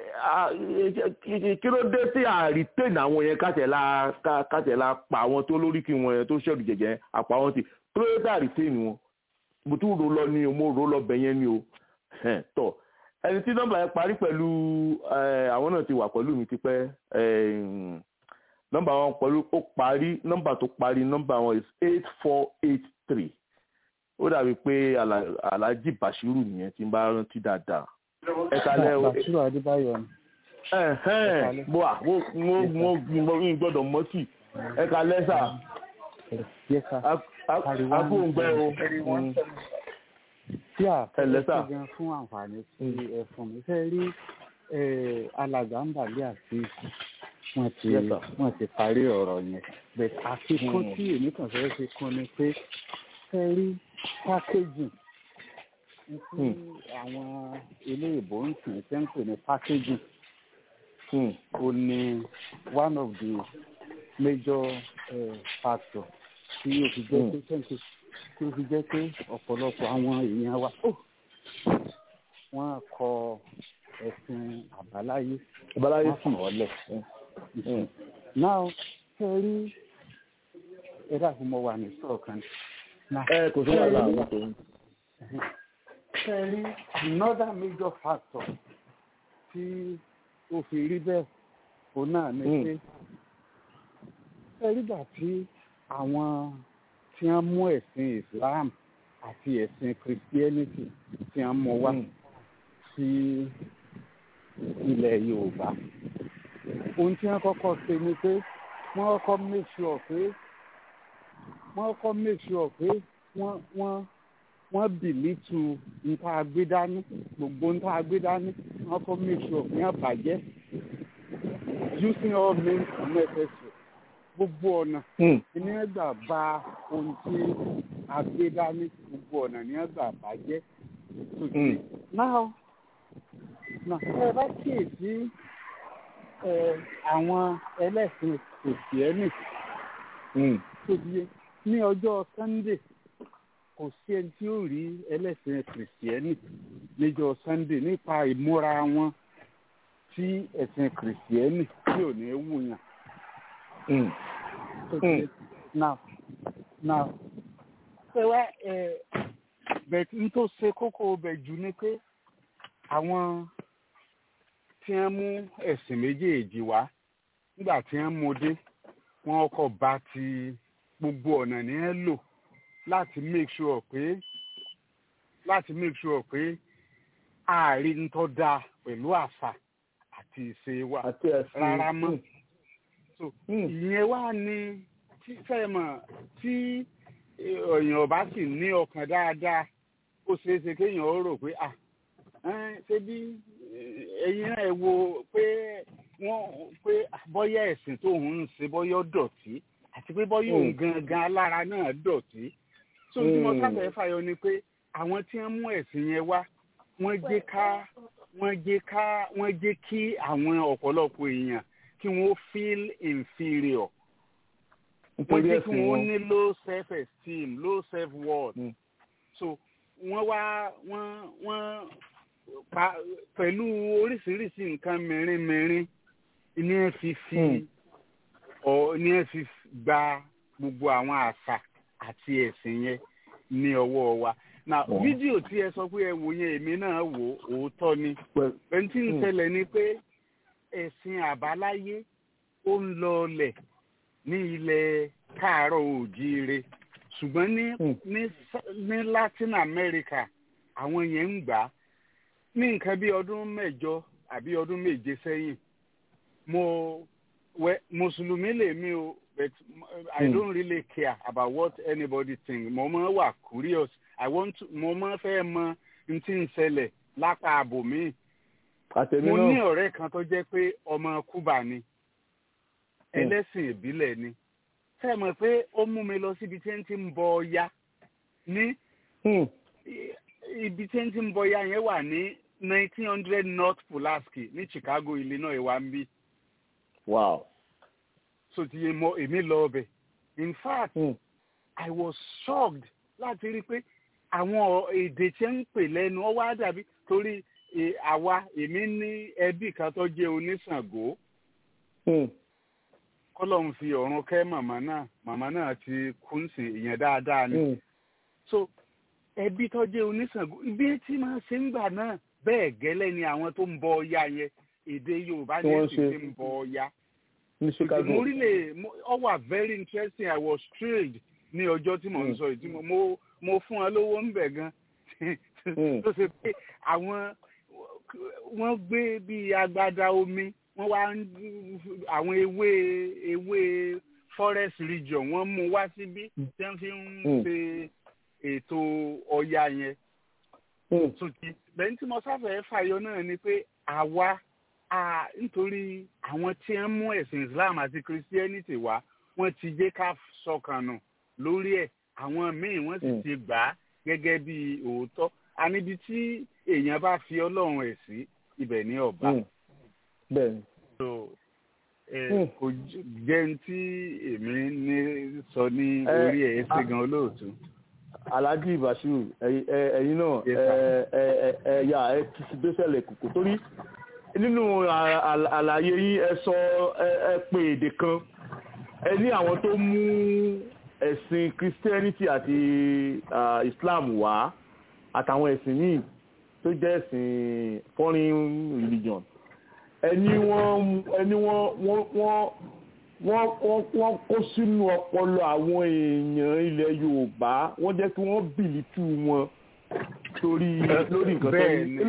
kí ló dé sí àrítẹ̀nì àwọn yẹn kátẹ̀lá kátẹ̀lá pa àwọn tó lóríkì wọn yẹn tó ṣẹ̀rù jẹ̀jẹ̀ àpá wọn ti kí ló dé sí àrítẹ̀nì wọn mo tún rò lọ ní o mo rò lọ bẹ̀ yẹn ni o tọ ẹni tí nọ́mbà yẹn parí pẹ̀lú àwọn náà ti wà pẹ̀lú mi tipẹ́ nọ́mbà wọn pẹ̀lú ó parí nọ́mbà tó parí nọ́mbà wọn is eight four eight three ó dàbí pé Alhaji Bashiru nìyẹn tí n bá rántí dáadáa ẹ kalẹ o Bashiru Adébáyọ̀ ni mo à mo mo mo ń gbọ́dọ̀ mọtì ẹ kalẹ sà akóńgbẹ o tí a fẹ́ gan fún àǹfààní tí ẹ fún mi fẹ́ rí alàgbà ń bàlẹ́ àti wọ́n ti wọ́n ti parí ọ̀rọ̀ yẹn bẹ́ẹ̀ àfikún tí èmi kàn fẹ́ fi kún ni pé fẹ́ rí packaging tí àwọn ilé ìbò ń tì í ṣe ń pè ní packaging ó ní one of the major uh, factors tí yóò fi jẹ́ pé twenty tí ó fi jẹ́ pé ọ̀pọ̀lọpọ̀ àwọn èèyàn wa wọ́n kọ ẹ̀sìn àbáláyé àbáláyé fún ọ̀lẹ̀. now ṣe rí ẹ̀dá fún mo wà ní sọ̀rọ̀ kan. ẹ kò sí wàhálà àwọn tó ń. ṣe rí another major factor tí ó fi rí bẹ́ẹ̀ òun náà ni pé ṣe rí gbà tí àwọn tí wọ́n mú ẹ̀sìn Islam àti ẹ̀sìn Christianity tí wọ́n mú wá sí ilẹ̀ Yorùbá. Ohun tí wọ́n kọ́kọ́ ṣe ni pé wọ́n kọ́kọ́ make sure pé wọ́n kọ́kọ́ make sure pé wọ́n wọ́n wọ́n bìlítù nǹkan agbédání gbogbo nǹkan agbédání wọ́n kọ́kọ́ make sure pé wọ́n bàjẹ́ using all means necessary gbogbo ọ̀nà ní ẹgbà bá ohun tí a gbé dání gbogbo ọ̀nà ní ẹgbà bàjẹ́. náà náà ẹ bá kíyèsí àwọn ẹlẹ́sìn kìrìsìtẹ́nì tó di ní ọjọ́ Sunday kò sí ẹni tí ó rí ẹlẹ́sìn kìrìsìtẹ́nì níjọ́ Sunday nípa ìmúra wọn tí ẹ̀sìn kìrìsìtẹ́nì tí ò ní wùyàn. now now ṣe wá bẹ̀ẹ̀ n tó ṣe kókó bẹ̀ jù ni pé àwọn tí wọ́n mú ẹ̀sìn méjèèjì wá nígbà tí wọ́n mú dé wọ́n kọ́ bá ti gbogbo ọ̀nà ní ẹ lò láti make sure pé láti make sure pé ààrin tó dáa pẹ̀lú àṣà àti ìṣe wa rárá mọ́. so ìyẹn wá ní tí fẹ́ẹ̀mọ̀ tí èèyàn bá sì ní ọkàn dáadáa ó ṣeé ṣe kéèyàn ó rò pé à ṣé bí ẹ̀yin náà ẹ wo pé wọ́n pé bọ́yá ẹ̀sìn tó ń ṣe bọ́yá dọ̀tí àti pé bọ́yá òun gangan alára náà dọ̀tí. so tí mo sábẹ̀ fàyọ ni pé àwọn tí wọ́n mú ẹ̀sìn yẹn wá wọ́n jẹ́ ká wọ́n jẹ́ ká wọ́n jẹ́ kí àwọn ọ̀pọ̀lọpọ̀ èèyàn kí wọ́n feel inferior. wọ́n jẹ́ kí wọ́n ní low self esteem low self worth. Mm. so wọ́n wá wọ́n wọ́n pa pẹ̀lú oríṣiríṣi nǹkan mẹ́rin-mẹ́rin ní ẹ fi fi ọ ní ẹ fi gba gbogbo àwọn àṣà àti ẹ̀sìn yẹn ní ọwọ́ wa. na fídíò tí ẹ sọ pé ẹ wò yẹn èmi náà wò òótọ́ ni ẹni tí ń ṣẹlẹ̀ ni pé ẹ̀sìn àbáláyé ó ń lọlẹ̀ ní ilẹ̀ káàárọ̀ oòjíire ṣùgbọ́n ní ní ní Latin America àwọn yẹn ń gbà ní nǹkan bí ọdún mẹ́jọ àbí ọdún méje sẹ́yìn mo wẹ mùsùlùmí lèmi o but I mm. don't really care about what anybody think. mo máa wà curious I want to mo máa fẹ́ mọ n tí ń ṣẹlẹ̀ lápá àbòmí. mo ní ọ̀rẹ́ kan tó jẹ́ pé ọmọ Cuba ni ẹlẹ́sìn ìbílẹ̀ ni ṣé mọ̀ pé ó mú mi lọ síbi tí ń ti ń bọ Ọya ní ibi tí ń ti ń bọ Ọya yẹn wà ní nineteen hundred North Pulaski ní Chicago, Illinois wa ń bí. wow. so ti yẹ mọ èmi lọ ọbẹ̀ in fact mm. I was shocked láti rí i pé àwọn èdè tí ń pè lẹ́nu ọ wá dàbí torí àwa èmi ní ẹbí kan tó jẹ́ oníṣàngó. kọ́lọ́hún fi ọ̀run kẹ́ màmá náà màmá náà ti kún sí ìyẹn dáadáa ni. Mm. so ẹbí tó jẹ́ oníṣàngó ibi tí máa ṣe ń gbà náà bẹ́ẹ̀ gẹ́lẹ́ ni àwọn tó ń bọ Ọya yẹn èdè Yorùbá ní èsì tí ń bọ Ọya. mo rí lè ọ wà very interesting. I was thrilled ní ọjọ́ tí mo ń sọ yìí mo mo fún ọ lówó ń bẹ̀ gan tó ṣe pé àwọn wọ́n gbé bíi agbada omi wọ́n wá àwọn ewé ewé forest region wọ́n mú wá síbí tí wọ́n fi ń ṣe ètò Ọya yẹn. lẹ́yìn tí mo sáfẹ́ fàyọ náà ni pé àwa nítorí àwọn tí wọ́n mú ẹ̀sìn Islam àti Christianity wá wọ́n ti jẹ́ ká sọkànnù lórí ẹ̀ àwọn míì wọ́n sì ti gbà á gẹ́gẹ́ bí òótọ́ àníbi tí èèyàn bá fi Ọlọ́run ẹ̀ sí ibẹ̀ ní ọba. bẹ́ẹ̀ni. so kò jẹ́ tí èmi ní sọ ní orí ẹ̀ ṣe gan olóòtú. Alhaji Bashiru ẹ̀yin náà ẹ̀yà ẹ̀ kì í gbéṣẹ̀lẹ̀ kòkó torí nínú àlàyé yín ẹ sọ ẹ pé èdè kan ẹ ní àwọn tó mú ẹ̀sìn Christianity àti Islam wá àtàwọn ẹ̀sìn míì tó jẹ́ ẹ̀sìn foreign religion ẹni wọ́n ẹni wọ́n wọ́n wọ́n wọ́n wọ́n kó sínú ọpọlọ àwọn èèyàn ilẹ̀ Yorùbá wọ́n jẹ́ kí wọ́n bìlítù wọn torí lórí nǹkan tó ní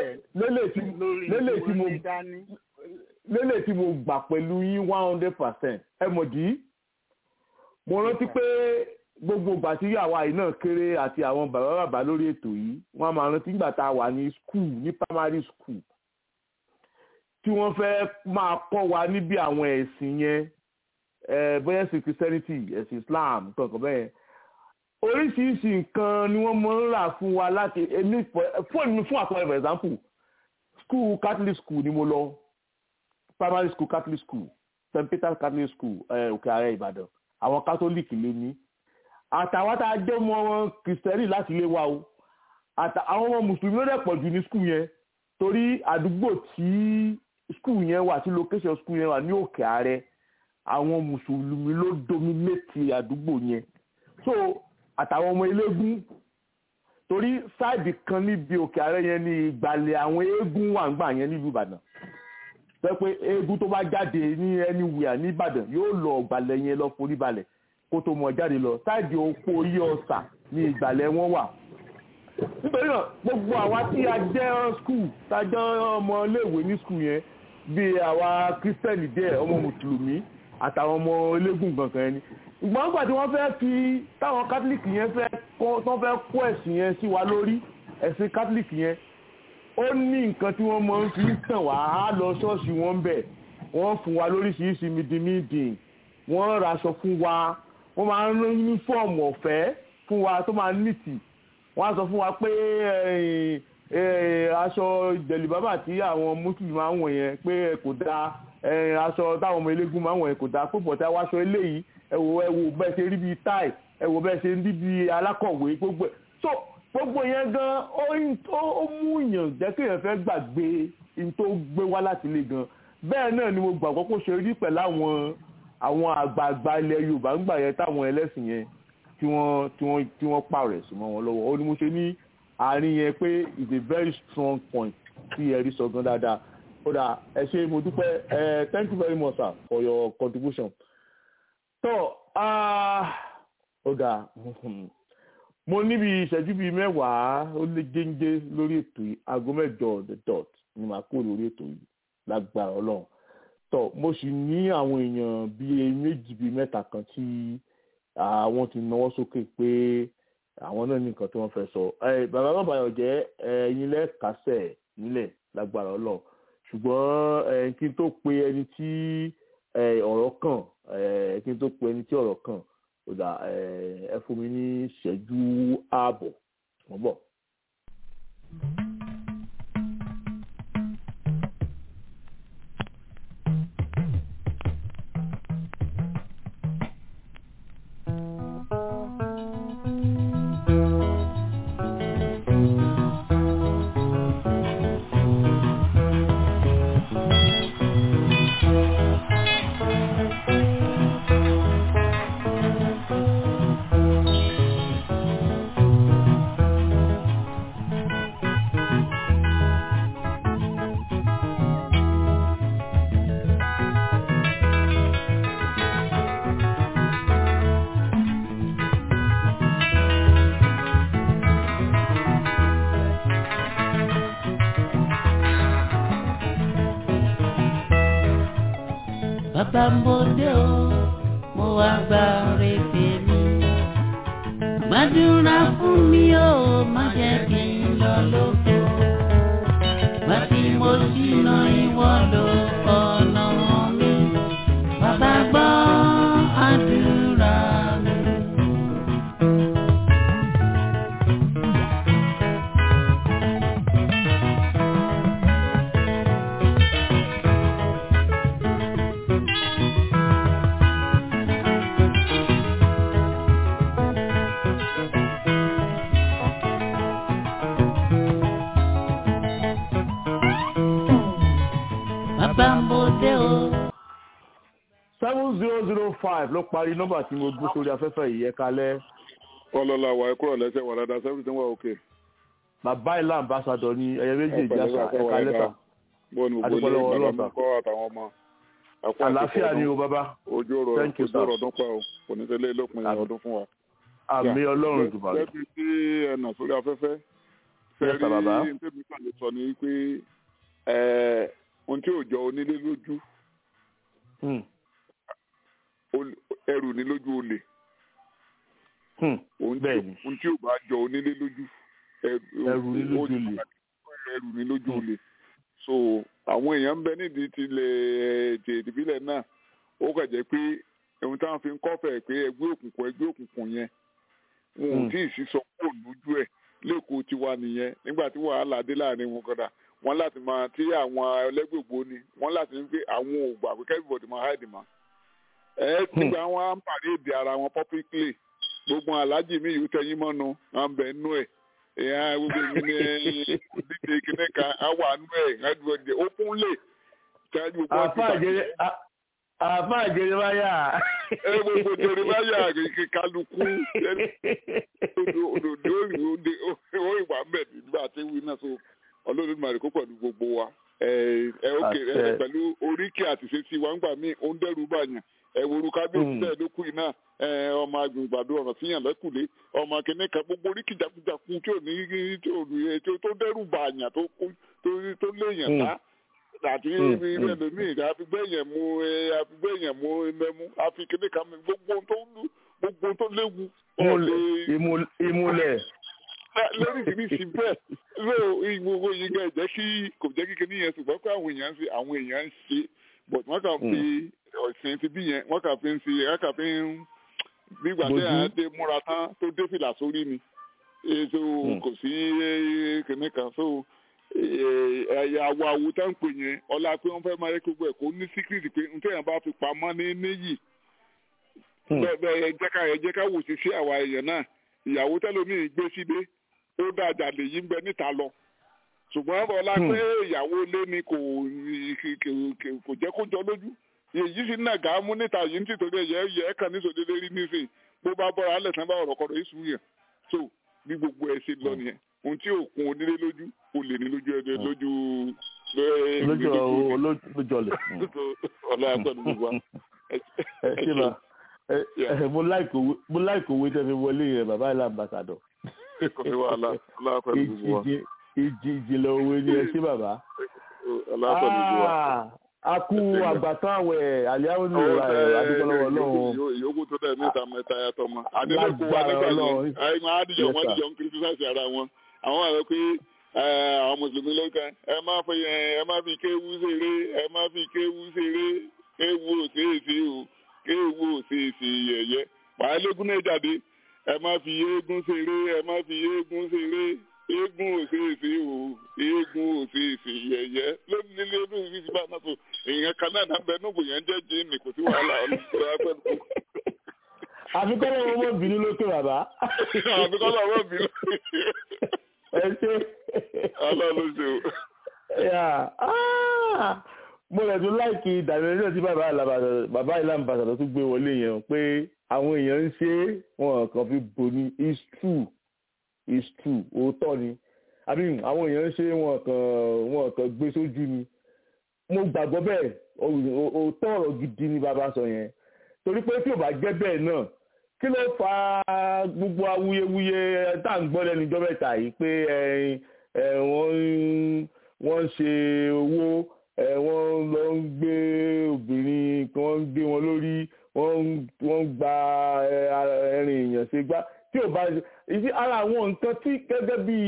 lélẹ̀ tí mo lélẹ̀ tí mo gbà pẹ̀lú yín one hundred percent ẹ mọ̀ dí mo rántí pé gbogbo ìgbà tí àwa yìí náà kéré àti àwọn bàbá bàbá lórí ètò yìí wọ́n máa rántí nígbà tá a wà ní school ní primary school tí wọ́n fẹ́ máa kọ́ wa níbi àwọn ẹ̀sìn yẹn bóyá ẹ̀sìn Christianity ẹ̀sìn Islam kankan bẹ́ẹ̀ oríṣiríṣi nǹkan ni wọ́n máa ń rà fún wa láti èmi fún èmi fún àpẹẹrẹ for example school Catholic school ni mo lọ primary school Catholic school Saint Peter's Catholic school Òkè Àrẹ Ìbàdàn àwọn Catholic lé ní àtàwọn tá a jẹ́ ọmọ Kristẹni láti ilé wa o àwọn ọmọ mùsùlùmí ló dẹ̀ pọ̀ jù ní school yẹn torí àdúgbò tí school yẹn wà tí location school yẹn wà ní Òkè Àrẹ àwọn mùsùlùmí ló dominate àdúgbò yẹn so àtàwọn ọmọ eléégún torí sáìdì kan níbi Òkè Àrẹ yẹn ní ìgbàlẹ̀ àwọn eégún wà ń gbà yẹn nílùú Ìbàdàn sọ pé eégún tó bá jáde ní anywhere ní Ìbàdàn yóò lọ ìgbàlẹ̀ yẹn lọ forí balẹ̀ kó tó mọ jáde lọ sáìdì Òpó Iye Ọ̀sà ní ìgbàlẹ̀ wọn wà nítorí náà gbogbo àwa tí a jẹ́ skul tá a jẹ́ ọmọ iléèwé ní skul yẹn bíi àwa kírísítẹ́nì díẹ̀ ọmọ mùsùlùmí àtàwọn ọmọ eléégún gangan ẹni ìgbọ́n gbà tí wọ́n fẹ́ fi táwọn kátólíìkì yẹn fẹ́ tán fẹ́ kó ẹ̀sìn yẹn sí wa lórí ẹ̀sìn kátólíìkì yẹn ó ní nǹkan tí wọ́n máa ń fi tàn wá á lọ ṣọ́ọ̀ṣì wọn bẹ̀ wọ́n fún wa lóríṣiríṣi mídìmídìn wọ́n raṣọ fún wa wọ́n máa ń rán yúnífọ́ọ̀mù ọ̀fẹ́ fún wa tó máa ń nìtì wọ́n á sọ fún wa pé aṣọ jẹ̀lìbábà tí àwọn mùsùlùmí máa ń wọ̀ yẹn pé kò dáa aṣọ táwọn ọmọ eléégún máa ń wọ̀ yẹn kò dáa pé bọ̀tá wáṣọ eléyìí ẹ wò ẹ wò bẹ́ẹ̀ ṣe rí bíi táì ẹ wò bẹ́ẹ̀ ṣe rí bíi alákọ̀wé gbogbo ẹ̀ so gbogbo yẹn gan ó mú yàn jẹ́ kí èèyàn fẹ́ gbàgbé in tó gbé wá láti ilé gan bẹ́ẹ̀ náà ni mo gbàgbọ́ kó ṣe rí pẹ̀lú àwọn àwọn àgbààgbà ilẹ̀ Yorùbá ń gbà yẹn táwọn ẹlẹ́sìn yẹn tí wọ́n tí wọ́n tí wọ́n pààrọ̀ ẹ̀sùn mọ́ wọn lọ́wọ́ ó ní mo ṣe ní àárín yẹn pé is a very strong point tí ẹ rí sọ gan dáadáa ó dà ẹ ṣé mo dúpẹ́ ẹ thank you very much sir for your contribution. tó ó dà mo níbi ìṣẹ́jú bíi mẹ́wàá ó lé géńgé lórí ètò yìí aago mẹ́jọ the dot ni màá kó lórí ètò yìí lágbára Ọlọ́run tó mo sì ní àwọn èèyàn bíi méjì bíi mẹ́ta kan tí àwọn ti náwó sókè pé àwọn náà ní nǹkan tí wọ́n fẹ́ sọ bàbá bàbáyọ̀ jẹ́ ẹ̀yin lẹ́ẹ̀kásẹ̀ nílẹ̀ lágbára Ọlọ́run ṣùgbọ́n kí n tó pe ẹni tí ọ̀rọ̀ kàn kí n tó pe ẹni tí ọ̀rọ̀ kàn ó dà ẹ fún mi ní ìṣẹ́jú ààbọ̀ wọ́n bọ̀. Bambode o, mo wá gba rèébè mi. Gbàdúrà fún mi o, má jẹ́ kí n lọ lóko. Gbà tí mo ṣìnà ìwọ lọ ọ̀nà mi. Bàbá gbọ́ àdúrà mi. seven zero zero five ló parí nọ́mbà tí mo gbé sórí afẹ́fẹ́ yìí ẹ kalẹ́. ọlọ́lá wa ẹ kúrò lẹ́sẹ̀ wà dáadáa sẹ́fún tí wọ́n wà òkè. bàbá ìlà ambassadọ ni ẹyẹ méjì ìjàsà ẹ kalẹ́ sà. adúpẹ́ lọ́wọ́ ọlọ́sà kọ́ àtàwọn ọmọ. àlàáfíà ni o bàbá. ojú ọ̀rọ̀ ojú ọ̀rọ̀ ọdún pa o kò ní tẹ́lẹ̀ lópin ọdún fún wa. àmì ọlọ́run jùbà rẹ̀. lẹ́bi tí ẹnà sórí afẹ́fẹ́. Yes, bàbá. fẹ́ẹ́ rí tẹ́mi kan lè sọ ni pé ohun tí ò jọ onílé lójú ẹrù ní lójú olè ohun tí ò bá jọ onílé lójú ẹrù ní lójú olè ẹrù ní lójú olè so àwọn èèyàn ń bẹ nídìí tilẹ̀ ètè ìdìbílẹ̀ náà ó kàn jẹ́ pé ohun táwọn fi ń kọ́fẹ̀ pé ẹgbẹ́ òkùnkùn ẹgbẹ́ òkùnkùn yẹn wọn ò tí ì sí sọ kó lójú ẹ̀ lẹ́kọ̀ọ́ tiwa nìyẹn nígbà tí wàhálà dé láàrin wọn kọ́dà wọ́n láti máa tí àwọn ẹlẹ́gbẹ̀gbọ́ ni wọ́n láti ń pé àwọn ò gbà pé everybody máa hide ma. ẹ nígbà wọn á ń pàdé èdè ara wọn publicly gbogbo aláàjì mi yóò tẹyin mọ́nu à ń bẹ̀ nú ẹ̀ èèyàn gbogbo mi ní dídé kíní kan á wà nú ẹ̀ ẹ̀dùn ó fún lè tẹ́jú gbogbo ọ̀gbìn. àfa àjẹrẹ báyà. ẹ gbogbo jẹrẹ báyà kálukú òdòdó ó ìwà mẹ́rin nígbà tí wí náà so ọlọ́run máa rí kó pẹ̀lú gbogbo wa ẹ ókè ẹ pẹ̀lú oríkì àti ìṣesí wa ń gbà mí ó ń dẹ́rù bàyàn ẹ wo orúkọ abẹ́òkú bẹ́ẹ̀ ló kù iná ọmọ agbègbàdo ọ̀rọ̀ síyàn lẹ́kùlé ọmọ akẹ́ni kan gbogbo oríkì jagunjagun tí ò ní tí ò ní tó dẹ́rù bàyàn tó léèyàn ká àti ẹlòmíì àfi gbẹ̀yàn mú àfi gbẹ̀yàn mú mẹ́mú àfi kíní kan gbogbo tó gbogbo tó léwu. ìmúlẹ̀. lóríṣiríṣi bẹ́ẹ̀ ló gbogbo yìí gan jẹ́ kí kò jẹ́ kí kíní yẹn ṣùgbọ́n pé àwọn èèyàn ń ṣe àwọn èèyàn ń ṣe but wọ́n kàn fi ọ̀sìn ti bí yẹn wọ́n kàn fi ń ṣe wọ́n kàn fi ń gbígbà tí a dé múra tán tó dé fìlà sórí ni èso kò sí kíní kan so ẹ̀yà àwọ̀ àwòtá ń pè yẹn ọlá pé wọ́n fẹ́ máa yẹ gbogbo ẹ̀ kó ní síkírìtì pé n tẹ̀yàn bá fi pamọ́ ní níyì bẹ́ẹ̀ jẹ́ ká ẹ jẹ́ ká wò sí sí àwa èèyàn náà ìyàwó tẹ́lómi gbé sílé ó dájà lè yí ń bẹ níta lọ ṣùgbọ́n ọlá pé ìyàwó lé ni kò kò jẹ́ kó jọ lójú èyí sì náà gàá mú níta yìí ń tìtorí ẹ̀yẹ ẹ̀yẹ kan ní sòdédé rí nísìnyí bó bá bọ́ra alẹ́ sàn bá ọ̀rọ̀ kọ̀ọ̀rọ̀ yìí sùn yẹn so bí gbogbo ẹ̀ ṣe lọ nìyẹn ohun tí òkun onílé lójú o lè ní lójú ẹgbẹ lójú lójú lójú ọlẹ. ọlọ́yà pẹ̀lú gbogbo wa. ẹ ṣe ma mo láìkò owó tẹ́ fi wọlé yẹn bàbá ilé ambassadọ. kò sí wàhálà ọlọ́yà pẹ̀lú gbogbo wa. ìjì ìjìnlẹ̀ òwe ni ẹ ṣe bàbá. ọlọ́yà pẹ̀lú gbogbo wa. a kú àgbàtàn àwẹ̀ àlíyáwó ní ìlú ayọ̀ adúgbò lọ́wọ́ Ọlọ́run. ìyókù tó dẹ̀ níta mẹ́ta yàtọ̀ mọ́. adélẹ́kùn wa nígbà yẹn àyìn àdìjọ wọn àdìjọ ń kìrìtìsáìsì ara wọn àwọn àrẹ pé àwọn mùsùlùmí ló kàn ẹ má fi ẹ má fi kéwú ṣeré ẹ má fi kéwú ṣeré kéwú òṣèṣe o kéwú òṣèṣe yẹ̀yẹ́ wàá légún náà jáde ẹ má fi eégún ṣeré ẹ má fi eégún ṣeré eégún òṣèṣe o eégún òṣèṣe yẹ̀yẹ́ lónìí nílé eégún òṣèṣe bá náà tó èèyàn kan náà nàbẹ nóbò yẹn jẹ́ jíìnì kò sí wàhálà ọlọ́pàá pẹ̀lú. àfikọ́ lọ́wọ́ mọ́ bínú lókè bàbá. àfikọ́ lọ́wọ́ mọ́ bínú ẹ ṣe. ọlọ́run ṣe o. mo rẹ̀ tún láìkí ìdàmẹ́rẹ́ tí bàbá ìlà ambassador tó gbé wọlé yẹn pé àwọn èèyàn ń ṣe wọn kàn fi bò ní it's true it's true òótọ́ ni àbí àwọn èèyàn ń ṣe wọn kàn wọn kàn gbé sójú ni mo gbàgbọ́ bẹ́ẹ̀ òótọ́ ọ̀rọ̀ gidi ni bàbá sọ yẹn torí pé tí ò bá jẹ́ bẹ́ẹ̀ náà kí ló fa gbogbo awuyewuye tá à ń gbọ́ lẹ́nu ìjọba ẹ̀ta yìí pé wọ́n ń ṣe owó wọ́n lọ ń gbé obìnrin kan wọ́n ń gbé wọn lórí wọ́n ń gba ẹrin èèyàn ṣe gbá tí ò bá ìdí ara àwọn nǹkan tí gẹ́gẹ́ bí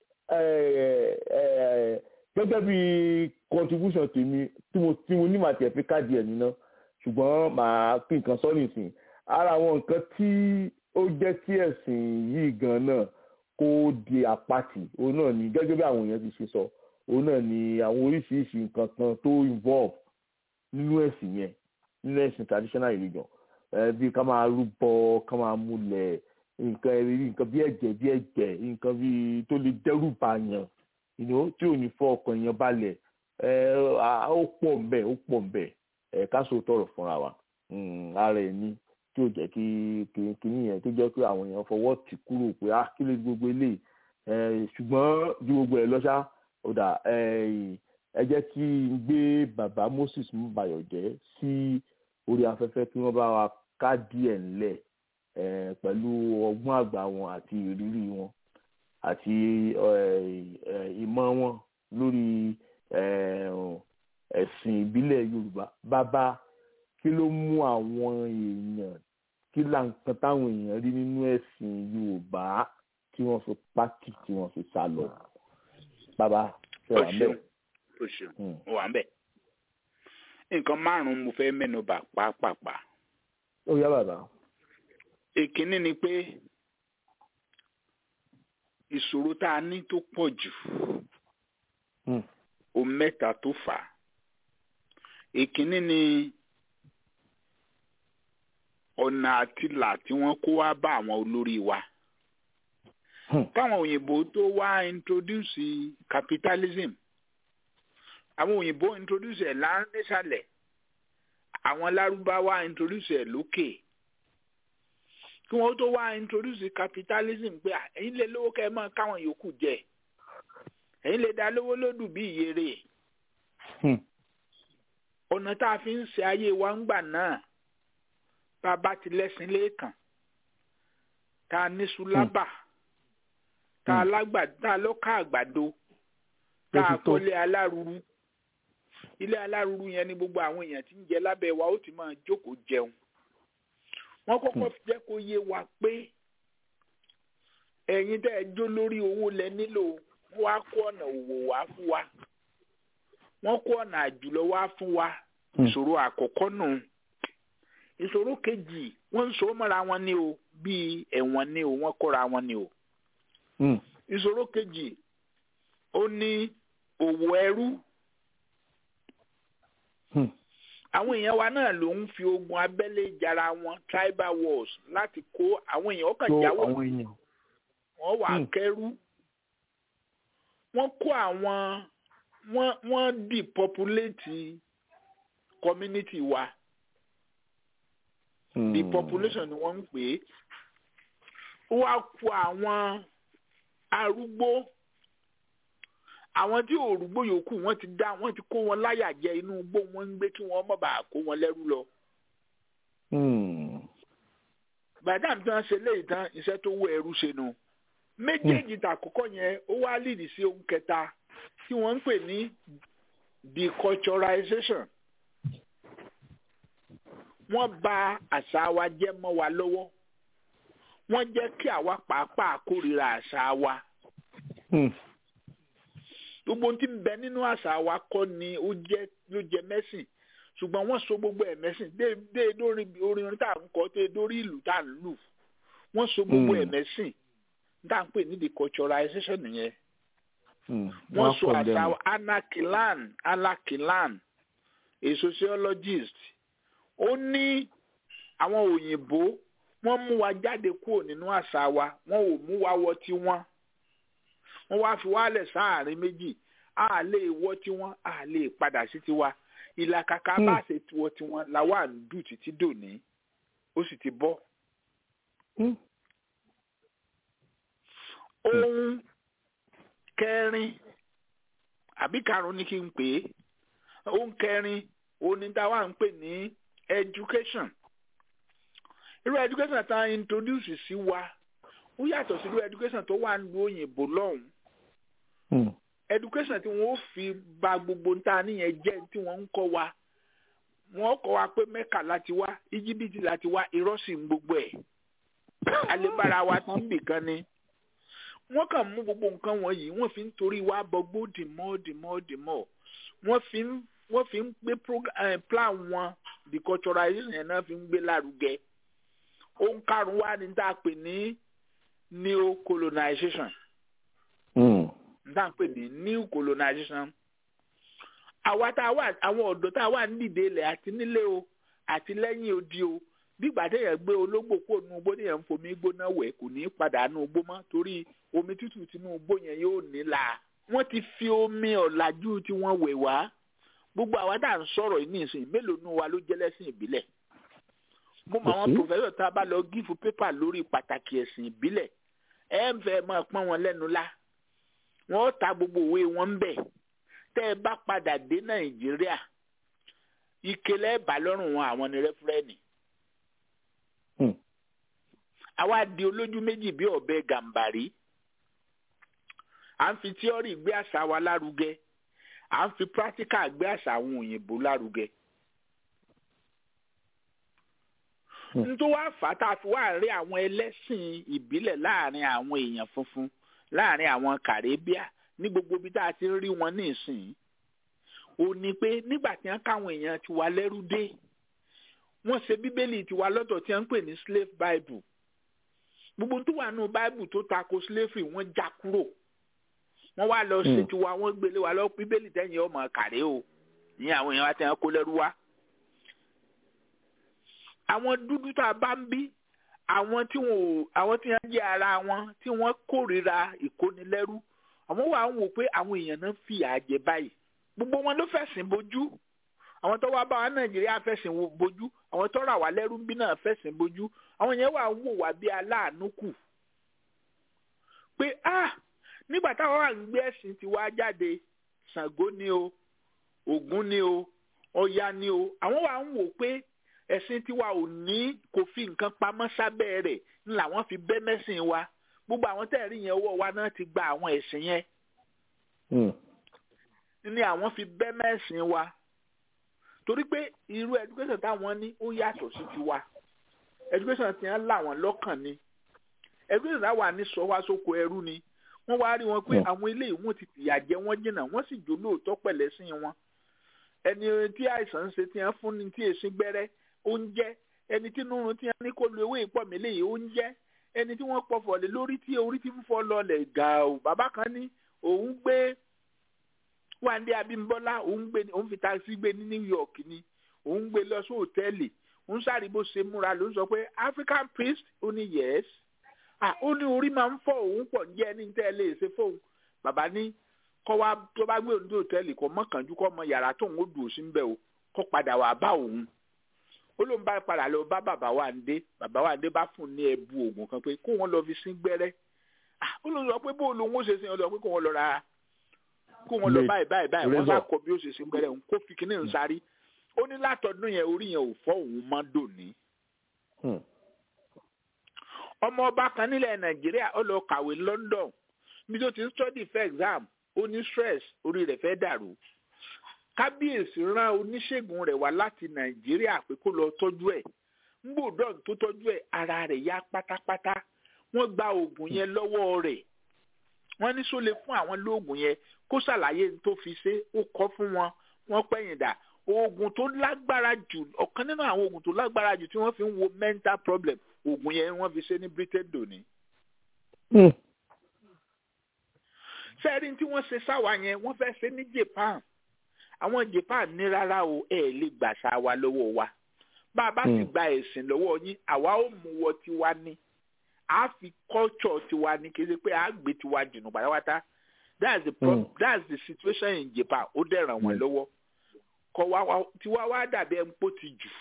gẹ́gẹ́ bí contribution tèmi tí mo ní màtí ẹ̀ fi káàdì ẹ̀ nínú ṣùgbọ́n màá pín nǹkan sọ nìsín ara àwọn nǹkan tí ó jẹ́ kí ẹ̀sìn yìí gan náà kó di àpatì òun náà ni gẹ́gẹ́ bí àwọn èèyàn ti ṣe sọ òun náà ni àwọn oríṣiríṣi nǹkan kan tó involve nínú ẹ̀sìn yẹn nínú ẹ̀sìn traditional religion bí ká máa rúbọ ká máa múlẹ̀ nǹkan ẹ̀rí nǹkan bí ẹ̀jẹ̀ bí ẹ̀jẹ̀ nǹkan bí tó lè dẹ́rù bàyàn tí ò ní fọ ọkàn èèyàn balẹ̀ ó pọ̀ ńbẹ̀ ó pọ̀ ńbẹ̀ ká sọ tọrọ fúnra wa ara ẹ̀ ní tí ó jẹ́ kí kìnìún yẹn tó jẹ́ pé àwọn èèyàn fọwọ́ tì kúrò pé á kí lè gbogbo eléyìí ṣùgbọ́n ju gbogbo ẹ̀ lọ́ṣà ọ̀dà ẹ jẹ́ kí n gbé bàbá Moses Mbayọ̀jẹ́ sí orí afẹ́fẹ́ kí wọ́n bá wa ká díẹ̀ ńlẹ̀ pẹ̀lú ọgbọ́n àgbà wọn àti ìrírí wọn àti ìmọ̀ wọn lórí ẹ̀sìn ìbílẹ̀ Yorùbá bàbá kí ló mú àwọn èèyàn kí láǹkan táwọn èèyàn rí nínú ẹ̀sìn Yorùbá tí wọ́n fi pátì tí wọ́n fi sá lọ. Bàbá ṣe wà ń bẹ̀. ó ṣeun ó wà ń bẹ̀. nǹkan márùn-ún mo fẹ́ mẹ́nu bà pàápàá. ó yá bàbá. èkínní ni pé ìṣòro tá a ní tó pọ̀ jù o mẹ́ta tó fà á. èkínní ni ọ̀nà àtìlà tí wọ́n kó wá bá àwọn olórí wa. káwọn òyìnbó tó wá introduce capitalism àwọn òyìnbó introduce ẹ̀ nísàlẹ̀ àwọn lárúbáwá introduce ẹ̀ lókè kí wọ́n tó wá introduce capitalism pé ẹ̀yin lè lówó kẹ́ ẹ mọ́ káwọn yòókù jẹ ẹ̀yin lè dá lówó lódù bí ìyèrè ọ̀nà tá a fi ń ṣe ayé wa ń gbà náà bá a bá ti lẹ́sìn lẹ́ẹ̀kan tá a ní sùlábà tá a lágbà tá a lọ́ka àgbàdo tá a kọ́lé aláruru ilé aláruru yẹn ni gbogbo àwọn èèyàn tí ń jẹ lábẹ́ wa ó ti máa jókòó jẹun wọ́n kọ́kọ́ jẹ́ kó yé wa pé ẹ̀yin tẹ́ ẹ jó lórí owó lẹ nílò wọ́n wá kó ọ̀nà òwò wá fún wa wọ́n kó ọ̀nà àjùlọ wá fún wa ìṣòro àkọ́kọ́ nù ìṣòro kejì wọ́n ń so mọ́ra wọn ní o bíi ẹ̀wọ̀n ní o wọ́n kóra wọn ní o ìṣòro kejì ó ní òwò ẹrú àwọn èèyàn wa náà ló ń fi ogun abẹ́lé jara wọn tribal wars láti kó àwọn èèyàn ọkàn jáwọ́ wọ́n wà kẹ́rú wọ́n kó àwọn wọ́n wọ́n depopulate community wa hmm. depopulation ni wọ́n ń pè é ó wá kó àwọn arúgbó àwọn tí òrùgbó yòókù wọ́n ti dá wọ́n ti kó wọn láyà jẹ inú igbó wọn ń gbé kí wọ́n má bàa kó wọn lẹ́rú lọ. bàdá mi tán ṣe léyìí tán iṣẹ́ tó wọ ẹrú ṣe nu méjèèjì tàkọ́kọ́ yẹn ó wá lìdí sí ohun kẹta tí wọ́n ń pè ní deculturalization. wọ́n bà àṣà wa jẹ́ mọ́ wa lọ́wọ́ wọ́n jẹ́ kí àwa pàápàá kórìíra àṣà wa. gbogbo ohun tí ń bẹ nínú àṣà wa kọ́ ni ó jẹ́ ló jẹ mẹ́sìn ṣùgbọ́n wọ́n so gbogbo ẹ̀ mẹ́sìn dé dé lórí orin tá à ń kọ́ dé lórí ìlú tá à ń lù wọ́n so gbogbo ẹ̀ mẹ́sìn tá à ń pè ní deculturalization nìyẹn. wọ́n so àṣà anakilan anakilan a sociologist ó ní àwọn òyìnbó wọ́n mú wa jáde kúrò nínú àṣà wa wọ́n ò mú wa wọ tiwọn wọ́n wá fi wálẹ̀ sáàrin méjì a lè wọ tiwọn a lè padà sí tiwa ìlàkàkà bá ṣe tiwọ tiwọn làwa ń dù títí dòní ó sì ti bọ́. ohun kẹrin àbí karùn-ún ni kí n pè é ohun kẹrin òní táwa ń pè ní education irú education tá a introduce sí wa ó yàtọ̀ sí irú education tó wà ní òyìnbó lọ́hùn. education tí wọ́n fi bà gbogbo nta níyẹn jẹ́ tí wọ́n ń kọ́ wa wọ́n kọ́ wa pé mẹ́kà láti wá íjíbítì láti wá irọ́ sì ń gbogbo ẹ̀ alẹ́bára wa tán bìkan ni wọ́n kàn mú gbogbo nǹkan wọ̀nyí wọ́n fi ń torí wa bọgbó dìmọ́ dìmọ́ dìmọ́ wọ́n fi ń wọ́n fi ń gbé plan wọn deculturalization yẹn náà fi ń gbé lárugẹ ohun karùn-ún wa ni tá a pè ní neocolonization. n tá n pè ní new colonization. àwa tá a wà àwọn ọ̀dọ́ tá a wà nídìí ilẹ̀ àti nílé o àti lẹ́yìn odi o bígbà téèyàn gbé ológbò kó nu igbó téèyàn ń fomi gbóná wẹ̀ kò ní í padà nu igbó mọ́ torí omi tútù tinú igbó yẹn yóò nílà. wọ́n ti fi omi ọ̀làjú tí wọ́n wẹ̀ wá gbogbo àwa tá à ń sọ̀rọ̀ yìí nísìnyí mélòó nu wa ló jẹ́ lẹ́sìn ìbílẹ̀. mo mọ àwọn pòfẹ́sọ̀ tá a bá lọ gífù pépà lórí pàtàkì ẹ̀sìn ìbílẹ̀ ẹ ń fẹ́ máa pọ́n wọn lẹ́nu lá wọ́n ta gbogbo òwe wọn ń bẹ̀ tẹ́ ẹ bá padà dé nàìjíríà ìkẹlẹ́ bá lọ́rùn wọn àwọn ni rẹ́fúrẹ́nì. àwa di olójú méjì bí ọ̀bẹ gàǹbàrí à ń fi tíọ́rì gbé àṣà wa lárugẹ à ń fi pírátíkà gbé àṣà àwọn òyìnbó lárugẹ. nítorí wàá fà á tá a fi wá rí àwọn ẹlẹ́sìn ìbílẹ̀ láàrin àwọn èèyàn funfun láàrin àwọn kàrẹ́bíà ní gbogbo ibi tá a ti rí wọn ní ìsìn ò ní pé nígbà tí wọ́n káwọn èèyàn ti wá lẹ́rú dé wọ́n ṣe bíbélì tiwa lọ́tọ̀ tí wọ́n ń pè ní slave bible gbogbo tó wà nínú bible tó tako slavery wọ́n já kúrò wọ́n wá lọ ṣe tiwa wọ́n gbélé wa lọ bíbélì tẹ́yìn ọmọ kàrẹ́ o ìyẹn àwọn èèyàn wa tẹ́yìn kó lẹ́rú wá. àwọn dúdú tá a bá ń bí àwọn tí wọn ò àwọn tí wọ́n jẹ́ ara wọn tí wọ́n kórìíra ìkónilẹ́rú àwọn wà ń wò pé àwọn èèyàn náà fìyà jẹ báyìí gbogbo wọn ló fẹ̀sìn bojú àwọn tó wá bá wa nàìjíríà fẹ̀sìn bojú àwọn tó rà wá lẹ́rú ń bí náà fẹ̀sìn bojú àwọn yẹn wà ń wò wá bí aláàánú kù pé ah nígbà táwọn wà ń gbé ẹ̀sìn tiwa jáde Ṣàngó ni o Ògún ni o Ọya ni o àwọn wà ń wò pé ẹ̀sìn tiwa ò ní kò fi nǹkan pamọ́ sábẹ́ rẹ̀ ń làwọn fi bẹ́ mẹ́sìn wa gbogbo àwọn tẹ̀rí yẹn ọwọ́ wa náà ti gba àwọn ẹ̀sìn yẹn ni àwọn fi bẹ́ mẹ́sìn wa torí pé irú education táwọn ní ó yàtọ̀ sí tiwa education ti hàn láwọn lọ́kàn ni education táwa ní sọ wá sóko ẹrú ni wọ́n wá rí wọn pé àwọn ilé ìwọ̀n ti fìyà jẹ wọ́n jìnnà wọ́n sì jó lóòótọ́ pẹ̀lẹ́sìn wọn ẹni tí àìsàn ń ṣe tí wọ́n fún ni tí èsì gbẹ́rẹ́ oúnjẹ ẹni tí nùrùn tí wọ́n ní kó lo ewé ìpọ̀ mélé yìí oúnjẹ ẹni tí wọ́n pọ̀fọ̀ lé lórí tí orí tí ń fọ́ lọlẹ̀ gàù bàbá kan ní òun gbé Wándé Abímbọ́lá òun gbé òun fi taxi gbé ní New York ni òun gbé lọ sí hòtẹ́ẹ̀lì òun sáré bó ṣe múra ló ń sọ pé African priest ó ní yes ah ó ní orí máa ń fọ́ òun pọ̀ ní ẹni tẹ́ ẹ lè ṣe fóun bàbá ní kọ́ wá tó bá gbé òun dé hòtẹ́ẹ̀lì kọ́ mọ́kànjú kọ́ mọ yàrá tóun ó dùn sí ń bẹ̀ o kọ́ padà wà bá òun ó ló ń bá padà lọ bá bàbá Wándé bàbá Wándé bá fún un ní ẹbu oògùn kan pé kó wọn lọ fi sín gbẹ́rẹ́ ah ó ló ń sọ pé bó lòun ó ṣe sin ọ lọ pé kó wọn lọ ra kó wọn lọ báyìí báyìí báyìí wọn bá kọ bí ó ṣe sin gbẹ́rẹ́ òun kó fi kíní ń sáré ó ní látọdún yẹn orí yẹn ò fọ́ òun má dòní. ọmọ ọba kan nílẹ̀ Nàìjíríà ó lọ kàwé London bí tó ti ń study for exam ó ní stress orí rẹ̀ fẹ́ dàrú kábíyèsí rán oníṣègùn rẹ̀ wá láti Nàìjíríà pé kó lọ tọ́jú ẹ̀ ngbòdàn tó tọ́jú ẹ̀ ara rẹ̀ yá pátápátá wọ́n gba oògùn yẹn lọ́wọ́ rẹ̀ wọ́n ní só lè fún àwọn lóògùn yẹn kó ṣàlàyé tó fi ṣe ó kọ́ fún wọn wọ́n pẹ̀yìn dà oògùn tó lágbára jù ọ̀kan nínú àwọn oògùn tó lágbára jù tí wọ́n fi ń wo mental problem oògùn yẹn wọ́n fi ṣe ní Britain dòní. sẹ́ẹ̀rí tí wọ́n ṣe sáwà yẹn wọ́n fẹ́ ṣe ní Japan àwọn Japan ní rárá o ẹ̀ lè gbàṣà wa lọ́wọ́ wa bá a bá sì gba ẹ̀sìn lọ́wọ́ yín àwa ó mú wọ tiwa ní a fi culture tiwa ní kí ẹ ṣe pé a gbé tiwa jùnú pátápátá that's the problem mm. that's the situation in Japan ó dẹ̀ ràn wọ́n lọ́wọ́ kọ wá wá tiwa wá dàbí ẹ̀ ń pò ti jù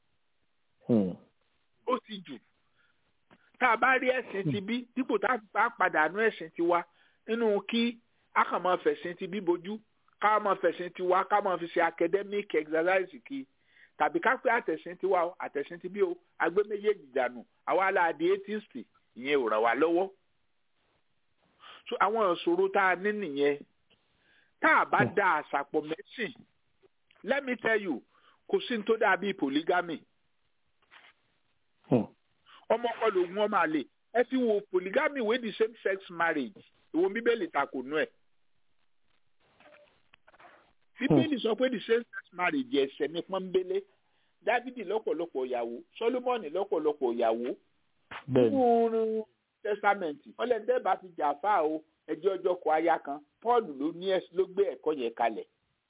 ó ti jù tá a bá rí ẹ̀sìn ti bí dípò tá a bá pàdánù ẹ̀sìn tiwa nínú kí a kàn máa fẹ̀sìn ti bí bojú ká máa fẹ̀sìn tiwa ká máa fi ṣe academic exercise kí tàbí ká pé àtẹ̀sìn tiwa o àtẹ̀sìn ti bí o agbé méjèèjì dànù àwa aláàdé atheist ìyẹn ò ràn wá lọ́wọ́ so àwọn ìṣòro tá a ní nìyẹn tá a bá dá àṣàpọ̀ mẹ́sìn let me tell you kò sí ní tó dàbí polygamy ọmọ ọkọ lòun ọmọ àlè ẹ ti wo polygamy wey the same sex marriage ìwọ bíbélì takò nú ẹ bíbélì sọ pé the same sex marriage ẹ̀ṣẹ̀ ní pọ́nbélé dávidi lọ́pọ̀lọpọ̀ ìyàwó solomoni lọ́pọ̀lọpọ̀ ìyàwó nínú tẹ́sámẹ́ǹtì ọlẹ́dẹ́ bá ti jà fáà o ẹjọ́ ọjọ́ kọ aya kan paul ló ní ẹ ló gbé ẹ̀kọ́ yẹn kalẹ̀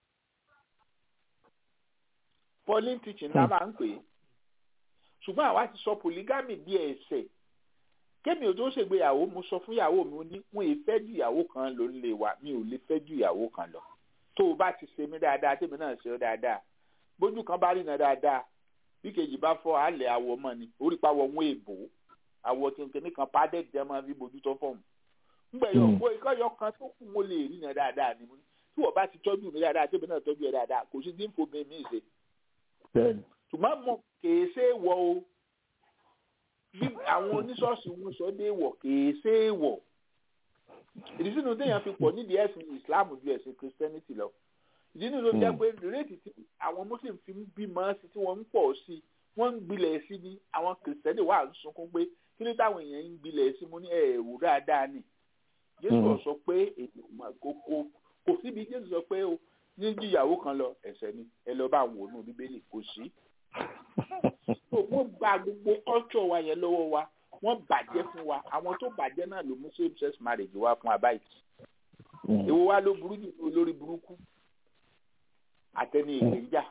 pauline teaching la máa ń pè é ṣùgbọ́n àwa ti sọ polygamy bí ẹ̀ṣẹ̀ kémi ò tó ṣègbéyàwó mo sọ fún ìyàwó mi ó ní wọn ì fẹ́ ju ìyàwó kan ló ń lè wà mi ò lè fẹ́ ju ìyàwó kan lọ tó o bá ti ṣe mí dáadáa tèmi náà ṣe ọ́ dáadáa bójú kan bá rí iná dáadáa bí kejì bá fọ́ àlẹ́ àwọ̀ mọ́ ni orí pa wọ wọn èbó àwọ̀ kínkínní kan pàdé jẹ́ máa fi bójú tó fọ́ọ̀mù ńgbà yọ kó ikọ́ yọ kan tó kù mo lè rí iná dáadáa ni tí wọ́n bá ti tọ́jú mi dáadáa tèmi náà tọ́jú ẹ dáadáa kò sí dín fòmí mi ṣe ṣùgbọ́n mo kèé ṣe é wọ o bí àwọn oníṣọ́ọ̀ṣì wọn sọ dé wọ̀ kèé ṣe é wọ̀ ìdí sínú téèyàn fi pọ̀ nídìí ẹ̀sìn Islam ju ẹ̀sìn Christianity lọ ìdí nínú ló jẹ́ pé réètì tí àwọn Muslim fi ń bímọ sí tí wọ́n ń pọ̀ sí wọ́n ń gbilẹ̀ sí ní àwọn Christianity wà ń sunkún pé kí ló táwọn èèyàn ń gbilẹ̀ sí mo ní ẹ̀rù dáadáa ni Jésù sọ pé èèyàn kò kò síbi Jésù sọ pé o ní ju ìyàwó kan lọ ẹ̀ṣẹ̀ ni ẹ lọ bá wò nù Bíbélì kò sí wọ́n gba gbogbo culture wa yẹn lọ́wọ́ wa wọ́n bàjẹ́ fún wa àwọn tó bàjẹ́ náà ló mú same sex marriage wá fún abáyé èwo wa ló burú jù lórí burúkú àtẹni ìgbéjà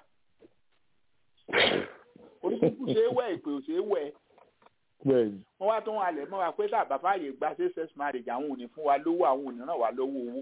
oríṣiríṣi ṣe é wẹ̀ ìpè ò ṣe é wẹ̀ wọ́n wá tó wọn alẹ̀ mọ́ wa pé tá bàbá yìí gba same sex marriage àwọn ò ní fún wa lówó àwọn ò ní ràn wá lọ́wọ́ owó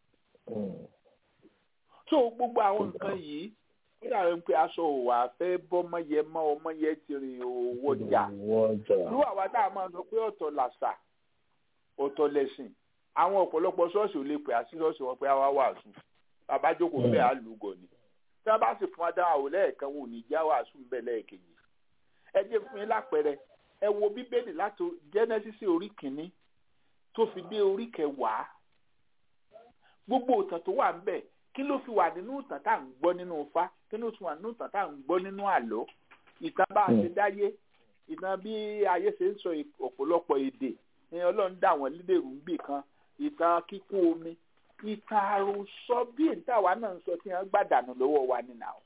so gbogbo àwọn nǹkan yìí ó dàbí pé aṣọ òwà fẹ́ bọ́mọ yẹ mọ́ ọmọ yẹ ti rìn owó jà irú àwa tá a máa sọ pé ọ̀tọ̀ làṣà ọ̀tọ̀ lẹ̀sìn àwọn ọ̀pọ̀lọpọ̀ ṣọ́ọ̀ṣì ò lè pè á sí ṣọ́ọ̀ṣì wọn pé àwa wàásù bàbá jókòó bẹ́ẹ̀ á lù gọ̀ ni tí wọ́n bá sì fún adá àwò lẹ́ẹ̀kan wò ní já wàásù ń bẹ̀ lẹ́ẹ̀kejì ẹ jẹ́ fún yín lápẹẹrẹ ẹ wo bíbélì láti Genesis orí kìíní tó fi dé orí kẹwàá gbogbo ìtàn tó wà ń bẹ̀ kí ló fi wà nínú ìtàn tá à ń gbọ́ nínú Ifá kí ló fi wà nínú ìtàn tá à ń gbọ́ nínú àlọ́ ìtàn bá a ṣe dáyé ìtàn bí ayé ṣe ń sọ ọ̀pọ̀lọpọ̀ èdè ní Ọlọ́run dá àwọn lídèrú ń bì kan ìtàn kíkún omi ìtàn àròsọ bí ìtàwá náà ń sọ tí wọ́n gbàdánù lọ́wọ́ wa nínú àwọn.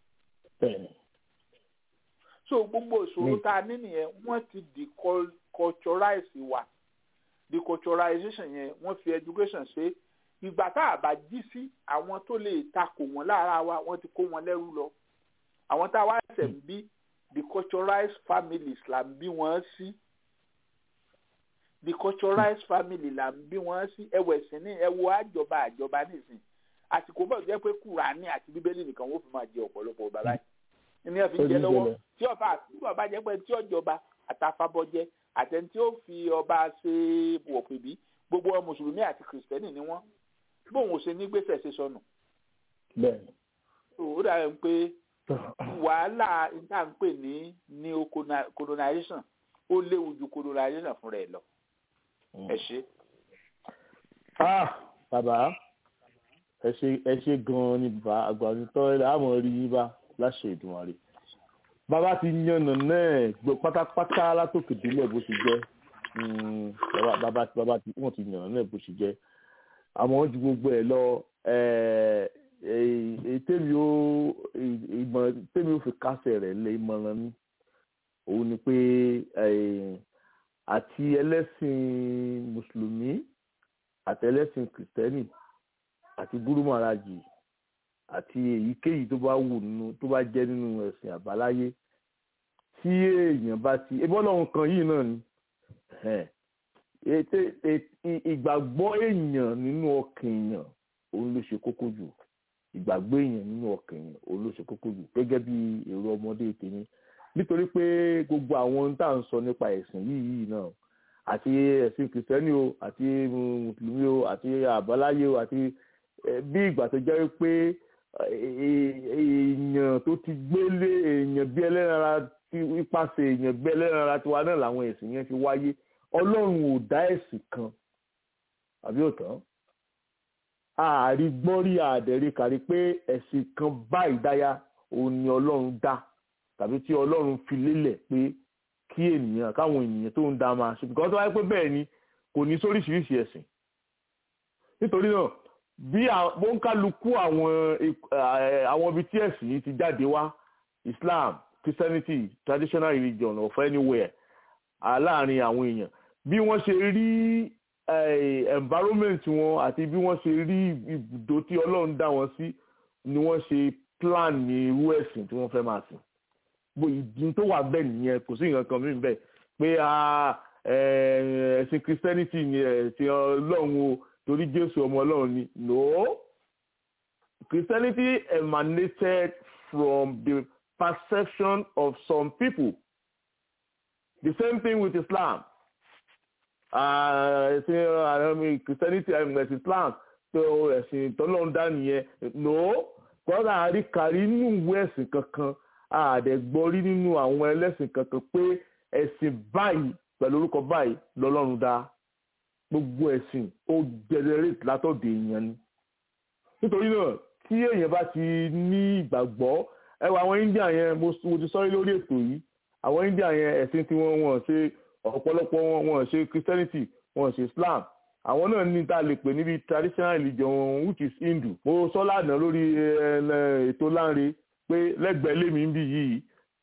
so gbogbo ìṣòro tá a ní nìyẹn wọ́n ti deculturize wa deculturization yẹn wọ́n fi education ṣe ìgbà tá a bá jí sí àwọn tó lè takò wọn lára wa wọ́n ti kó wọn lẹ́rú lọ àwọn tá a wá ṣẹ̀ ń bí deculturized families là ń bí wọ́n sí deculturized family là ń bí wọ́n sí ẹwẹ̀ sí ní ẹwọ àjọba àjọba nísìn àsìkò bọ́ọ̀ jẹ́ pé Kùránì àti Bíbélì nìkan wọ́n fi máa jẹ ọ̀pọ̀lọpọ̀ bàbá yìí ní ẹ̀ fi jẹ lọ́wọ́ tí ọba tí ọba jẹ́ pé tí ọjọba àtàfàbọ̀jẹ àtẹni tí ó fi ọba ṣe wọ̀pẹ̀bí gbogbo mùsùlùmí àti kìrìsìtẹ́nì ni wọ́n bóun ò ṣe ní gbèsè ṣe sọnù. bẹ́ẹ̀ni. ó dàbí pé wàhálà níta ń pè ní neo colonization ó léwu ju colonization fúnra ẹ̀ lọ. ẹ ṣe. bàbá ẹ ṣe ẹ ṣe gan-an ní bàbá àgbànitọ́ ẹ̀ àmọ́ rí yín bá láṣẹ Èdùmàrè. bàbá ti yànnà náà gbọ́ pátápátá látòkè délẹ̀ bó ti jẹ́ bàbá bàbá tí wọ́n ti yànnà náà bó ti jẹ́ àmọ́ ju gbogbo ẹ̀ lọ tèmi ó ìmọ̀ tèmi ó fi kásẹ̀ rẹ̀ lé ìmọ̀ràn ní òun ni pé àti ẹlẹ́sìn mùsùlùmí àti ẹlẹ́sìn kìrìtẹ́nì àti gúrú màrájì àti èyíkéyìí tó bá wù nínú tó bá jẹ́ nínú ẹ̀sìn àbáláyé tí èèyàn bá ti ebí Ọlọ́run kan yìí náà ni ìgbàgbọ́ èèyàn nínú ọkàn èèyàn òun ló ṣe kókó jù ìgbàgbọ́ èèyàn nínú ọkàn èèyàn òun ló ṣe kókó jù gẹ́gẹ́ bí èrò ọmọdé tèmi nítorí pé gbogbo àwọn ohun tá à ń sọ nípa ẹ̀sìn yìí yìí náà àti ẹ̀sìn kìrìsìtẹ́nì o àti mùsùlùmí o àti àbáláyé o àti bí ìgbà tó jẹ́ pé èèyàn tó ti gbélé èèyàn bí ẹlẹ́rara tí ipasẹ̀ èèyàn bí ẹlẹ́rara tiwa náà làwọn ẹ̀sìn yẹn fi wáyé Ọlọ́run ò dá ẹ̀sìn kan àbí òtán ààrí gbọ́rí àdẹ̀rí kàrí pé ẹ̀sìn kan báyìí dáyà òun ni Ọlọ́run dá tàbí tí Ọlọ́run fi lélẹ̀ pé kí ènìyàn káwọn ènìyàn tó ń dá máa ṣe bìkọ́ tó wáyé pé bẹ́ẹ̀ ni kò ní sóríṣiríṣi ẹ̀sìn nítorí náà bí wọ́n kálukú àwọn àwọn ibi tí ẹ̀sìn yìí ti jáde wá Islam Christianity traditional religion of anywhere láàrin àwọn èèyàn bí wọ́n ṣe rí environment wọn àti bí wọ́n ṣe rí ibùdó tí Ọlọ́run dá wọn sí ni wọ́n ṣe plan ní irú ẹ̀sìn tí wọ́n fẹ́ máa sìn bó ìdí tó wà bẹ́ẹ̀ nìyẹn kò sí nǹkan kan mí bẹ́ẹ̀ pé ẹ̀sìn Christianity ni ẹ̀sìn Ọlọ́run o torí Jésù ọmọ Ọlọ́run ni no Christianity emanated from the perception of some people. The same thing with Islam. Uh, Christianity and Islam. So ẹ̀sìn tọ́lọ́run dá nìyẹn. No, kọ́ńtà àríkàrí nínú ìwé ẹ̀sìn kankan àdẹ̀gbọ́rí nínú àwọn ẹlẹ́sìn kankan pé ẹ̀sìn báyìí pẹ̀lú orúkọ báyìí lọ́lọ́run dá. Gbogbo ẹ̀sìn ó generate látọ̀dọ̀ èèyàn ni. Nítorí náà tí èèyàn bá ti ní ìgbàgbọ́ ẹwà àwọn India yẹn mo ti sọ lórí ètò yìí àwọn India yẹn ẹ̀sìn tí wọ́n wọ́n ṣe ọ̀pọ̀lọpọ̀ wọn wọ́n ṣe Christianity wọ́n ṣe Islam àwọn náà ní tá a lè pè níbi traditional religion which is Hindu mo sọ lánàá lórí ètò Lanre pé lẹ́gbẹ̀ẹ́ lèmi ń bì yìí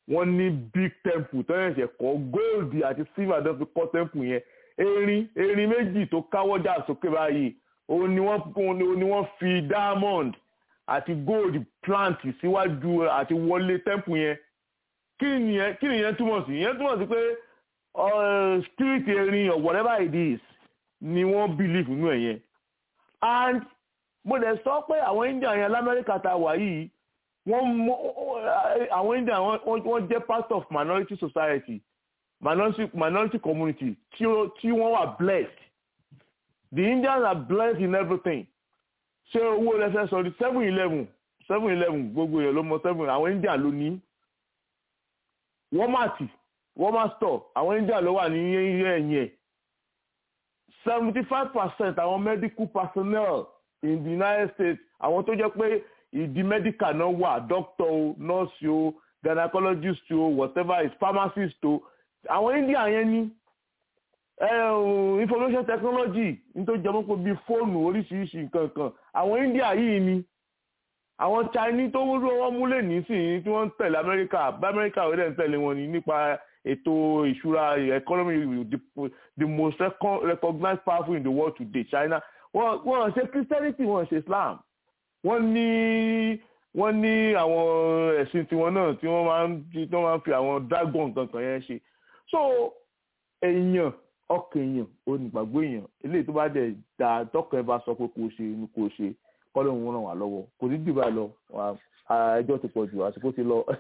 wọ́n ní big temple tó yẹn ṣe kọ́ gold àti silver tó fi kọ́ temple yẹn erin erin méjì tó káwọ́jà sókè báyìí òun ni wọ́n òun ni wọ́n fi diamond àti gold plant síwájú àti wọlé temple yẹn kí nìyẹn kí nìyẹn túmọ̀ sí ìyẹn túmọ̀ sí pé spirit erin or whatever it is ni wọ́n believe nínú ẹ̀ yẹn and mo dẹ̀ sọ pé àwọn India yẹn lamẹ́ríkà tá a wà yìí wọ́n àwọn India wọ́n jẹ́ part of minority society minority minority community tí wọ́n wà blessed the Indians are blessed in everything ṣé owó lẹ́sẹ̀ sọ di seven eleven seven eleven gbogbo èèyàn ló mọ seven àwọn India ló ní Walmart Walmart store àwọn India ló wà ní ẹ̀yìn ẹ̀ seventy five percent àwọn medical personnel in the United States àwọn tó jẹ́ pé ìdí medical náà wà doctor o nurse o gynecologist o whatever is pharmacist o àwọn India yẹn ní information technology nítorí jẹ́ mọ́ pé bíi fóònù oríṣiríṣi nǹkan kan àwọn India yìí ni àwọn Chinese tó wúlò wọn múlẹ̀ nísìnyí tí wọ́n ń tẹ̀lé America bá America ò dẹ̀ ń tẹ̀lé wọn ní nípa ètò ìṣúra economy the, the most recognized powerful in the world today China wọ́n wọ́n ṣe Christianity wọ́n ṣe Islam wọ́n ní wọ́n ní àwọn ẹ̀sìn tiwọn náà tí wọ́n máa ń tí wọ́n máa ń fi àwọn dragon kankan yẹn ṣe so èèyàn ọkàn èèyàn onígbàgbọ́ èèyàn eléyìí tó bá dẹ̀ dá tọkàn ẹ bá sọ pé kò ṣe ni kò ṣe kọ́lọ́ ń ràn wá lọ́wọ́ kò ní dìbà lọ ẹjọ́ ti pọ̀ jù àsìkò ti lọ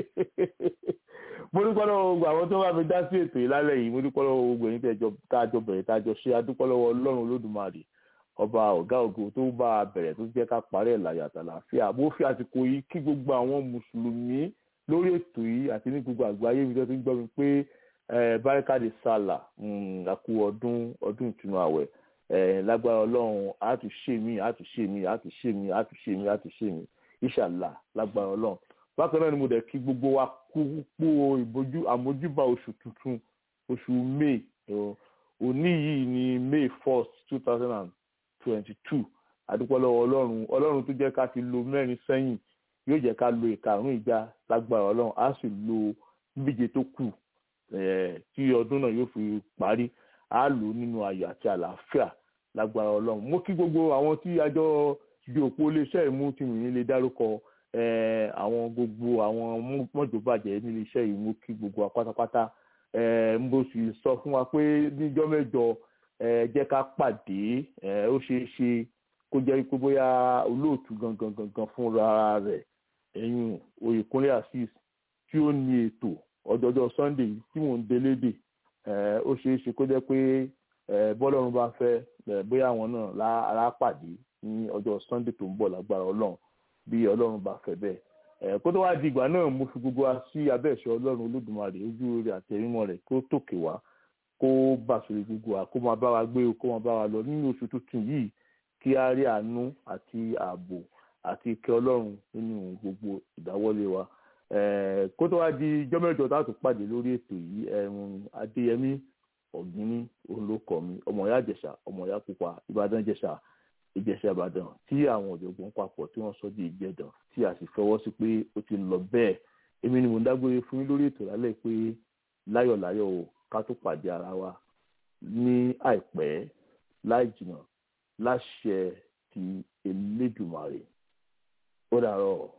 mo dúpẹ́ lọ́wọ́ gbogbo àwọn tó bá mi dá sí ètò yìí lálẹ́ yìí mo dúpẹ́ lọ́wọ́ gbogbo ẹ̀yin tá a jọ bẹ̀rẹ̀ tá a jọ ṣe adúpẹ́ lọ́wọ́ Ọlọ́run Olódùmarè ọba ọ̀gá ògo tó bá a bẹ̀rẹ̀ tó jẹ́ ká parí ẹ̀ láyọ̀ àtàlàáfíà mo fi àsìkò yìí kí gbogbo àwọn mùsùlùmí lórí ètò yìí àti ní gbogbo àgbáyé mi tó ti ń gbọ́ mi pé báríkàdé sálà àkú ọdún ọdún ìtúnu àwẹ̀ lágbára Ọlọ́run á tún ṣe mí á tún ṣe mí á tún ṣe mí á tún ṣe mí á tún ṣe mí ìṣàlà lágbára Ọlọ́run bákan náà ni mo dẹ̀ kí gbogbo wa kú pò ìbojú àmójúbà oṣù tuntun oṣù May òní yìí ni May first two thousand and twenty-two adúpẹ́ lọ́wọ́ Ọlọ́run Ọlọ́run tó jẹ́ ká ti lo mẹ́rin sẹ́yìn yóò jẹ́ ká lo ìkarùn ìjà lágbára Ọlọ́run á sì lo méje tó kù tí ọdún náà yóò fi parí á lò nínú ayọ̀ àti àlàáfíà lágbára Ọlọ́run mo kí gbogbo àwọn tí àjọ bí òpó iléeṣẹ́ ìmú tí mi lè dárúkọ àwọn gbogbo àwọn mọ́jọ́bàjẹ́ nílé iṣẹ́ yìí mo kí gbogbo wa pátápátá mo sì sọ fún wa pé níjọ́ mẹ́jọ jẹ́ ká pàdé ó ṣeé ṣe kó jẹ́ pé bóyá olóòtú gangan gangan fúnra rẹ̀ ẹ̀yìn Oyèkúnlé Azeez tí ó ní ètò ọjọ́jọ́ Sunday tí mò ń délédè ó ṣeé ṣe kó jẹ́ pé bọ́lọ́run bá fẹ́ bóyá àwọn náà lápàdé ní ọjọ́ Sunday tó ń bọ̀ lágbára Ọlọ́run bí Ọlọ́run bá fẹ́ bẹ́ẹ̀ kó tó wá di ìgbà náà mo fi gbogbo wa sí abẹ́ ìṣọ́ Ọlọ́run Olódùmarè ojú rẹ̀ àtẹ̀rímọ́ rẹ̀ kó tòkè wá kó bà sórí gbogbo wa kó máa bá wa gbé kó máa bá wa lọ nínú oṣù tuntun yìí kí á rí àánú àti ààbò àti ìkẹ́ Ọlọ́run nínú gbogbo ìdáwọ́lé wa kó tó wá di ijọ́ mẹ́jọ tá a tún pàdé lórí ètò yìí Adéyẹmí Ọ̀gbíní olókọ mi ọmọ ìyá Ìjẹ̀ṣà ọmọ ìyá Pupa Ìbàdàn Ìjẹ̀ṣà Ìjẹ̀ṣà Ìbàdàn tí àwọn ọ̀jọ̀gbọ́n papọ̀ tí wọ́n sọ di Ìjẹ̀dàn tí a sì fọwọ́ sí pé ó ti lọ bẹ́ẹ̀ èmi ni mo ń dágbére fún yín lórí ètò lálẹ́ pé láyọ̀láyọ̀ o ká tó pàdé ara wa ní àìpẹ́ láì jìnnà láṣẹ ti Elédùmarè ó dàárọ̀.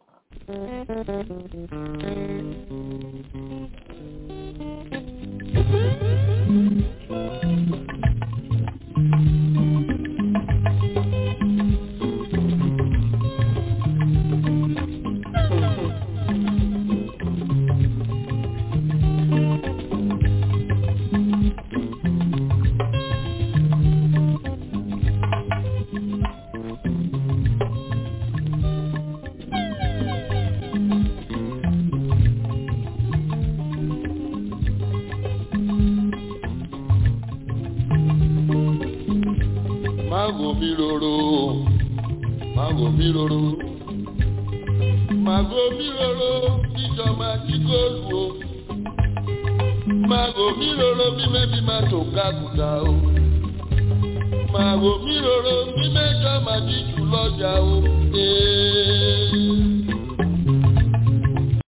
Mago miroro, mago miroro, mago miroro, ìjọba tí kò lù ó. Mago miroro, mímẹ́ bí máa tó kákùtà o. Mago miroro, mímẹ́ jọ máa jí jù lọ́jà o.